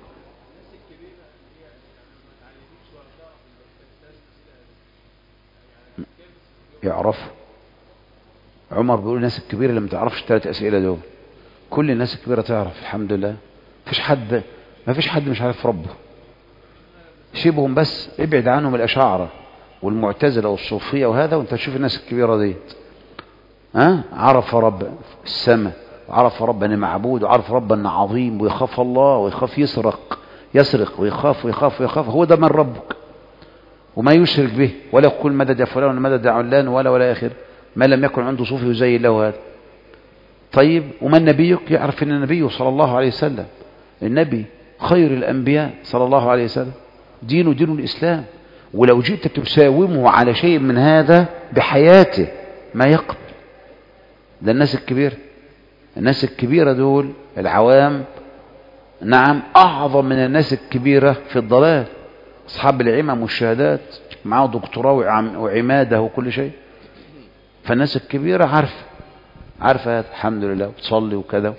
يعرف. عمر بيقول الناس الكبيرة اللي ما تعرفش الثلاث أسئلة دول. كل الناس الكبيرة تعرف الحمد لله. مفيش حد ما فيش حد مش عارف ربه. سيبهم بس، ابعد عنهم الأشاعرة والمعتزلة والصوفية وهذا، وانت تشوف الناس الكبيرة دي ها عرف رب السماء، وعرف رب أن معبود، وعرف رب أن عظيم، ويخاف الله، ويخاف يسرق يسرق ويخاف ويخاف ويخاف. هو ده من ربك، وما يشرك به، ولا يقول مدد يا فلان مدد يا علان ولا ولا آخر، ما لم يكن عنده صوفي يزين له هذا. طيب، ومن نبيك؟ يعرف أن النبي صلى الله عليه وسلم النبي خير الأنبياء صلى الله عليه وسلم، دينه دين الإسلام. ولو جئت تساومه على شيء من هذا بحياته ما يقبل. ده الناس الكبيرة، الناس الكبيرة دول العوام، نعم، أعظم من الناس الكبيرة في الضلال. أصحاب العمم والشهادات، معه دكتوراه وعمادة وكل شيء. فالناس الكبيرة عارفة عارفة هذا الحمد لله، وتصلي وكذا،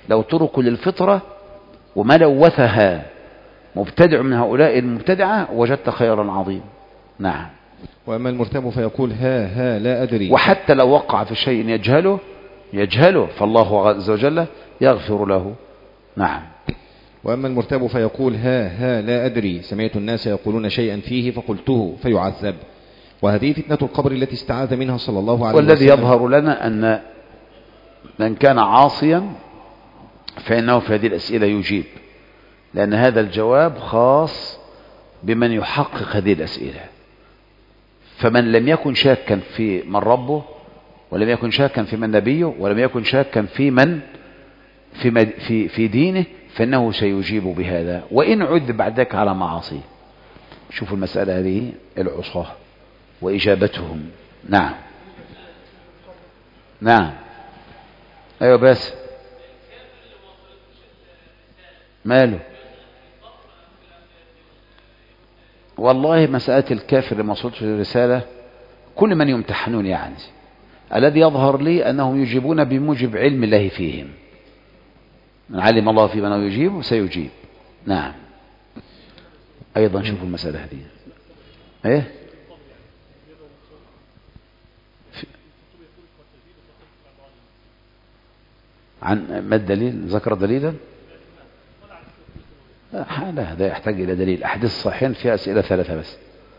لو تركوا للفطرة وما لوثها مبتدع من هؤلاء المبتدعة وجدت خيرا عظيما. نعم. وأما المرتاب فيقول ها ها لا أدري. وحتى لو وقع في شيء يجهله يجهله فالله عز وجل يغفر له. نعم. وأما المرتاب فيقول ها ها لا أدري سمعت الناس يقولون شيئا فيه فقلته فيعذب. وهذه فتنة القبر التي استعاذ منها صلى الله عليه والذي وسلم. يظهر لنا أن من كان عاصيا فإنه في هذه الأسئلة يجيب، لأن هذا الجواب خاص بمن يحقق هذه الأسئلة. فمن لم يكن شاكا في من ربه، ولم يكن شاكا في من نبيه، ولم يكن شاكا في من في في في دينه، فإنه سيجيب بهذا وإن عذب بعد ذلك على معاصيه. شوفوا المسألة هذه العصاة وإجابتهم. نعم. نعم. أيوة بس ماله؟ والله مسألة الكافر اللي ما وصلتش الرسالة كل من يمتحنون يعني الذي يظهر لي أنهم يجيبون بموجب علم الله فيهم. من علم الله في من يجيب سيجيب. نعم. أيضا شوفوا المسألة هذه إيه عن ما الدليل؟ ذكر دليلا؟ لا هذا يحتاج إلى دليل. أحاديث الصحيحين فيها أسئلة ثلاثة بس.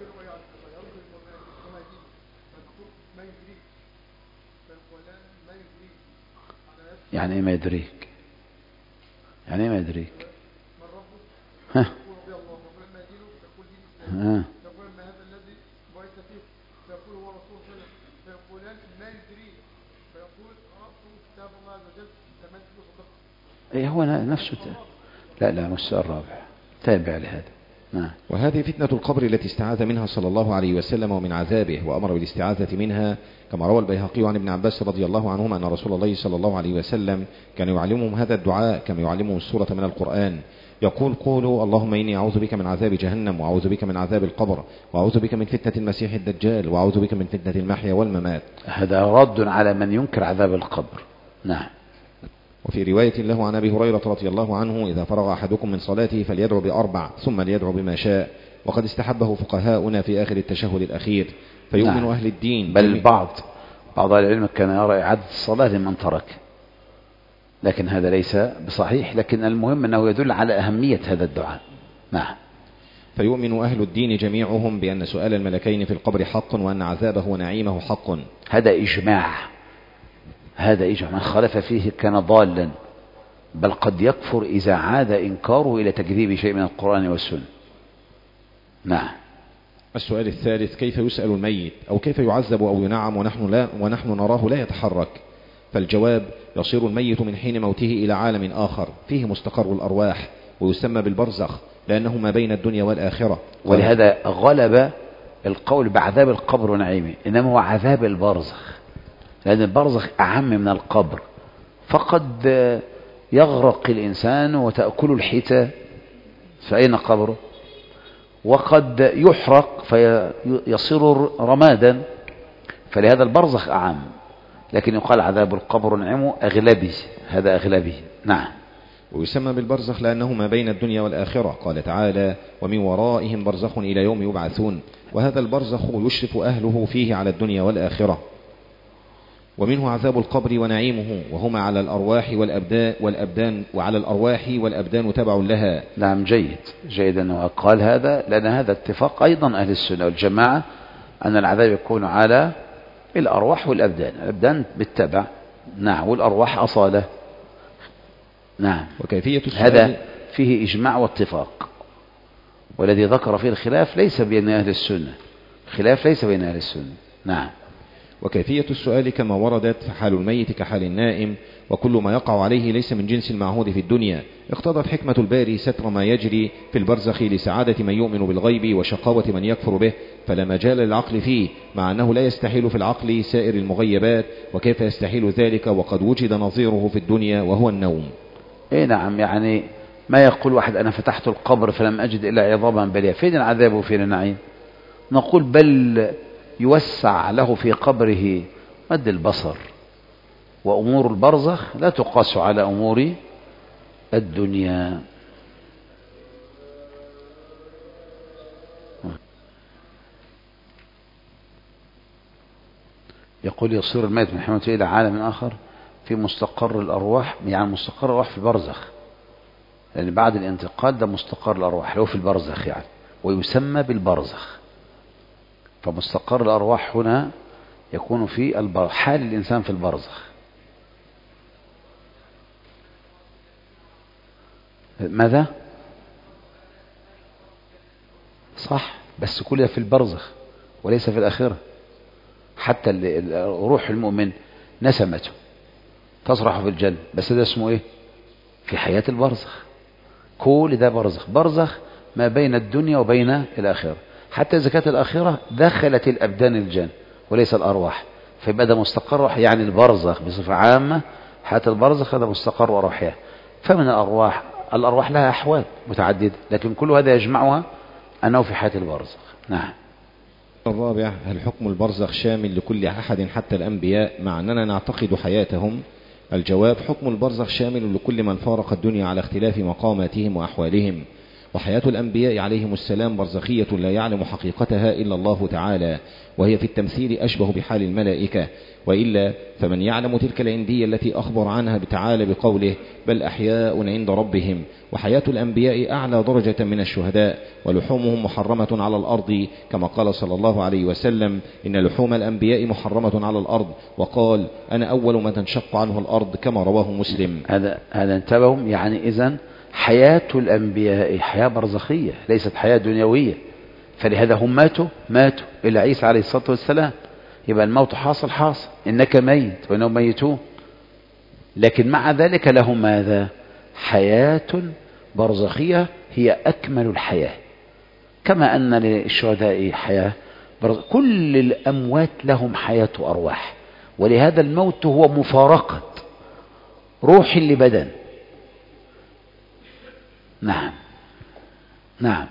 يعني إيه ما يدريك؟ يعني إيه ما يدريك؟ ها ها ايه هو نفسه. لا لا مش السؤال الرابع، تابع لهذا. نعم. وهذه فتنة القبر التي استعاذ منها صلى الله عليه وسلم ومن عذابه وأمر بالاستعاذة منها، كما روى البيهقي عن ابن عباس رضي الله عنهما أن رسول الله صلى الله عليه وسلم كان يعلمهم هذا الدعاء كما يعلمهم السورة من القرآن. يقول قولوا اللهم إني أعوذ بك من عذاب جهنم وأعوذ بك من عذاب القبر وأعوذ بك من فتنة المسيح الدجال وأعوذ بك من فتنة المحيا والممات. هذا رد على من ينكر عذاب القبر. نعم. وفي رواية له عن أبي هريرة رضي الله عنه إذا فرغ أحدكم من صلاته فليدعو بأربع ثم ليدعو بما شاء، وقد استحبه فقهاؤنا في آخر التشهد الأخير. فيؤمن نعم. أهل الدين بل البعض بعض العلم كان يرى إعادة الصلاة لمن ترك، لكن هذا ليس بصحيح، لكن المهم أنه يدل على أهمية هذا الدعاء. نعم. فيؤمن أهل الدين جميعهم بأن سؤال الملكين في القبر حق وأن عذابه ونعيمه حق. هذا إجماع، هذا إجماع، من خالف فيه كان ضالا، بل قد يكفر إذا عاد إنكاره إلى تكذيب شيء من القرآن والسنة. نعم. السؤال الثالث كيف يسأل الميت أو كيف يعذب أو ينعم ونحن, لا ونحن نراه لا يتحرك؟ فالجواب يصير الميت من حين موته إلى عالم آخر فيه مستقر الأرواح ويسمى بالبرزخ لأنه ما بين الدنيا والآخرة. ولهذا غلب القول بعذاب القبر ونعيمه، إنما هو عذاب البرزخ، لأن البرزخ أعم من القبر. فقد يغرق الإنسان وتأكل الحيتة فأين قبره، وقد يحرق فيصير رمادا، فلهذا البرزخ أعم. لكن يقال عذاب القبر ونعيمه أغلبي، هذا أغلبي. نعم. ويسمى بالبرزخ لأنه ما بين الدنيا والآخرة. قال تعالى ومن ورائهم برزخ إلى يوم يبعثون، وهذا البرزخ يشرف أهله فيه على الدنيا والآخرة. ومنه عذاب القبر ونعيمه، وهما على الأرواح والأبدان, والأبدان وعلى الأرواح والأبدان تبع لها. نعم. جيد جيد أنه قال هذا، لأن هذا اتفاق أيضا أهل السنة والجماعة أن العذاب يكون على الأرواح والأبدان، الأبدان بالتبع. نعم. والأرواح أصالة. نعم. وكيفية هذا فيه إجماع واتفاق، والذي ذكر فيه الخلاف ليس بين أهل السنة، خلاف ليس بين أهل السنة. نعم. وكيفية السؤال كما وردت فحال الميت كحال النائم، وكل ما يقع عليه ليس من جنس المعهود في الدنيا. اقتضت حكمة الباري ستر ما يجري في البرزخ لسعادة من يؤمن بالغيب وشقاوة من يكفر به، فلا مجال للعقل فيه، مع أنه لا يستحيل في العقل سائر المغيبات. وكيف يستحيل ذلك وقد وجد نظيره في الدنيا وهو النوم؟ ايه نعم. يعني ما يقول واحد أنا فتحت القبر فلم أجد إلا عظاما بليا، فين العذاب وفين النعيم؟ نقول بل يوسع له في قبره مد البصر، وأمور البرزخ لا تقاس على أمور الدنيا. يقول يصير الميت من حمامته إلى عالم آخر في مستقر الأرواح، يعني مستقر الأرواح في البرزخ، لأن يعني بعد الانتقال ده مستقر الأرواح لو في البرزخ يعني، ويسمى بالبرزخ. فمستقر الأرواح هنا يكون في حال الإنسان في البرزخ. ماذا؟ صح، بس كلها في البرزخ وليس في الآخرة. حتى روح المؤمن نسمته تصرح في الجنة، بس ده اسمه ايه؟ في حياة البرزخ. كل ده برزخ، برزخ ما بين الدنيا وبين الآخرة. حتى إذا كانت الآخرة دخلت الأبدان الجنة وليس الأرواح، فيبقى ده مستقر يعني البرزخ بصفة عامة. حياة البرزخ هذا مستقر أرواحها. فمن الأرواح، الأرواح لها أحوال متعددة، لكن كل هذا يجمعها أنه في حياة البرزخ. نعم. الرابع: هل حكم البرزخ شامل لكل أحد حتى الأنبياء مع أننا نعتقد حياتهم؟ الجواب: حكم البرزخ شامل لكل من فارق الدنيا على اختلاف مقاماتهم وأحوالهم، وحياة الأنبياء عليهم السلام برزخية لا يعلم حقيقتها إلا الله تعالى، وهي في التمثيل أشبه بحال الملائكة، وإلا فمن يعلم تلك العندية التي أخبر عنها تعالى بقوله: بل أحياء عند ربهم. وحياة الأنبياء أعلى درجة من الشهداء، ولحومهم محرمة على الأرض، كما قال صلى الله عليه وسلم: إن لحوم الأنبياء محرمة على الأرض، وقال: أنا أول ما تنشق عنه الأرض، كما رواه مسلم. هذا هذا انتبهوا، يعني إذن حياة الأنبياء حياة برزخية ليست حياة دنيوية. فلهذا هم ماتوا ماتوا إلى عيسى عليه الصلاة والسلام، يبقى الموت حاصل حاصل، إنك ميت وإنهم ميتون. لكن مع ذلك لهم ماذا؟ حياة برزخية هي أكمل الحياة، كما أن للشهداء حياة برزخ. كل الأموات لهم حياة أرواح، ولهذا الموت هو مفارقة روح لبدن. نعم نعم،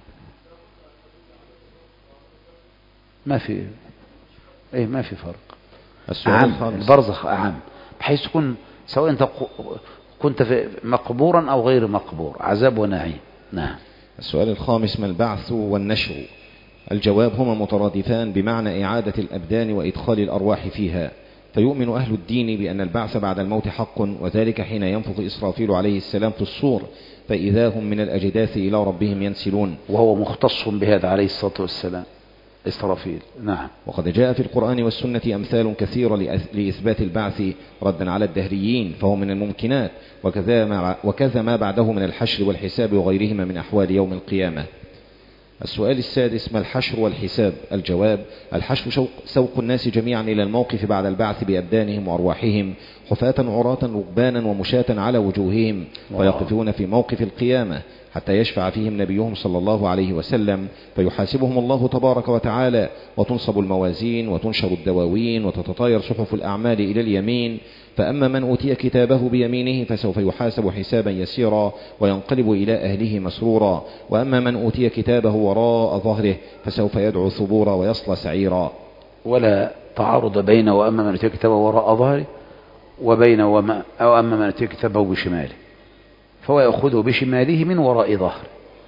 ما في ايه ما في فرق. أعم، البرزخ أعم، بحيث تكون سواء انت كنت في مقبورا او غير مقبور، عذاب ونعيم. نعم. السؤال الخامس: ما البعث والنشر؟ الجواب: هما مترادفان بمعنى إعادة الأبدان وإدخال الأرواح فيها. فيؤمن أهل الدين بأن البعث بعد الموت حق، وذلك حين ينفخ إسرافيل عليه السلام في الصور، فإذا هم من الأجداث إلى ربهم ينسلون، وهو مختص بهذا عليه الصلاة والسلام إسرافيل. نعم. وقد جاء في القرآن والسنة أمثال كثيرة لإثبات البعث ردا على الدهريين، فهو من الممكنات، وكذا ما, وكذا ما بعده من الحشر والحساب وغيرهما من أحوال يوم القيامة. السؤال السادس: ما الحشر والحساب؟ الجواب: الحشر سوق الناس جميعا إلى الموقف بعد البعث بأبدانهم وأرواحهم، حفاة عراة ركبانا ومشاة على وجوههم، فيقفون في موقف القيامة حتى يشفع فيهم نبيهم صلى الله عليه وسلم، فيحاسبهم الله تبارك وتعالى، وتنصب الموازين وتنشر الدواوين وتتطاير صحف الأعمال إلى اليمين. فأما من أوتي كتابه بيمينه فسوف يحاسب حسابا يسيرا وينقلب إلى أهله مسرورا، وأما من أوتي كتابه وراء ظهره فسوف يدعو ثبورا ويصلى سعيرا. ولا تعارض بين وأما من أوتي كتابه وراء ظهره وبين وما أو أما من أوتي كتابه بشماله، فهو يأخذه بشماله من وراء ظهره.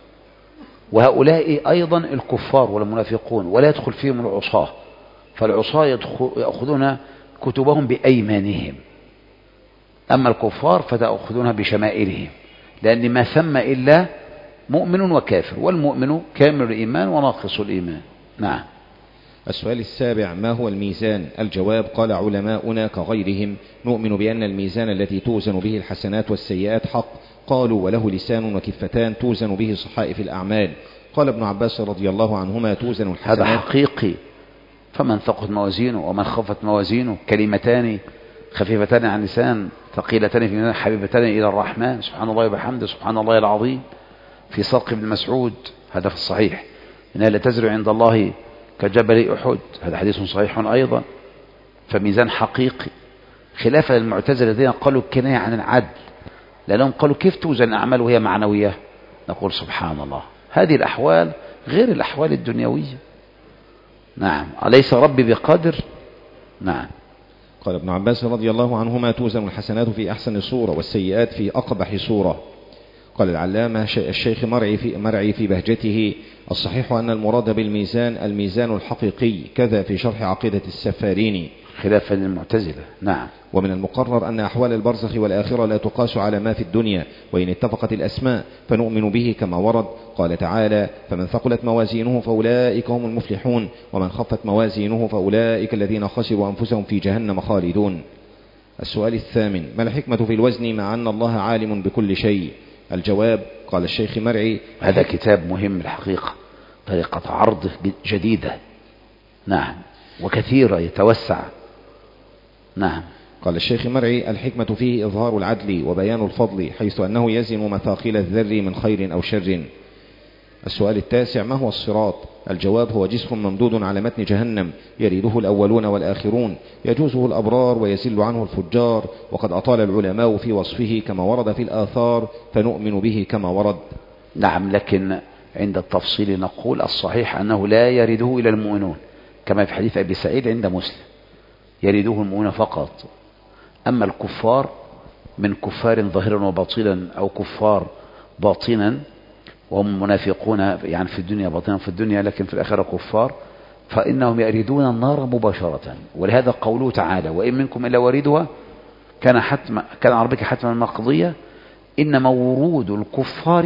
وهؤلاء أيضا الكفار والمنافقون، ولا يدخل فيهم العصاة، فالعصاة يأخذون كتبهم بأيمانهم، أما الكفار فتأخذونها بشمائلهم، لأن ما ثم إلا مؤمن وكافر، والمؤمن كامل الإيمان وناقص الإيمان. نعم. السؤال السابع: ما هو الميزان؟ الجواب: قال علماؤنا كغيرهم: نؤمن بأن الميزان الذي توزن به الحسنات والسيئات حق. قالوا: وله لسان وكفتان توزن به صحائف الأعمال. قال ابن عباس رضي الله عنهما: توزن الحسنات. هذا حقيقي، فمن ثقت موازينه ومن خفت موازينه كلمتان خفيفتان عن اللسان ثقيلتان في الميزان حبيبتان إلى الرحمن، سبحان الله وبحمده سبحان الله العظيم. في ساق ابن مسعود، هذا في الصحيح: إنها لتزرع عند الله كجبل أحد، هذا حديث صحيح أيضا. فميزان حقيقي، خلافا للمعتزلة الذين قالوا الكناية عن العدل، لأنهم قالوا كيف توزن الأعمال وهي معنوية؟ نقول سبحان الله، هذه الأحوال غير الأحوال الدنيوية. نعم. أليس ربي بقادر؟ نعم. قال ابن عباس رضي الله عنهما: توزن الحسنات في أحسن صورة والسيئات في أقبح صورة. قال العلامة الشيخ مرعي في, مرعي في بهجته: الصحيح أن المراد بالميزان الميزان الحقيقي، كذا في شرح عقيدة السفاريني خلافا للمعتزلة. نعم. ومن المقرر أن أحوال البرزخ والآخرة لا تقاس على ما في الدنيا، وإن اتفقت الأسماء فنؤمن به كما ورد. قال تعالى: فمن ثقلت موازينه فأولئك هم المفلحون، ومن خفت موازينه فأولئك الذين خسروا أنفسهم في جهنم خالدون. السؤال الثامن: ما الحكمة في الوزن مع أن الله عالم بكل شيء؟ الجواب: قال الشيخ مرعي: هذا كتاب مهم الحقيقة، طريقة عرض جديدة. نعم، وكثيرة يتوسع. نعم. قال الشيخ مرعي: الحكمة فيه إظهار العدل وبيان الفضل، حيث أنه يزن مثاقيل الذر من خير أو شر. السؤال التاسع: ما هو الصراط؟ الجواب: هو جسر ممدود على متن جهنم، يريده الأولون والآخرون، يجوزه الأبرار ويزل عنه الفجار، وقد أطال العلماء في وصفه كما ورد في الآثار، فنؤمن به كما ورد. نعم، لكن عند التفصيل نقول الصحيح أنه لا يرده إلى المؤمنون، كما في حديث أبي سعيد عند مسلم: يرده المؤمنون فقط. أما الكفار من كفار ظاهرا وباطنا، أو كفار باطنا وهم منافقون يعني في الدنيا باطنا في الدنيا لكن في الآخرة كفار، فإنهم يريدون النار مباشرة. ولهذا قوله تعالى: وإن منكم إلا واردها كان حتما كان على ربك حتما مقضية. إنما ورود الكفار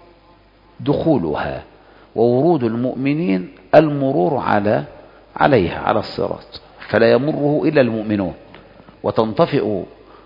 دخولها، وورود المؤمنين المرور على عليها على الصراط، فلا يمره إلا المؤمنون، وتنطفئ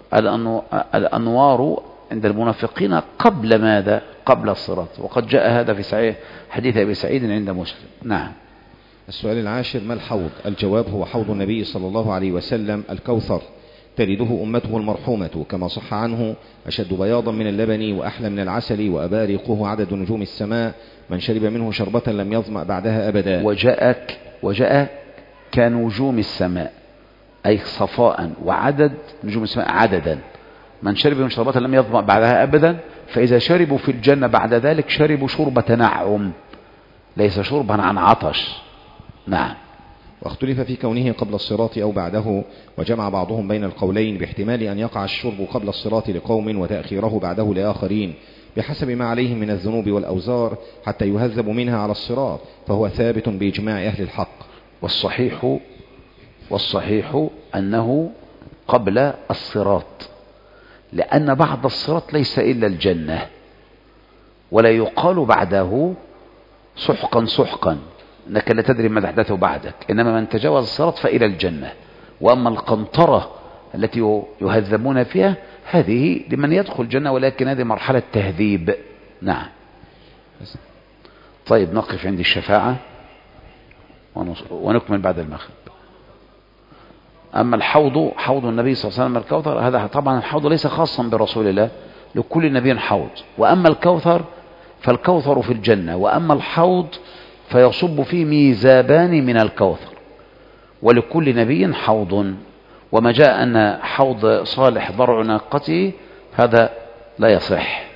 الأنوار عند المنافقين قبل ماذا؟ قبل الصراط. وقد جاء هذا في صحيح حديث أبي سعيد عند مسلم. نعم. السؤال العاشر: ما الحوض؟ الجواب: هو حوض النبي صلى الله عليه وسلم الكوثر، ترده أمته المرحومة، كما صح عنه: أشد بياضا من اللبن وأحلى من العسل وأبارقه عدد نجوم السماء، من شرب منه شربة لم يظمأ بعدها أبدا. وجاء وجاء كنجوم السماء، أي صفاء، وعدد نجوم السماء عددا، من شرب من شربة لم يظمأ بعدها أبدا. فإذا شربوا في الجنة بعد ذلك شربوا شرب تنعم، ليس شربا عن عطش. نعم. واختلف في كونه قبل الصراط أو بعده، وجمع بعضهم بين القولين باحتمال أن يقع الشرب قبل الصراط لقوم وتأخيره بعده لآخرين، بحسب ما عليهم من الذنوب والأوزار، حتى يهذب منها على الصراط، فهو ثابت بإجماع أهل الحق. والصحيح والصحيح أنه قبل الصراط، لأن بعد الصراط ليس إلا الجنة، ولا يقال بعده سحقا سحقا، إنك لا تدري ما أحدثه بعدك، إنما من تجاوز الصراط فإلى الجنة. وأما القنطرة التي يهذبون فيها هذه لمن يدخل الجنة، ولكن هذه مرحلة تهذيب. نعم. طيب، نقف عند الشفاعة ونكمل بعد المغرب. أما الحوض، حوض النبي صلى الله عليه وسلم الكوثر، هذا طبعا الحوض ليس خاصا برسول الله، لكل نبي حوض. وأما الكوثر فالكوثر في الجنة، وأما الحوض فيصب فيه ميزابان من الكوثر، ولكل نبي حوض. وما جاء أن حوض صالح ضرع ناقته هذا لا يصح.